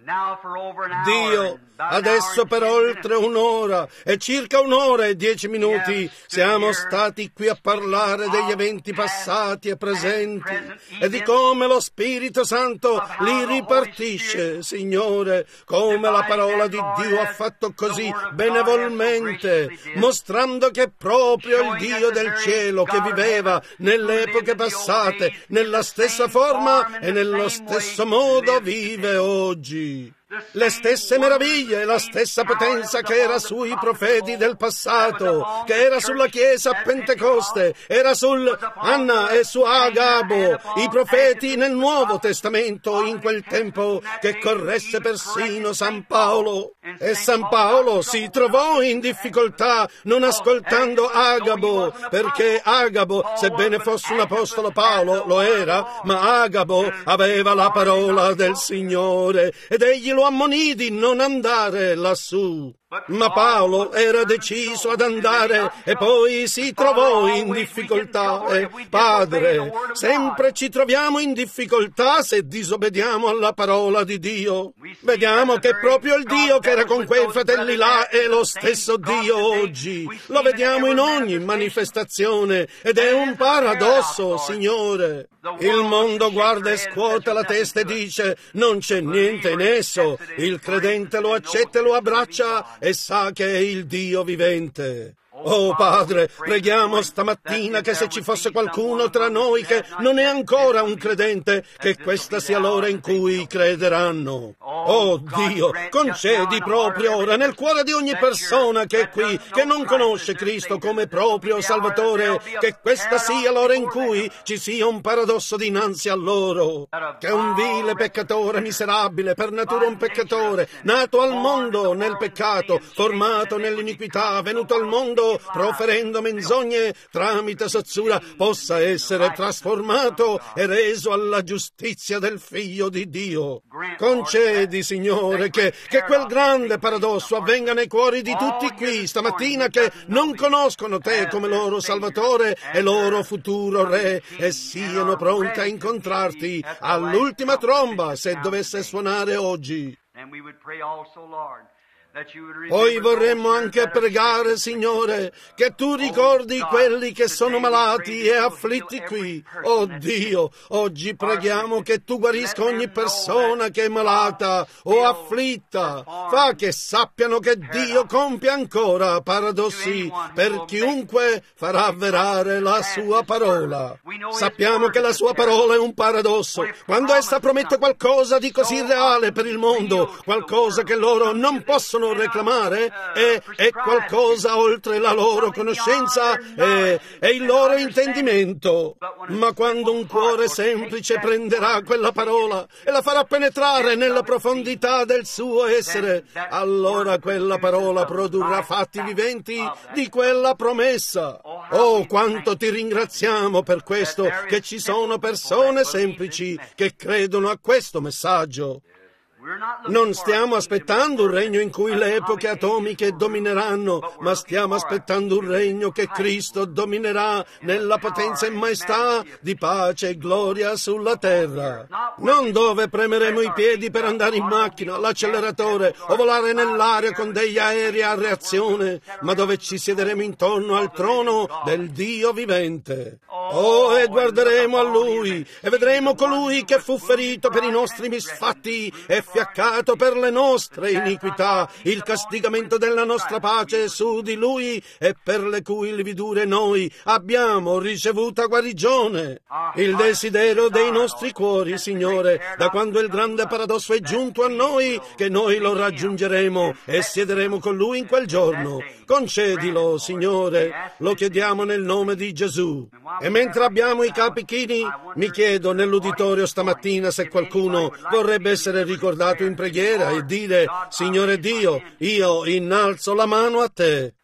Dio, adesso per oltre un'ora e circa un'ora e 10 minuti siamo stati qui a parlare degli eventi passati e presenti e di come lo Spirito Santo li ripartisce, Signore, come la parola di Dio ha fatto così benevolmente, mostrando che proprio il Dio del cielo che viveva nelle epoche passate, nella stessa forma e nello stesso modo vive oggi. Le stesse meraviglie e la stessa potenza che era sui profeti del passato, che era sulla Chiesa a Pentecoste, era su Anna e su Agabo, i profeti nel Nuovo Testamento in quel tempo che corresse persino San Paolo. E San Paolo si trovò in difficoltà non ascoltando Agabo, perché Agabo, sebbene fosse un apostolo, Paolo lo era, ma Agabo aveva la parola del Signore ed egli lo ammonì di non andare lassù. Ma Paolo era deciso ad andare e poi si trovò in difficoltà. E, Padre, sempre ci troviamo in difficoltà se disobbediamo alla parola di Dio. Vediamo che proprio il Dio che era con quei fratelli là è lo stesso Dio oggi. Lo vediamo in ogni manifestazione ed è un paradosso, Signore. Il mondo guarda e scuote la testa e dice: non c'è niente in esso. Il credente lo accetta e lo abbraccia e sa che è il Dio vivente. Oh Padre, preghiamo stamattina che se ci fosse qualcuno tra noi che non è ancora un credente, che questa sia l'ora in cui crederanno. Oh Dio, concedi proprio ora nel cuore di ogni persona che è qui, che non conosce Cristo come proprio Salvatore, che questa sia l'ora in cui ci sia un paradosso dinanzi a loro, che un vile peccatore miserabile, per natura un peccatore, nato al mondo nel peccato, formato nell'iniquità, venuto al mondo proferendo menzogne tramite sozzura, possa essere trasformato e reso alla giustizia del Figlio di Dio. Concedi, Signore, che quel grande paradosso avvenga nei cuori di tutti qui stamattina che non conoscono Te come loro Salvatore e loro futuro Re e siano pronti a incontrarti all'ultima tromba se dovesse suonare oggi. Poi vorremmo anche pregare, Signore, che Tu ricordi quelli che sono malati e afflitti qui. Oh Dio, oggi preghiamo che Tu guarisca ogni persona che è malata o afflitta. Fa che sappiano che Dio compie ancora paradossi per chiunque farà avverare la Sua parola. Sappiamo che la Sua parola è un paradosso. Quando essa promette qualcosa di così reale per il mondo, qualcosa che loro non possono reclamare, è qualcosa oltre la loro conoscenza e il loro intendimento. Ma quando un cuore semplice prenderà quella parola e la farà penetrare nella profondità del suo essere, allora quella parola produrrà fatti viventi di quella promessa. Oh, quanto Ti ringraziamo per questo, che ci sono persone semplici che credono a questo messaggio. Non stiamo aspettando un regno in cui le epoche atomiche domineranno, ma stiamo aspettando un regno che Cristo dominerà nella potenza e maestà di pace e gloria sulla terra. Non dove premeremo i piedi per andare in macchina, l'acceleratore o volare nell'aria con degli aerei a reazione, ma dove ci siederemo intorno al trono del Dio vivente. Oh, e guarderemo a Lui e vedremo colui che fu ferito per i nostri misfatti e fiaccato per le nostre iniquità. Il castigamento della nostra pace è su di Lui e per le cui lividure noi abbiamo ricevuta guarigione. Il desiderio dei nostri cuori, Signore, da quando il grande paradosso è giunto a noi, che noi lo raggiungeremo e siederemo con Lui in quel giorno. Concedilo, Signore, lo chiediamo nel nome di Gesù. E mentre abbiamo i capi chini, mi chiedo nell'uditorio stamattina se qualcuno vorrebbe essere ricordato in preghiera e dire: Signore Dio, io innalzo la mano a Te.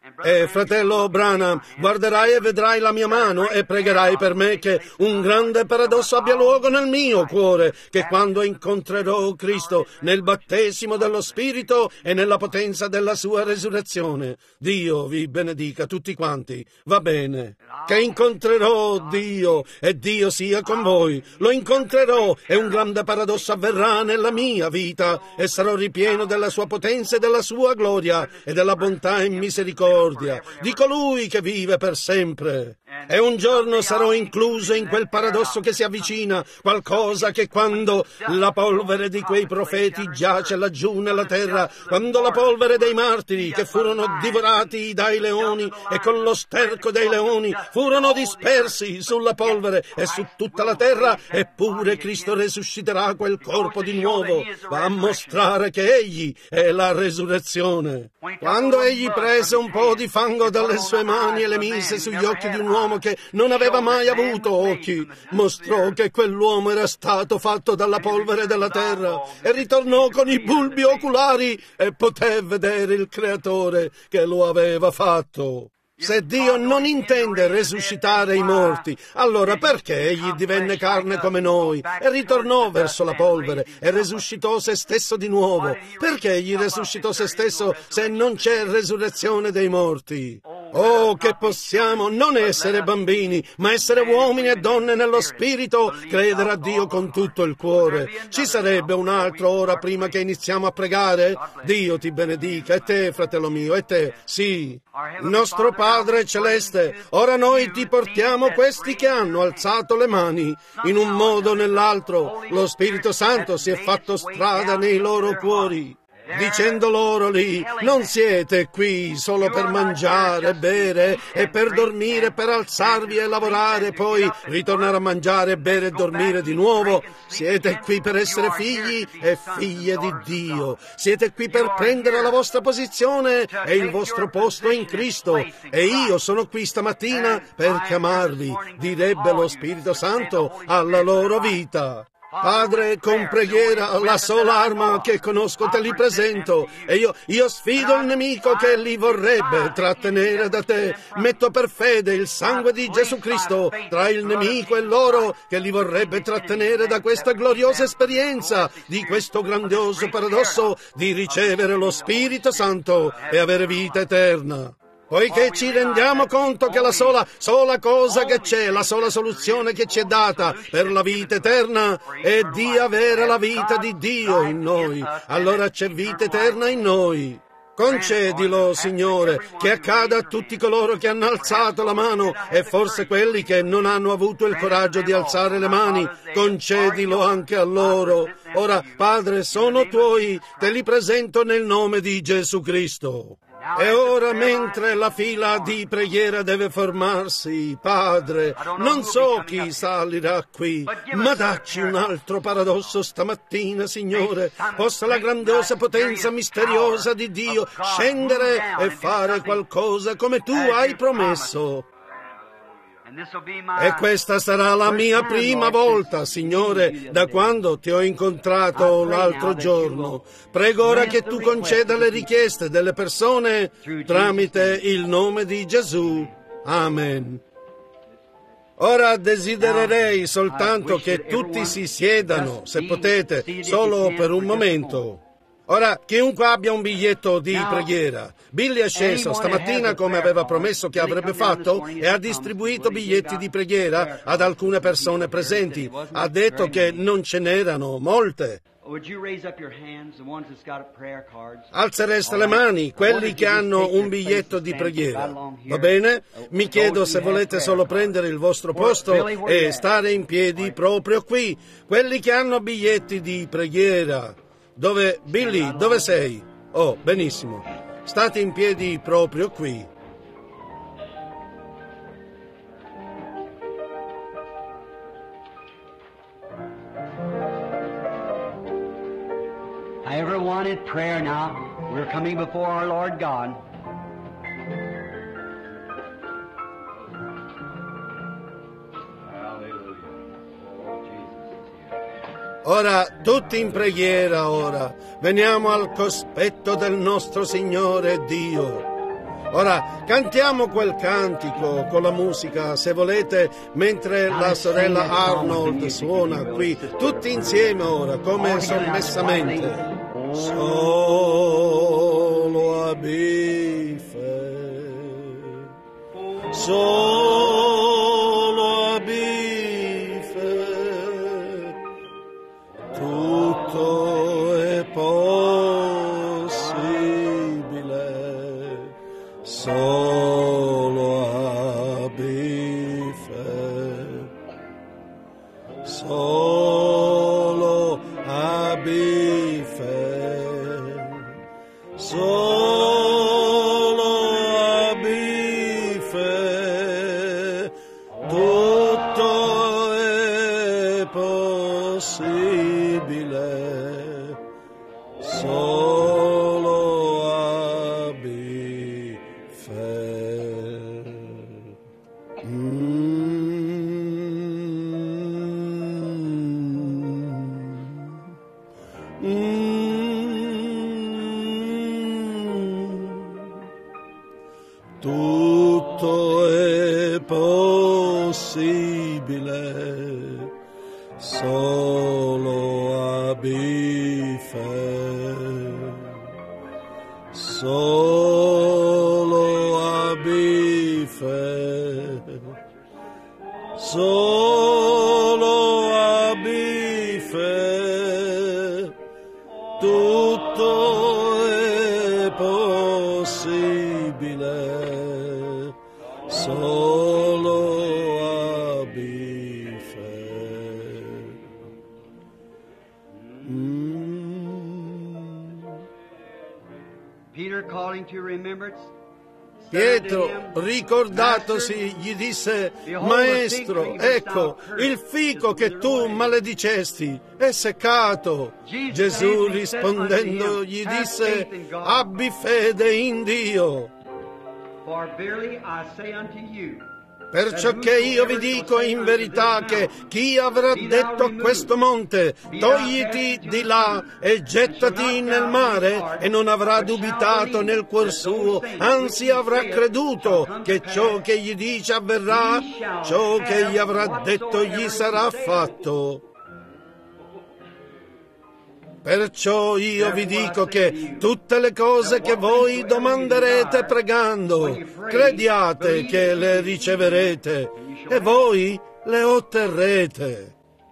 E fratello Branham, guarderai e vedrai la mia mano e pregherai per me che un grande paradosso abbia luogo nel mio cuore, che quando incontrerò Cristo nel battesimo dello Spirito e nella potenza della sua resurrezione, Dio vi benedica tutti quanti, va bene, che incontrerò Dio e Dio sia con voi, lo incontrerò e un grande paradosso avverrà nella mia vita e sarò ripieno della sua potenza e della sua gloria e della bontà e misericordia di colui che vive per sempre. E un giorno sarò incluso in quel paradosso che si avvicina, qualcosa che quando la polvere di quei profeti giace laggiù nella terra, quando la polvere dei martiri che furono divorati dai leoni e con lo sterco dei leoni furono dispersi sulla polvere e su tutta la terra, eppure Cristo resusciterà quel corpo di nuovo, va a mostrare che Egli è la resurrezione. Quando Egli prese un po' di fango dalle sue mani e le mise sugli occhi di un uomo che non aveva mai avuto occhi, mostrò che quell'uomo era stato fatto dalla polvere della terra e ritornò con i bulbi oculari e poté vedere il Creatore che lo aveva fatto. Se Dio non intende resuscitare i morti, allora perché Egli divenne carne come noi e ritornò verso la polvere e resuscitò se stesso di nuovo? Perché Egli resuscitò se stesso se non c'è resurrezione dei morti? Oh, che possiamo non essere bambini, ma essere uomini e donne nello spirito, credere a Dio con tutto il cuore. Ci sarebbe un'altra ora prima che iniziamo a pregare? Dio ti benedica, e te, fratello mio, e te, sì. Nostro Padre Celeste, ora noi ti portiamo questi che hanno alzato le mani. In un modo o nell'altro, lo Spirito Santo si è fatto strada nei loro cuori, dicendo loro lì, non siete qui solo per mangiare, bere e per dormire, per alzarvi e lavorare, poi ritornare a mangiare, bere e dormire di nuovo. Siete qui per essere figli e figlie di Dio. Siete qui per prendere la vostra posizione e il vostro posto in Cristo. E io sono qui stamattina per chiamarvi, direbbe lo Spirito Santo alla loro vita. Padre, con preghiera, la sola arma che conosco te li presento, e io sfido il nemico che li vorrebbe trattenere da te. Metto per fede il sangue di Gesù Cristo tra il nemico e loro che li vorrebbe trattenere da questa gloriosa esperienza, di questo grandioso paradosso di ricevere lo Spirito Santo e avere vita eterna. Poiché ci rendiamo conto che la sola cosa che c'è, la sola soluzione che ci è data per la vita eterna è di avere la vita di Dio in noi. Allora c'è vita eterna in noi. Concedilo, Signore, che accada a tutti coloro che hanno alzato la mano e forse quelli che non hanno avuto il coraggio di alzare le mani. Concedilo anche a loro. Ora, Padre, sono tuoi, te li presento nel nome di Gesù Cristo. E ora, mentre la fila di preghiera deve formarsi, Padre, non so chi salirà qui, ma dacci un altro paradosso stamattina, Signore. Possa la grandiosa potenza misteriosa di Dio scendere e fare qualcosa come Tu hai promesso. E questa sarà la mia prima volta, Signore, da quando ti ho incontrato l'altro giorno. Prego ora che Tu conceda le richieste delle persone tramite il nome di Gesù. Amen. Ora desidererei soltanto che tutti si siedano, se potete, solo per un momento. Ora, chiunque abbia un biglietto di preghiera. Billy è sceso stamattina come aveva promesso che avrebbe fatto e ha distribuito biglietti di preghiera ad alcune persone presenti. Ha detto che non ce n'erano molte. Alzereste le mani, quelli che hanno un biglietto di preghiera. Va bene? Mi chiedo se volete solo prendere il vostro posto e stare in piedi proprio qui. Quelli che hanno biglietti di preghiera. Dove, Billy, dove sei? Oh, benissimo. State in piedi proprio qui. I ever wanted prayer now. We're coming before our Lord God. Ora, tutti in preghiera ora. Veniamo al cospetto del nostro Signore Dio. Ora cantiamo quel cantico con la musica, se volete, mentre la sorella Arnold suona qui, tutti insieme ora, come sommessamente. Solo abbi fede, solo abbi fede, tutto è possibile, solo abbi fede, solo abbi fede, solo abbi fede, tutto è possibile, solo abbi fede. Tutto è possibile, solo abbi fede, solo abbi fede, solo abbi fede, tutto è possibile, solo abbi fede. Peter, calling to remembrance, Pietro, ricordatosi, gli disse: Maestro, ecco, il fico che tu maledicesti è seccato. Gesù rispondendo gli disse: abbi fede in Dio. For verily I say unto you, Perciò che io vi dico in verità che chi avrà detto a questo monte, togliti di là e gettati nel mare, e non avrà dubitato nel cuor suo, anzi avrà creduto che ciò che gli dice avverrà, ciò che gli avrà detto gli sarà fatto. Perciò io vi dico che tutte le cose che voi domanderete pregando, crediate che le riceverete e voi le otterrete.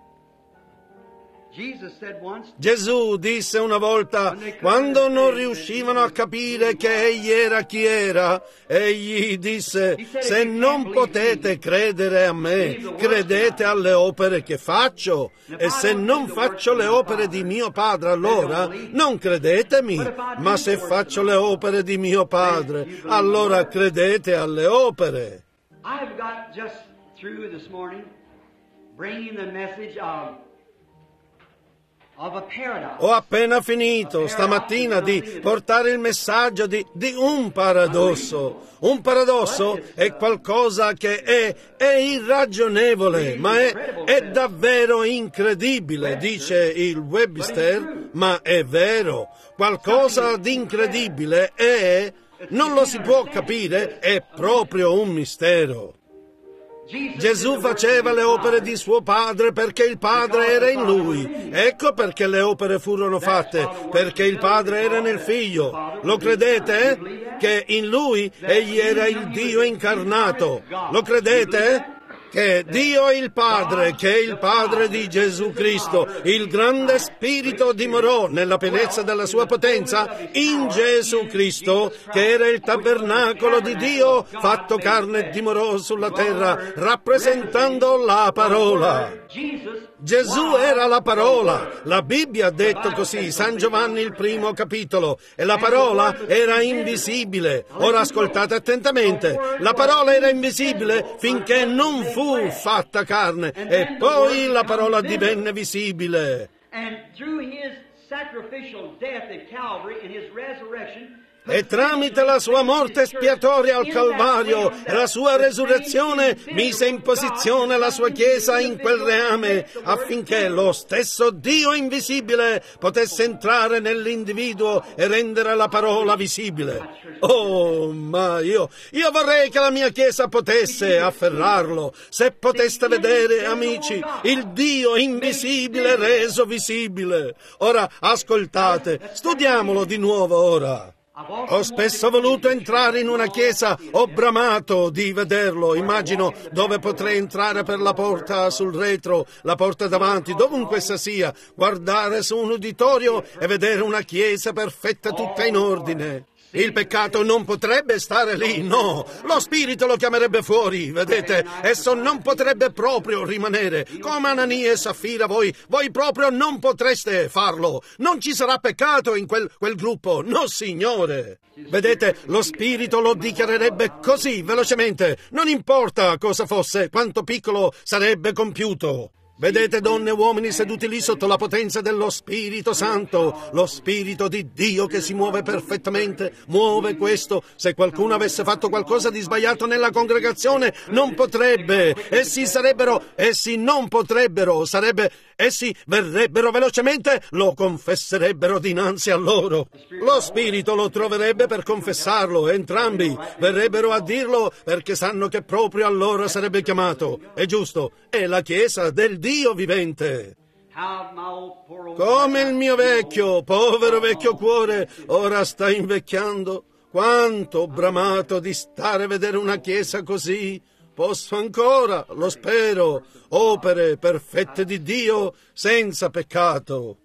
Gesù disse una volta, quando non riuscivano a capire che egli era chi era, egli disse: se non potete credere a me, credete alle opere che faccio. E se non faccio le opere di mio Padre, allora non credetemi, ma se faccio le opere di mio Padre, allora credete alle opere. I've got just through this morning bringing the message of a paradox. Ho appena finito stamattina di portare il messaggio di un paradosso. Un paradosso è qualcosa che è irragionevole, ma è davvero incredibile, dice il Webster, ma è vero. Qualcosa di incredibile non lo si può capire, è proprio un mistero. Gesù faceva le opere di suo Padre perché il Padre era in Lui. Ecco perché le opere furono fatte, perché il Padre era nel Figlio. Lo credete? Che in Lui egli era il Dio incarnato. Lo credete? Che Dio è il Padre, che è il Padre di Gesù Cristo, il grande Spirito dimorò nella pienezza della sua potenza in Gesù Cristo, che era il tabernacolo di Dio fatto carne e dimorò sulla terra, rappresentando la parola. Gesù era la parola. La Bibbia ha detto così, San Giovanni il 1° capitolo, e la parola era invisibile. Ora ascoltate attentamente. La parola era invisibile finché non fu fatta carne, e poi la parola divenne visibile. e tramite la sua morte espiatoria al Calvario e la sua resurrezione mise in posizione la sua Chiesa in quel reame affinché lo stesso Dio invisibile potesse entrare nell'individuo e rendere la parola visibile. Oh, ma io vorrei che la mia Chiesa potesse afferrarlo, se poteste vedere, amici, il Dio invisibile reso visibile. Ora, ascoltate, studiamolo di nuovo ora. Ho spesso voluto entrare in una chiesa, ho bramato di vederlo, immagino dove potrei entrare per la porta sul retro, la porta davanti, dovunque essa sia, guardare su un uditorio e vedere una chiesa perfetta tutta in ordine. Il peccato non potrebbe stare lì, no, lo spirito lo chiamerebbe fuori, vedete, esso non potrebbe proprio rimanere, come Anania e Saffira, voi proprio non potreste farlo, non ci sarà peccato in quel gruppo, no signore. Vedete, lo spirito lo dichiarerebbe così, velocemente, non importa cosa fosse, quanto piccolo sarebbe compiuto. Vedete donne e uomini seduti lì sotto la potenza dello Spirito Santo, lo Spirito di Dio che si muove perfettamente, muove questo. Se qualcuno avesse fatto qualcosa di sbagliato nella congregazione, non potrebbe, essi verrebbero velocemente, lo confesserebbero dinanzi a loro. Lo Spirito lo troverebbe per confessarlo, entrambi verrebbero a dirlo perché sanno che proprio a loro sarebbe chiamato. È giusto, è la Chiesa del Dio vivente. Come il mio povero vecchio cuore, ora sta invecchiando. Quanto ho bramato di stare a vedere una Chiesa così. Posso ancora, lo spero, opere perfette di Dio senza peccato.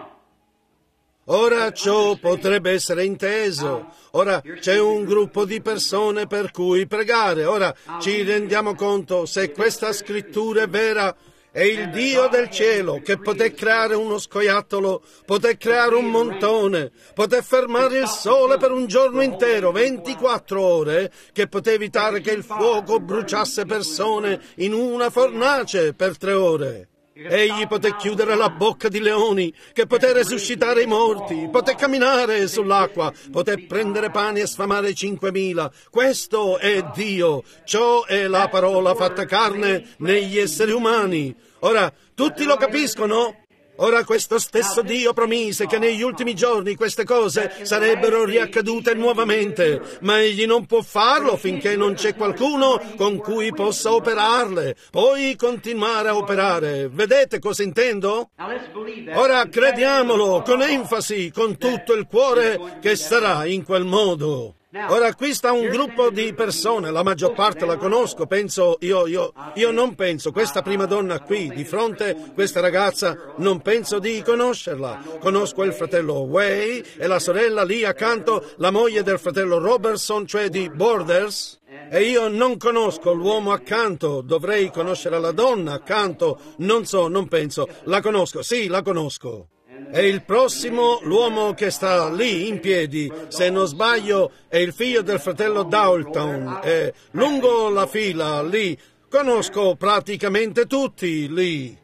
Ora ciò potrebbe essere inteso. Ora c'è un gruppo di persone per cui pregare. Ora ci rendiamo conto, se questa scrittura è vera, è il Dio del cielo che poté creare uno scoiattolo, poté creare un montone, poté fermare il sole per un giorno intero, 24 ore, che poté evitare che il fuoco bruciasse persone in una fornace per 3 ore. Egli poté chiudere la bocca di leoni, che poté resuscitare i morti, poté camminare sull'acqua, poté prendere pane e sfamare 5.000. Questo è Dio, ciò è la parola fatta carne negli esseri umani. Ora, tutti lo capiscono? Ora questo stesso Dio promise che negli ultimi giorni queste cose sarebbero riaccadute nuovamente, ma egli non può farlo finché non c'è qualcuno con cui possa operarle, poi continuare a operare. Vedete cosa intendo? Ora crediamolo con enfasi, con tutto il cuore, che sarà in quel modo. Ora qui sta un gruppo di persone, la maggior parte la conosco, io non penso, questa prima donna qui, di fronte, questa ragazza, non penso di conoscerla. Conosco il fratello Way e la sorella lì accanto, la moglie del fratello Robertson, cioè di Borders, e io non conosco l'uomo accanto, dovrei conoscere la donna accanto, non penso, la conosco, sì, la conosco. E il prossimo, l'uomo che sta lì in piedi, se non sbaglio, è il figlio del fratello Dalton. E lungo la fila lì, conosco praticamente tutti lì.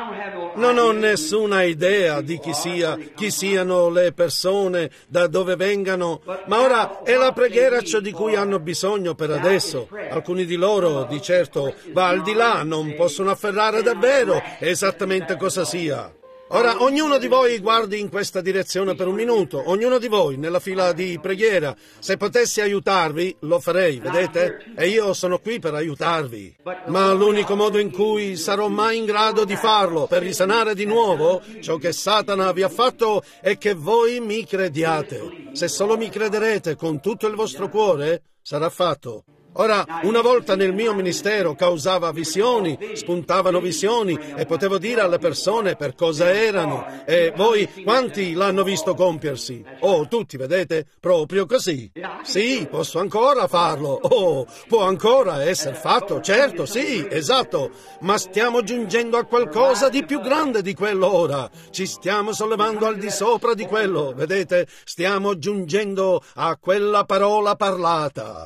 Non ho nessuna idea di chi siano le persone, da dove vengano, ma ora è la preghiera ciò di cui hanno bisogno per adesso. Alcuni di loro, di certo, va al di là, non possono afferrare davvero esattamente cosa sia. Ora, ognuno di voi guardi in questa direzione per un minuto, ognuno di voi nella fila di preghiera. Se potessi aiutarvi, lo farei, vedete? E io sono qui per aiutarvi. Ma l'unico modo in cui sarò mai in grado di farlo, per risanare di nuovo ciò che Satana vi ha fatto, è che voi mi crediate. Se solo mi crederete con tutto il vostro cuore, sarà fatto. Ora, una volta nel mio ministero causava visioni, spuntavano visioni e potevo dire alle persone per cosa erano. E voi quanti l'hanno visto compiersi? Oh, tutti, vedete? Proprio così. Sì, posso ancora farlo. Oh, può ancora essere fatto, certo, sì, esatto. Ma stiamo giungendo a qualcosa di più grande di quello ora. Ci stiamo sollevando al di sopra di quello, vedete? Stiamo giungendo a quella parola parlata.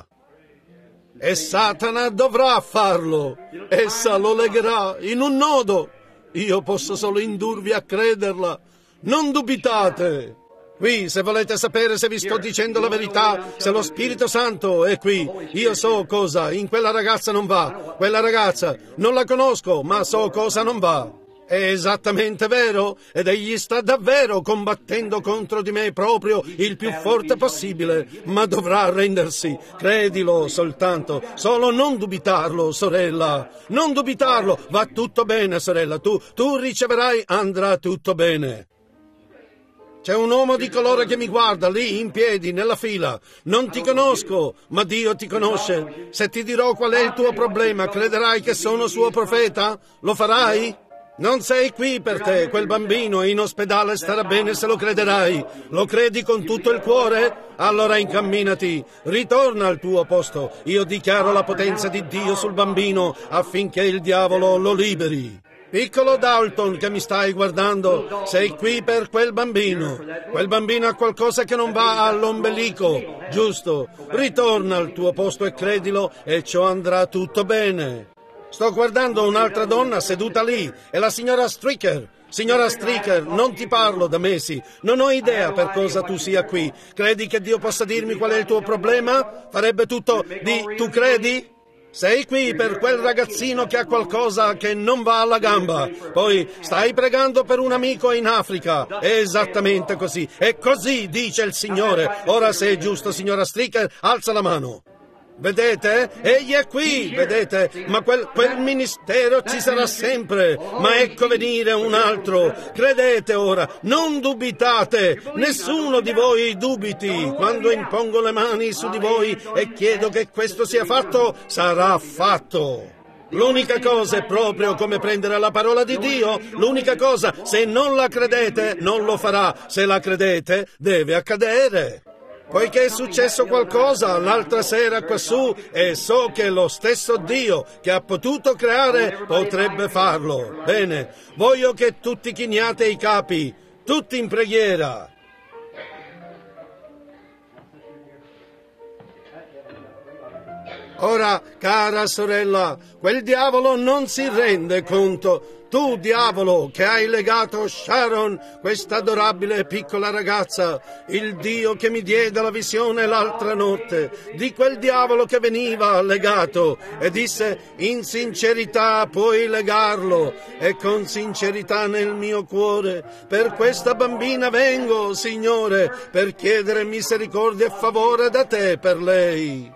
E Satana dovrà farlo. Essa lo legherà in un nodo. Io posso solo indurvi a crederla. Non dubitate. Qui, se volete sapere se vi sto dicendo la verità, se lo Spirito Santo è qui, io so cosa in quella ragazza non va. Quella ragazza, non la conosco, ma so cosa non va. È esattamente vero, ed egli sta davvero combattendo contro di me proprio il più forte possibile, ma dovrà arrendersi. Credilo soltanto, solo non dubitarlo, sorella. Non dubitarlo, va tutto bene, sorella, tu riceverai, andrà tutto bene. C'è un uomo di colore che mi guarda lì in piedi nella fila. Non ti conosco, ma Dio ti conosce. Se ti dirò qual è il tuo problema, crederai che sono suo profeta? Lo farai? Non sei qui per te, quel bambino è in ospedale, starà bene se lo crederai. Lo credi con tutto il cuore? Allora incamminati, ritorna al tuo posto. Io dichiaro la potenza di Dio sul bambino affinché il diavolo lo liberi. Piccolo Dalton che mi stai guardando, sei qui per quel bambino. Quel bambino ha qualcosa che non va all'ombelico, giusto? Ritorna al tuo posto e credilo e ciò andrà tutto bene. Sto guardando un'altra donna seduta lì, è la signora Stricker. Signora Stricker, non ti parlo da mesi, non ho idea per cosa tu sia qui. Credi che Dio possa dirmi qual è il tuo problema? Farebbe tutto di tu credi? Sei qui per quel ragazzino che ha qualcosa che non va alla gamba. Poi stai pregando per un amico in Africa. È esattamente così. E così dice il Signore. Ora, se è giusto, signora Stricker, alza la mano. Vedete? Egli è qui, vedete? Ma quel ministero ci sarà sempre. Ma ecco venire un altro. Credete ora, non dubitate. Nessuno di voi dubiti. Quando impongo le mani su di voi e chiedo che questo sia fatto, sarà fatto. L'unica cosa è proprio come prendere la parola di Dio. L'unica cosa, se non la credete, non lo farà. Se la credete, deve accadere. Poiché è successo qualcosa l'altra sera quassù e so che lo stesso Dio che ha potuto creare potrebbe farlo. Bene, voglio che tutti chiniate i capi, tutti in preghiera. Ora, cara sorella, quel diavolo non si rende conto. Tu, diavolo, che hai legato Sharon, questa adorabile piccola ragazza, il Dio che mi diede la visione l'altra notte, di quel diavolo che veniva legato e disse, in sincerità puoi legarlo, e con sincerità nel mio cuore, per questa bambina vengo, Signore, per chiedere misericordia e favore da te per lei.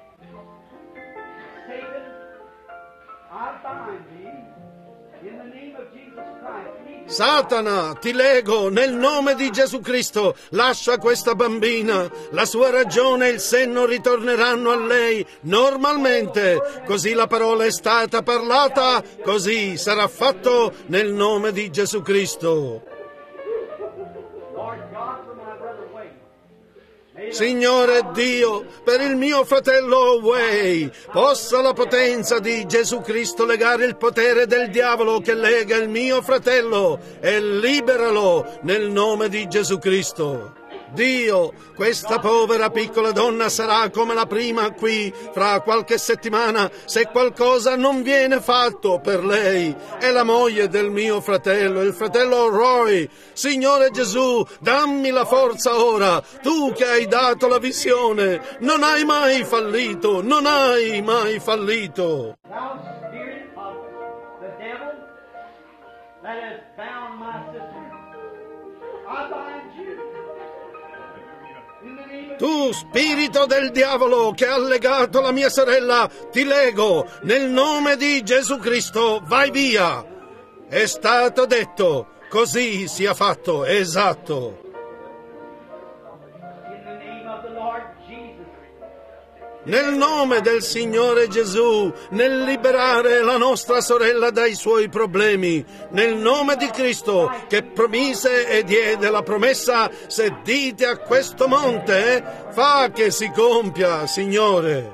Satana, ti lego nel nome di Gesù Cristo, lascia questa bambina, la sua ragione e il senno ritorneranno a lei normalmente, così la parola è stata parlata, così sarà fatto nel nome di Gesù Cristo. Signore Dio, per il mio fratello Way, possa la potenza di Gesù Cristo legare il potere del diavolo che lega il mio fratello e liberalo nel nome di Gesù Cristo. Dio, questa povera piccola donna sarà come la prima qui fra qualche settimana se qualcosa non viene fatto per lei. È la moglie del mio fratello, il fratello Roy. Signore Gesù, dammi la forza ora. Tu che hai dato la visione, non hai mai fallito, non hai mai fallito. Thou spirit of the devil that has bound my sister, I bind you. Tu, spirito del diavolo che ha legato la mia sorella, ti lego, nel nome di Gesù Cristo, vai via. È stato detto, così sia fatto, esatto. In the name of the Lord Jesus. Nel nome del Signore Gesù, nel liberare la nostra sorella dai suoi problemi, nel nome di Cristo che promise e diede la promessa, se dite a questo monte, fa che si compia, Signore.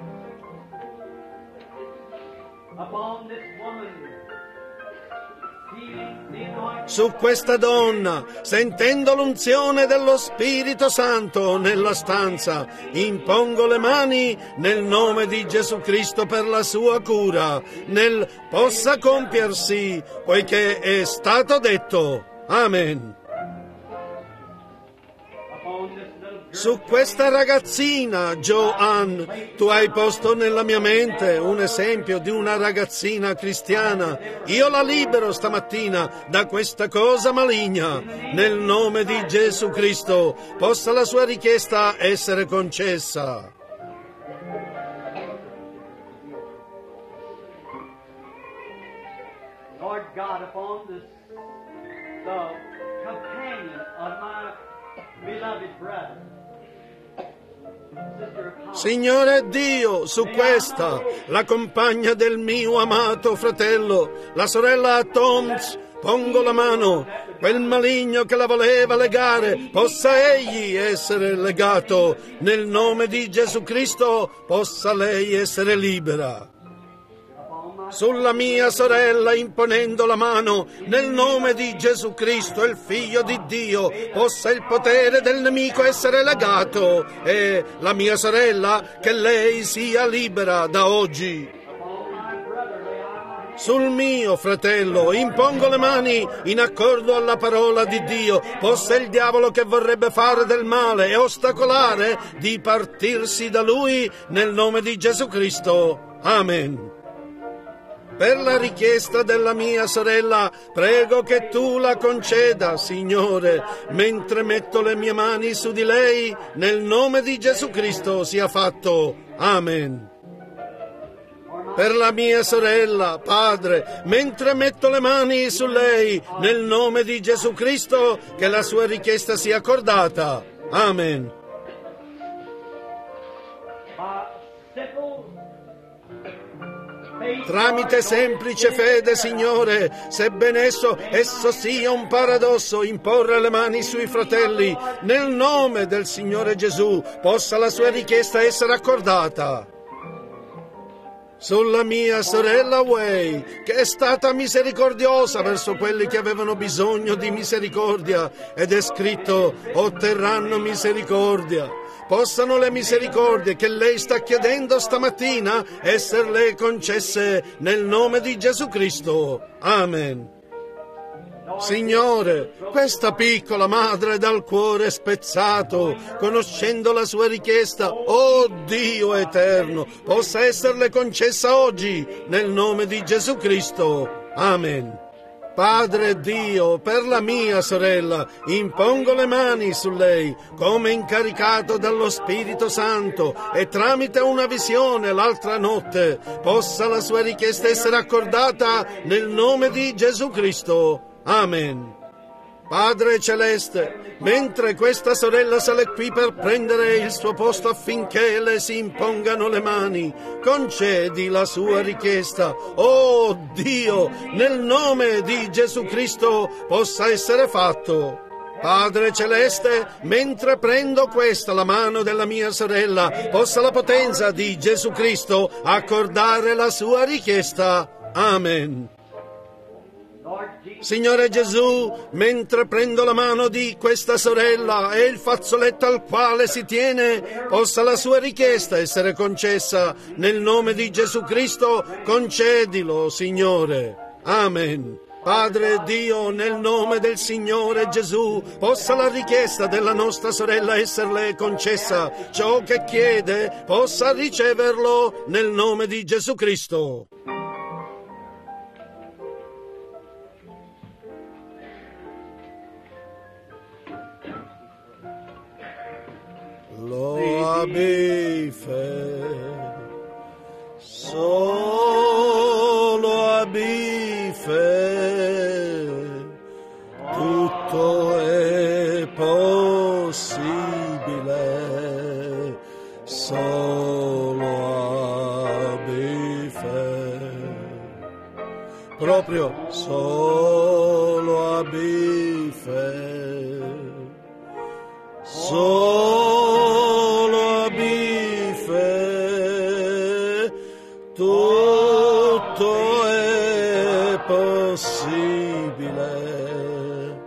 Upon this woman, feeling the anointing. Su questa donna, sentendo l'unzione dello Spirito Santo nella stanza, impongo le mani nel nome di Gesù Cristo per la sua cura, nel possa compiersi, poiché è stato detto. Amen. Su questa ragazzina, Joanne, tu hai posto nella mia mente un esempio di una ragazzina cristiana. Io la libero stamattina da questa cosa maligna. Nel nome di Gesù Cristo, possa la sua richiesta essere concessa. Lord God, upon the companion of my beloved brother, Sister Apollo. Signore Dio, su questa, la compagna del mio amato fratello, la sorella Toms, pongo la mano. Quel maligno che la voleva legare, possa egli essere legato. Nel nome di Gesù Cristo, possa lei essere libera. Sulla mia sorella, imponendo la mano, nel nome di Gesù Cristo, il Figlio di Dio, possa il potere del nemico essere legato, e la mia sorella, che lei sia libera da oggi. Sul mio fratello, impongo le mani in accordo alla parola di Dio, possa il diavolo che vorrebbe fare del male e ostacolare di partirsi da lui, nel nome di Gesù Cristo. Amen. Per la richiesta della mia sorella, prego che tu la conceda, Signore, mentre metto le mie mani su di lei, nel nome di Gesù Cristo sia fatto. Amen. Per la mia sorella, Padre, mentre metto le mani su lei, nel nome di Gesù Cristo, che la sua richiesta sia accordata. Amen. Tramite semplice fede, Signore, sebbene esso sia un paradosso, imporre le mani sui fratelli, nel nome del Signore Gesù, possa la sua richiesta essere accordata. Sulla mia sorella Way, che è stata misericordiosa verso quelli che avevano bisogno di misericordia, ed è scritto, otterranno misericordia. Possano le misericordie che lei sta chiedendo stamattina esserle concesse nel nome di Gesù Cristo. Amen. Signore, questa piccola madre dal cuore spezzato, conoscendo la sua richiesta, oh Dio eterno, possa esserle concessa oggi nel nome di Gesù Cristo. Amen. Padre Dio, per la mia sorella, impongo le mani su lei, come incaricato dallo Spirito Santo, e tramite una visione l'altra notte, possa la sua richiesta essere accordata nel nome di Gesù Cristo. Amen. Padre Celeste, mentre questa sorella sale qui per prendere il suo posto affinché le si impongano le mani, concedi la sua richiesta. Oh Dio, nel nome di Gesù Cristo possa essere fatto. Padre Celeste, mentre prendo questa, la mano della mia sorella, possa la potenza di Gesù Cristo accordare la sua richiesta. Amen. Signore Gesù, mentre prendo la mano di questa sorella e il fazzoletto al quale si tiene, possa la sua richiesta essere concessa. Nel nome di Gesù Cristo, concedilo, Signore. Amen. Padre Dio, nel nome del Signore Gesù, possa la richiesta della nostra sorella esserle concessa. Ciò che chiede, possa riceverlo nel nome di Gesù Cristo. Lo abbi fede, solo abbi fede, tutto è possibile, solo abbi fede, proprio solo abbi fede, solo abbi fede, tutto è possibile,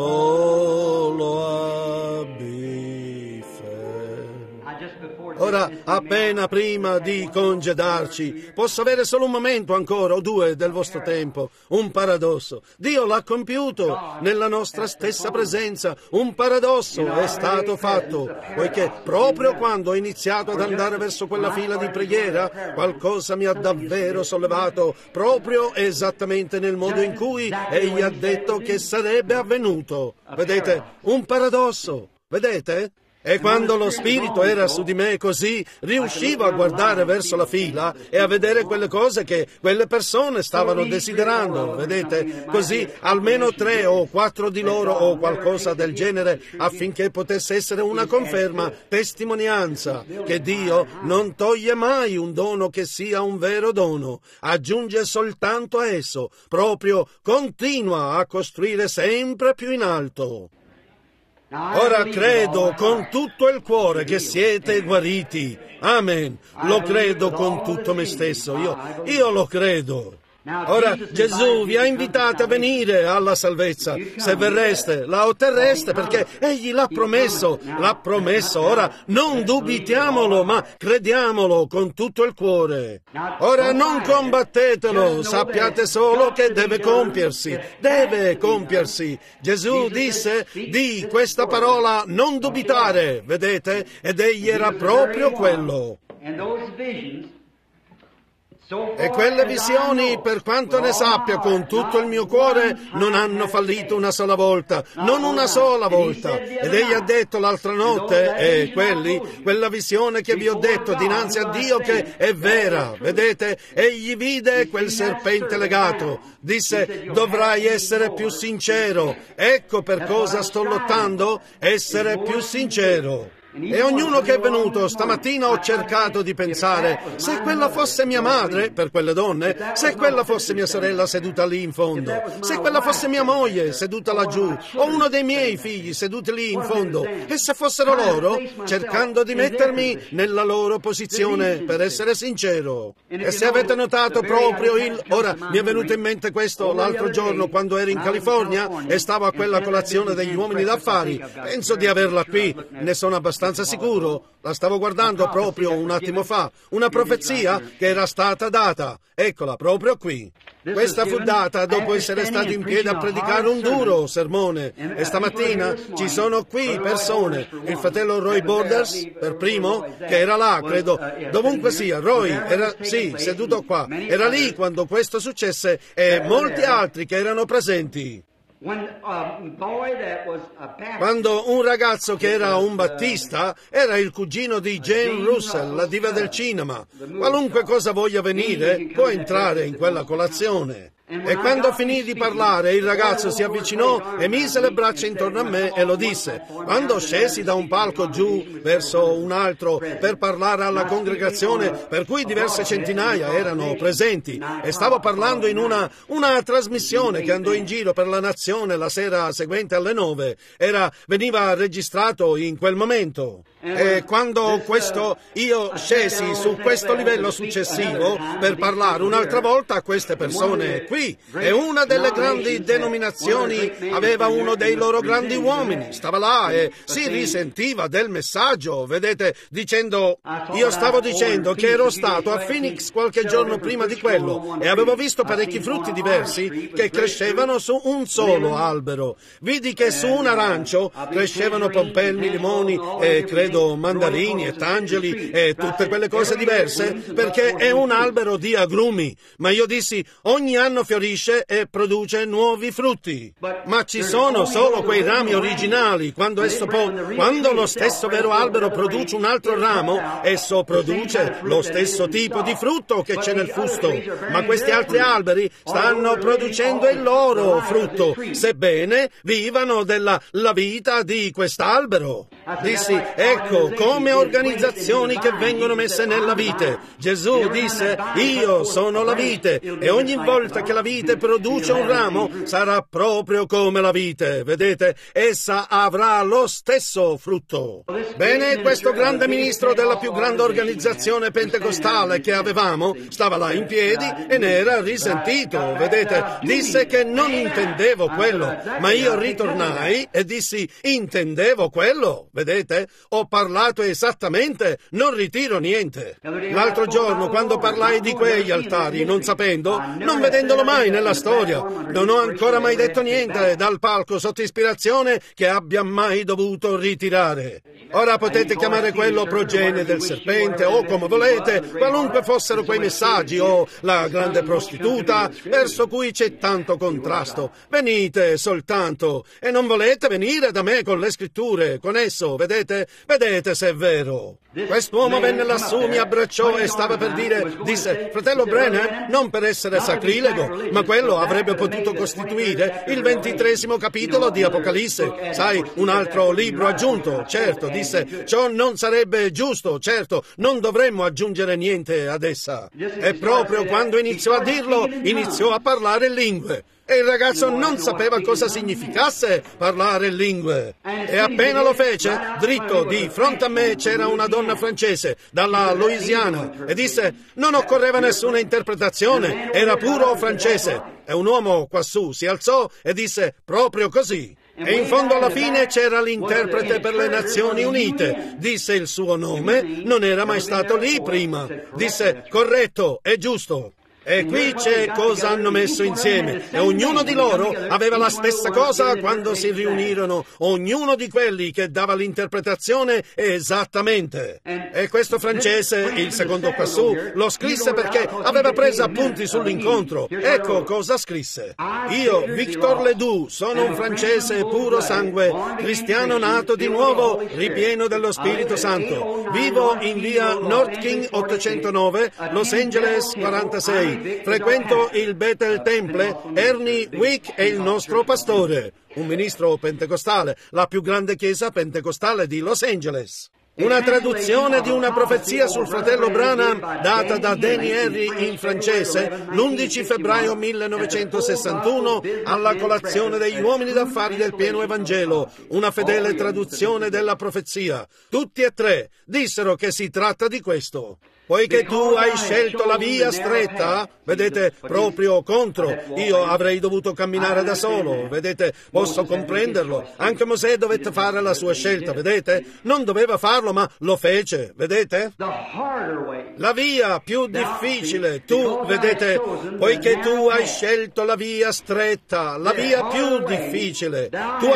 solo abbi fede. Ora, appena prima di congedarci. Posso avere solo un momento ancora o due del vostro tempo? Un paradosso. Dio l'ha compiuto nella nostra stessa presenza. Un paradosso è stato fatto, poiché proprio quando ho iniziato ad andare verso quella fila di preghiera, qualcosa mi ha davvero sollevato, proprio esattamente nel modo in cui Egli ha detto che sarebbe avvenuto. Vedete? Un paradosso. Vedete? E quando lo Spirito era su di me così, riuscivo a guardare verso la fila e a vedere quelle cose che quelle persone stavano desiderando, vedete? Così almeno 3 o 4 di loro o qualcosa del genere, affinché potesse essere una conferma, testimonianza, che Dio non toglie mai un dono che sia un vero dono, aggiunge soltanto a esso, proprio continua a costruire sempre più in alto. Ora credo con tutto il cuore che siete guariti. Amen. Lo credo con tutto me stesso. Io lo credo. Ora Gesù vi ha invitati a venire alla salvezza. Se verreste, la otterreste perché Egli l'ha promesso. Ora non dubitiamolo, ma crediamolo con tutto il cuore. Ora non combattetelo, sappiate solo che deve compiersi. Gesù disse di questa parola non dubitare, vedete? Ed Egli era proprio quello. E quelle visioni, per quanto ne sappia con tutto il mio cuore, non hanno fallito una sola volta, non una sola volta. Ed Egli ha detto l'altra notte, quella visione che vi ho detto dinanzi a Dio che è vera, vedete? Egli vide quel serpente legato, disse, dovrai essere più sincero. Ecco per cosa sto lottando, essere più sincero. E ognuno che è venuto stamattina ho cercato di pensare, se quella fosse mia madre, per quelle donne, se quella fosse mia sorella seduta lì in fondo, se quella fosse mia moglie seduta laggiù, o uno dei miei figli seduti lì in fondo, e se fossero loro, cercando di mettermi nella loro posizione per essere sincero. E se avete notato proprio ora mi è venuto in mente questo l'altro giorno quando ero in California e stavo a quella colazione degli uomini d'affari, penso di averla qui, ne sono abbastanza sicuro, la stavo guardando proprio un attimo fa, una profezia che era stata data, eccola proprio qui. Questa fu data dopo essere stato in piedi a predicare un duro sermone, e stamattina ci sono qui persone, il fratello Roy Borders per primo, che era là, credo, dovunque sia, Roy, era, seduto qua, era lì quando questo successe, e molti altri che erano presenti. Quando un ragazzo che era un battista era il cugino di Jane Russell, la diva del cinema. Qualunque cosa voglia venire può entrare in quella colazione. E quando finì di parlare, il ragazzo si avvicinò e mise le braccia intorno a me e lo disse. Quando scesi da un palco giù verso un altro per parlare alla congregazione, per cui diverse centinaia erano presenti, e stavo parlando in una trasmissione che andò in giro per la nazione la sera seguente alle 9, veniva registrato in quel momento. E quando io scesi su questo livello successivo per parlare un'altra volta a queste persone qui, e una delle grandi denominazioni aveva uno dei loro grandi uomini, stava là e si risentiva del messaggio, vedete, io stavo dicendo che ero stato a Phoenix qualche giorno prima di quello e avevo visto parecchi frutti diversi che crescevano su un solo albero. Vidi che su un arancio crescevano pompelmi, limoni e credo mandarini e tangeli e tutte quelle cose diverse, perché è un albero di agrumi. Ma io dissi, ogni anno fiorisce e produce nuovi frutti. Ma ci sono solo quei rami originali. Quando lo stesso vero albero produce un altro ramo, esso produce lo stesso tipo di frutto che c'è nel fusto. Ma questi altri alberi stanno producendo il loro frutto, sebbene vivano della vita di quest'albero. Dissi, ecco, come organizzazioni che vengono messe nella vite. Gesù disse, io sono la vite, e ogni volta che la vite produce un ramo, sarà proprio come la vite, vedete? Essa avrà lo stesso frutto. Bene, questo grande ministro della più grande organizzazione pentecostale che avevamo, stava là in piedi e ne era risentito, vedete? Disse che non intendevo quello, ma io ritornai e dissi, intendevo quello, vedete? Ho parlato esattamente, non ritiro niente. L'altro giorno, quando parlai di quegli altari, non sapendo, non vedendolo mai nella storia, non ho ancora mai detto niente dal palco sotto ispirazione che abbia mai dovuto ritirare. Ora potete chiamare quello progenie del serpente o come volete, qualunque fossero quei messaggi o la grande prostituta verso cui c'è tanto contrasto. Venite soltanto e non volete venire da me con le scritture, con esso, vedete se è vero. Quest'uomo venne lassù, mi abbracciò e stava per disse, fratello Branham, non per essere sacrilego, ma quello avrebbe potuto costituire il 23° capitolo di Apocalisse. Sai, un altro libro aggiunto, certo, disse, ciò non sarebbe giusto, certo, non dovremmo aggiungere niente ad essa. E proprio quando iniziò a dirlo, iniziò a parlare lingue. E il ragazzo non sapeva cosa significasse parlare lingue. E appena lo fece, dritto di fronte a me c'era una donna francese dalla Louisiana e disse, non occorreva nessuna interpretazione, era puro francese. E un uomo quassù si alzò e disse, proprio così. E in fondo alla fine c'era l'interprete per le Nazioni Unite. Disse il suo nome, non era mai stato lì prima. Disse, corretto, è giusto. E qui c'è cosa hanno messo insieme, e ognuno di loro aveva la stessa cosa quando si riunirono, ognuno di quelli che dava l'interpretazione esattamente. E questo francese, il secondo quassù, lo scrisse perché aveva preso appunti sull'incontro. Ecco cosa scrisse. Io, Victor Ledoux, sono un francese puro sangue, cristiano nato di nuovo, ripieno dello Spirito Santo. Vivo in via North King 809, Los Angeles 46. Frequento il Bethel Temple, Ernie Wick è il nostro pastore, un ministro pentecostale, la più grande chiesa pentecostale di Los Angeles. Una traduzione di una profezia sul fratello Branham data da Danny Henry in francese l'11 febbraio 1961 alla colazione degli uomini d'affari del pieno Evangelo, una fedele traduzione della profezia. Tutti e tre dissero che si tratta di questo. Poiché tu hai scelto la via stretta, vedete, proprio contro, io avrei dovuto camminare da solo, vedete, posso comprenderlo. Anche Mosè dovette fare la sua scelta, vedete? Non doveva farlo, ma lo fece, vedete? La via più difficile, tu, vedete, poiché tu hai scelto la via stretta, la via più difficile,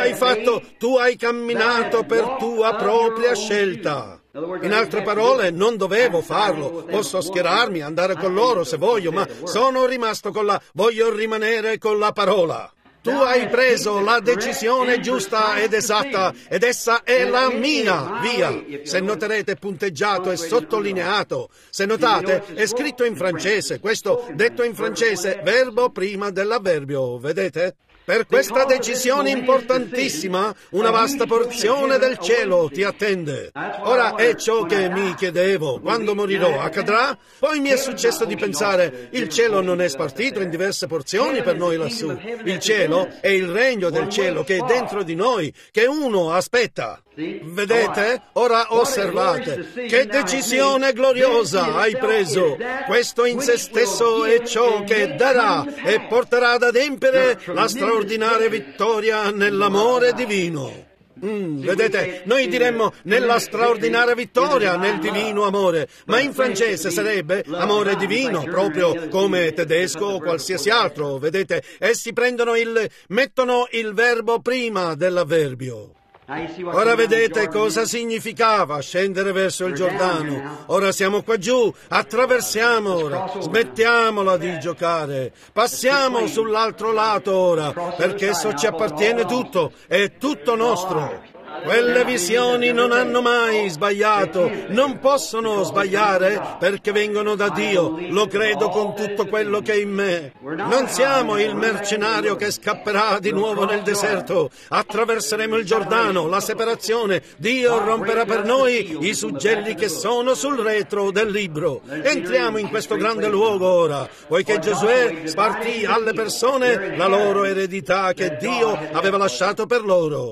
tu hai camminato per tua propria scelta. In altre parole, non dovevo farlo. Posso schierarmi, andare con loro se voglio, ma sono rimasto voglio rimanere con la parola. Tu hai preso la decisione giusta ed esatta, ed essa è la mia via. Se noterete punteggiato e sottolineato, se notate è scritto in francese, questo detto in francese, verbo prima dell'avverbio, vedete? Per questa decisione importantissima, una vasta porzione del cielo ti attende. Ora è ciò che mi chiedevo. Quando morirò, accadrà? Poi mi è successo di pensare, il cielo non è spartito in diverse porzioni per noi lassù. Il cielo è il regno del cielo che è dentro di noi, che uno aspetta. Vedete? Ora osservate. Che decisione gloriosa hai preso. Questo in se stesso è ciò che darà e porterà ad adempiere la straordinaria vittoria nell'amore divino. Vedete, noi diremmo nella straordinaria vittoria, nel divino amore, ma in francese sarebbe amore divino, proprio come tedesco o qualsiasi altro, vedete? Essi mettono il verbo prima dell'avverbio. Ora vedete cosa significava scendere verso il Giordano. Ora siamo qua giù, attraversiamo ora, smettiamola di giocare, passiamo sull'altro lato ora, perché esso ci appartiene tutto, è tutto nostro. Quelle visioni non hanno mai sbagliato, non possono sbagliare perché vengono da Dio, lo credo con tutto quello che è in me. Non siamo il mercenario che scapperà di nuovo nel deserto, attraverseremo il Giordano, la separazione, Dio romperà per noi i suggelli che sono sul retro del libro. Entriamo in questo grande luogo ora, poiché Giosuè spartì alle persone la loro eredità che Dio aveva lasciato per loro.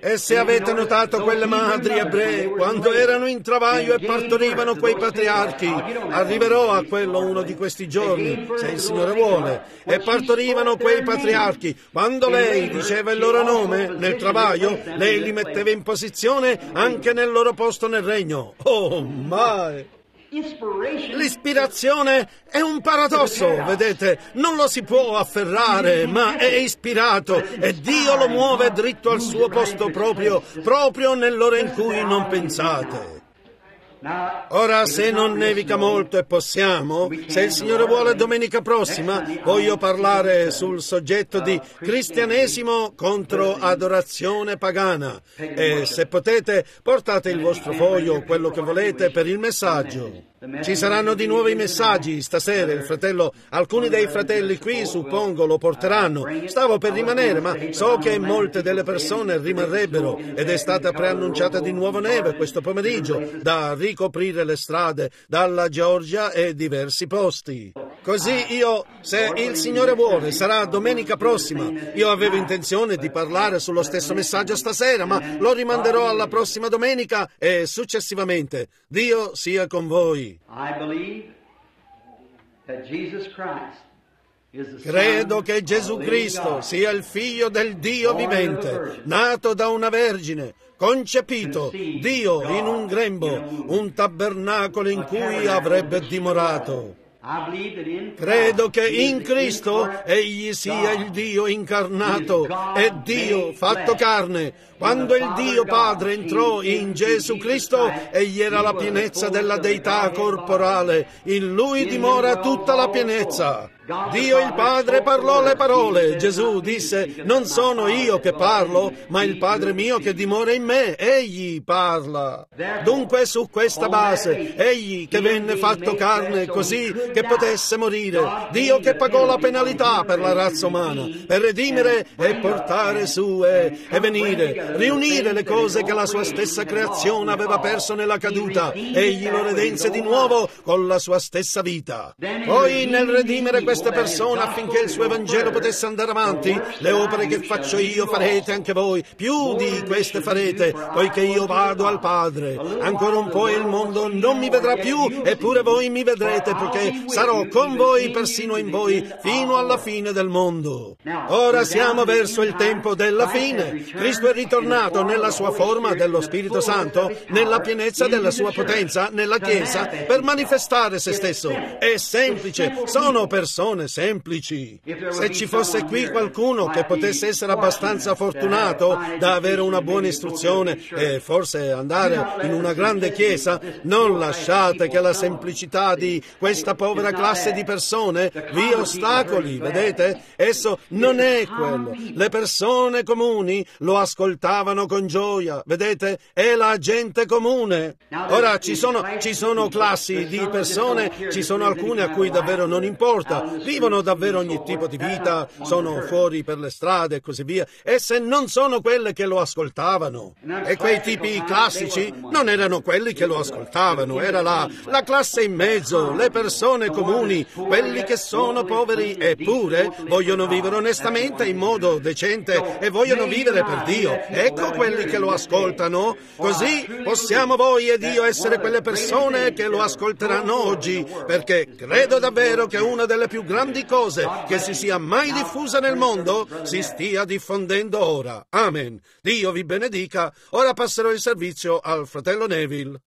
E se avete notato quelle madri ebree, quando erano in travaglio e partorivano quei patriarchi, arriverò a quello uno di questi giorni, se il Signore vuole, e partorivano quei patriarchi, quando lei diceva il loro nome nel travaglio, lei li metteva in posizione anche nel loro posto nel regno. Oh, mai! L'ispirazione è un paradosso, vedete, non lo si può afferrare, ma è ispirato e Dio lo muove dritto al suo posto proprio nell'ora in cui non pensate. Ora, se non nevica molto e possiamo, se il Signore vuole, domenica prossima voglio parlare sul soggetto di cristianesimo contro adorazione pagana. E se potete, portate il vostro foglio, quello che volete, per il messaggio. Ci saranno di nuovo i messaggi stasera, alcuni dei fratelli qui suppongo lo porteranno. Stavo per rimanere, ma so che molte delle persone rimarrebbero ed è stata preannunciata di nuovo neve questo pomeriggio da ricoprire le strade dalla Georgia e diversi posti. Così se il Signore vuole, sarà domenica prossima. Io avevo intenzione di parlare sullo stesso messaggio stasera, ma lo rimanderò alla prossima domenica e successivamente. Dio sia con voi. Credo che Gesù Cristo sia il Figlio del Dio vivente, nato da una vergine, concepito, Dio in un grembo, un tabernacolo in cui avrebbe dimorato. Credo che in Cristo Egli sia il Dio incarnato e Dio fatto carne. Quando il Dio Padre entrò in Gesù Cristo, Egli era la pienezza della deità corporale. In Lui dimora tutta la pienezza. Dio il Padre parlò le parole. Gesù disse: non sono io che parlo, ma il Padre mio che dimora in me. Egli parla. Dunque, su questa base, Egli che venne fatto carne così che potesse morire, Dio che pagò la penalità per la razza umana, per redimere e portare su e venire, riunire le cose che la sua stessa creazione aveva perso nella caduta. Egli lo redense di nuovo con la sua stessa vita. Poi, nel redimere queste persone affinché il suo Evangelo potesse andare avanti, le opere che faccio io farete anche voi, più di queste farete, poiché io vado al Padre. Ancora un po' e il mondo non mi vedrà più, eppure voi mi vedrete, perché sarò con voi, persino in voi, fino alla fine del mondo. Ora siamo verso il tempo della fine. Cristo è ritornato nella sua forma dello Spirito Santo, nella pienezza della sua potenza, nella Chiesa, per manifestare se stesso. È semplice, sono persone semplici. Se ci fosse qui qualcuno che potesse essere abbastanza fortunato da avere una buona istruzione e forse andare in una grande chiesa, non lasciate che la semplicità di questa povera classe di persone vi ostacoli, vedete? Esso non è quello. Le persone comuni lo ascoltavano con gioia, vedete? È la gente comune. Ora ci sono classi di persone, ci sono alcune a cui davvero non importa, vivono davvero ogni tipo di vita, sono fuori per le strade e così via. Esse non sono quelle che lo ascoltavano. E quei tipi classici non erano quelli che lo ascoltavano, era la classe in mezzo, le persone comuni, quelli che sono poveri eppure vogliono vivere onestamente in modo decente e vogliono vivere per Dio. Ecco quelli che lo ascoltano. Così possiamo voi ed io essere quelle persone che lo ascolteranno oggi, perché credo davvero che una delle più grandi cose che si sia mai diffusa nel mondo si stia diffondendo ora. Amen. Dio vi benedica. Ora passerò il servizio al fratello Neville.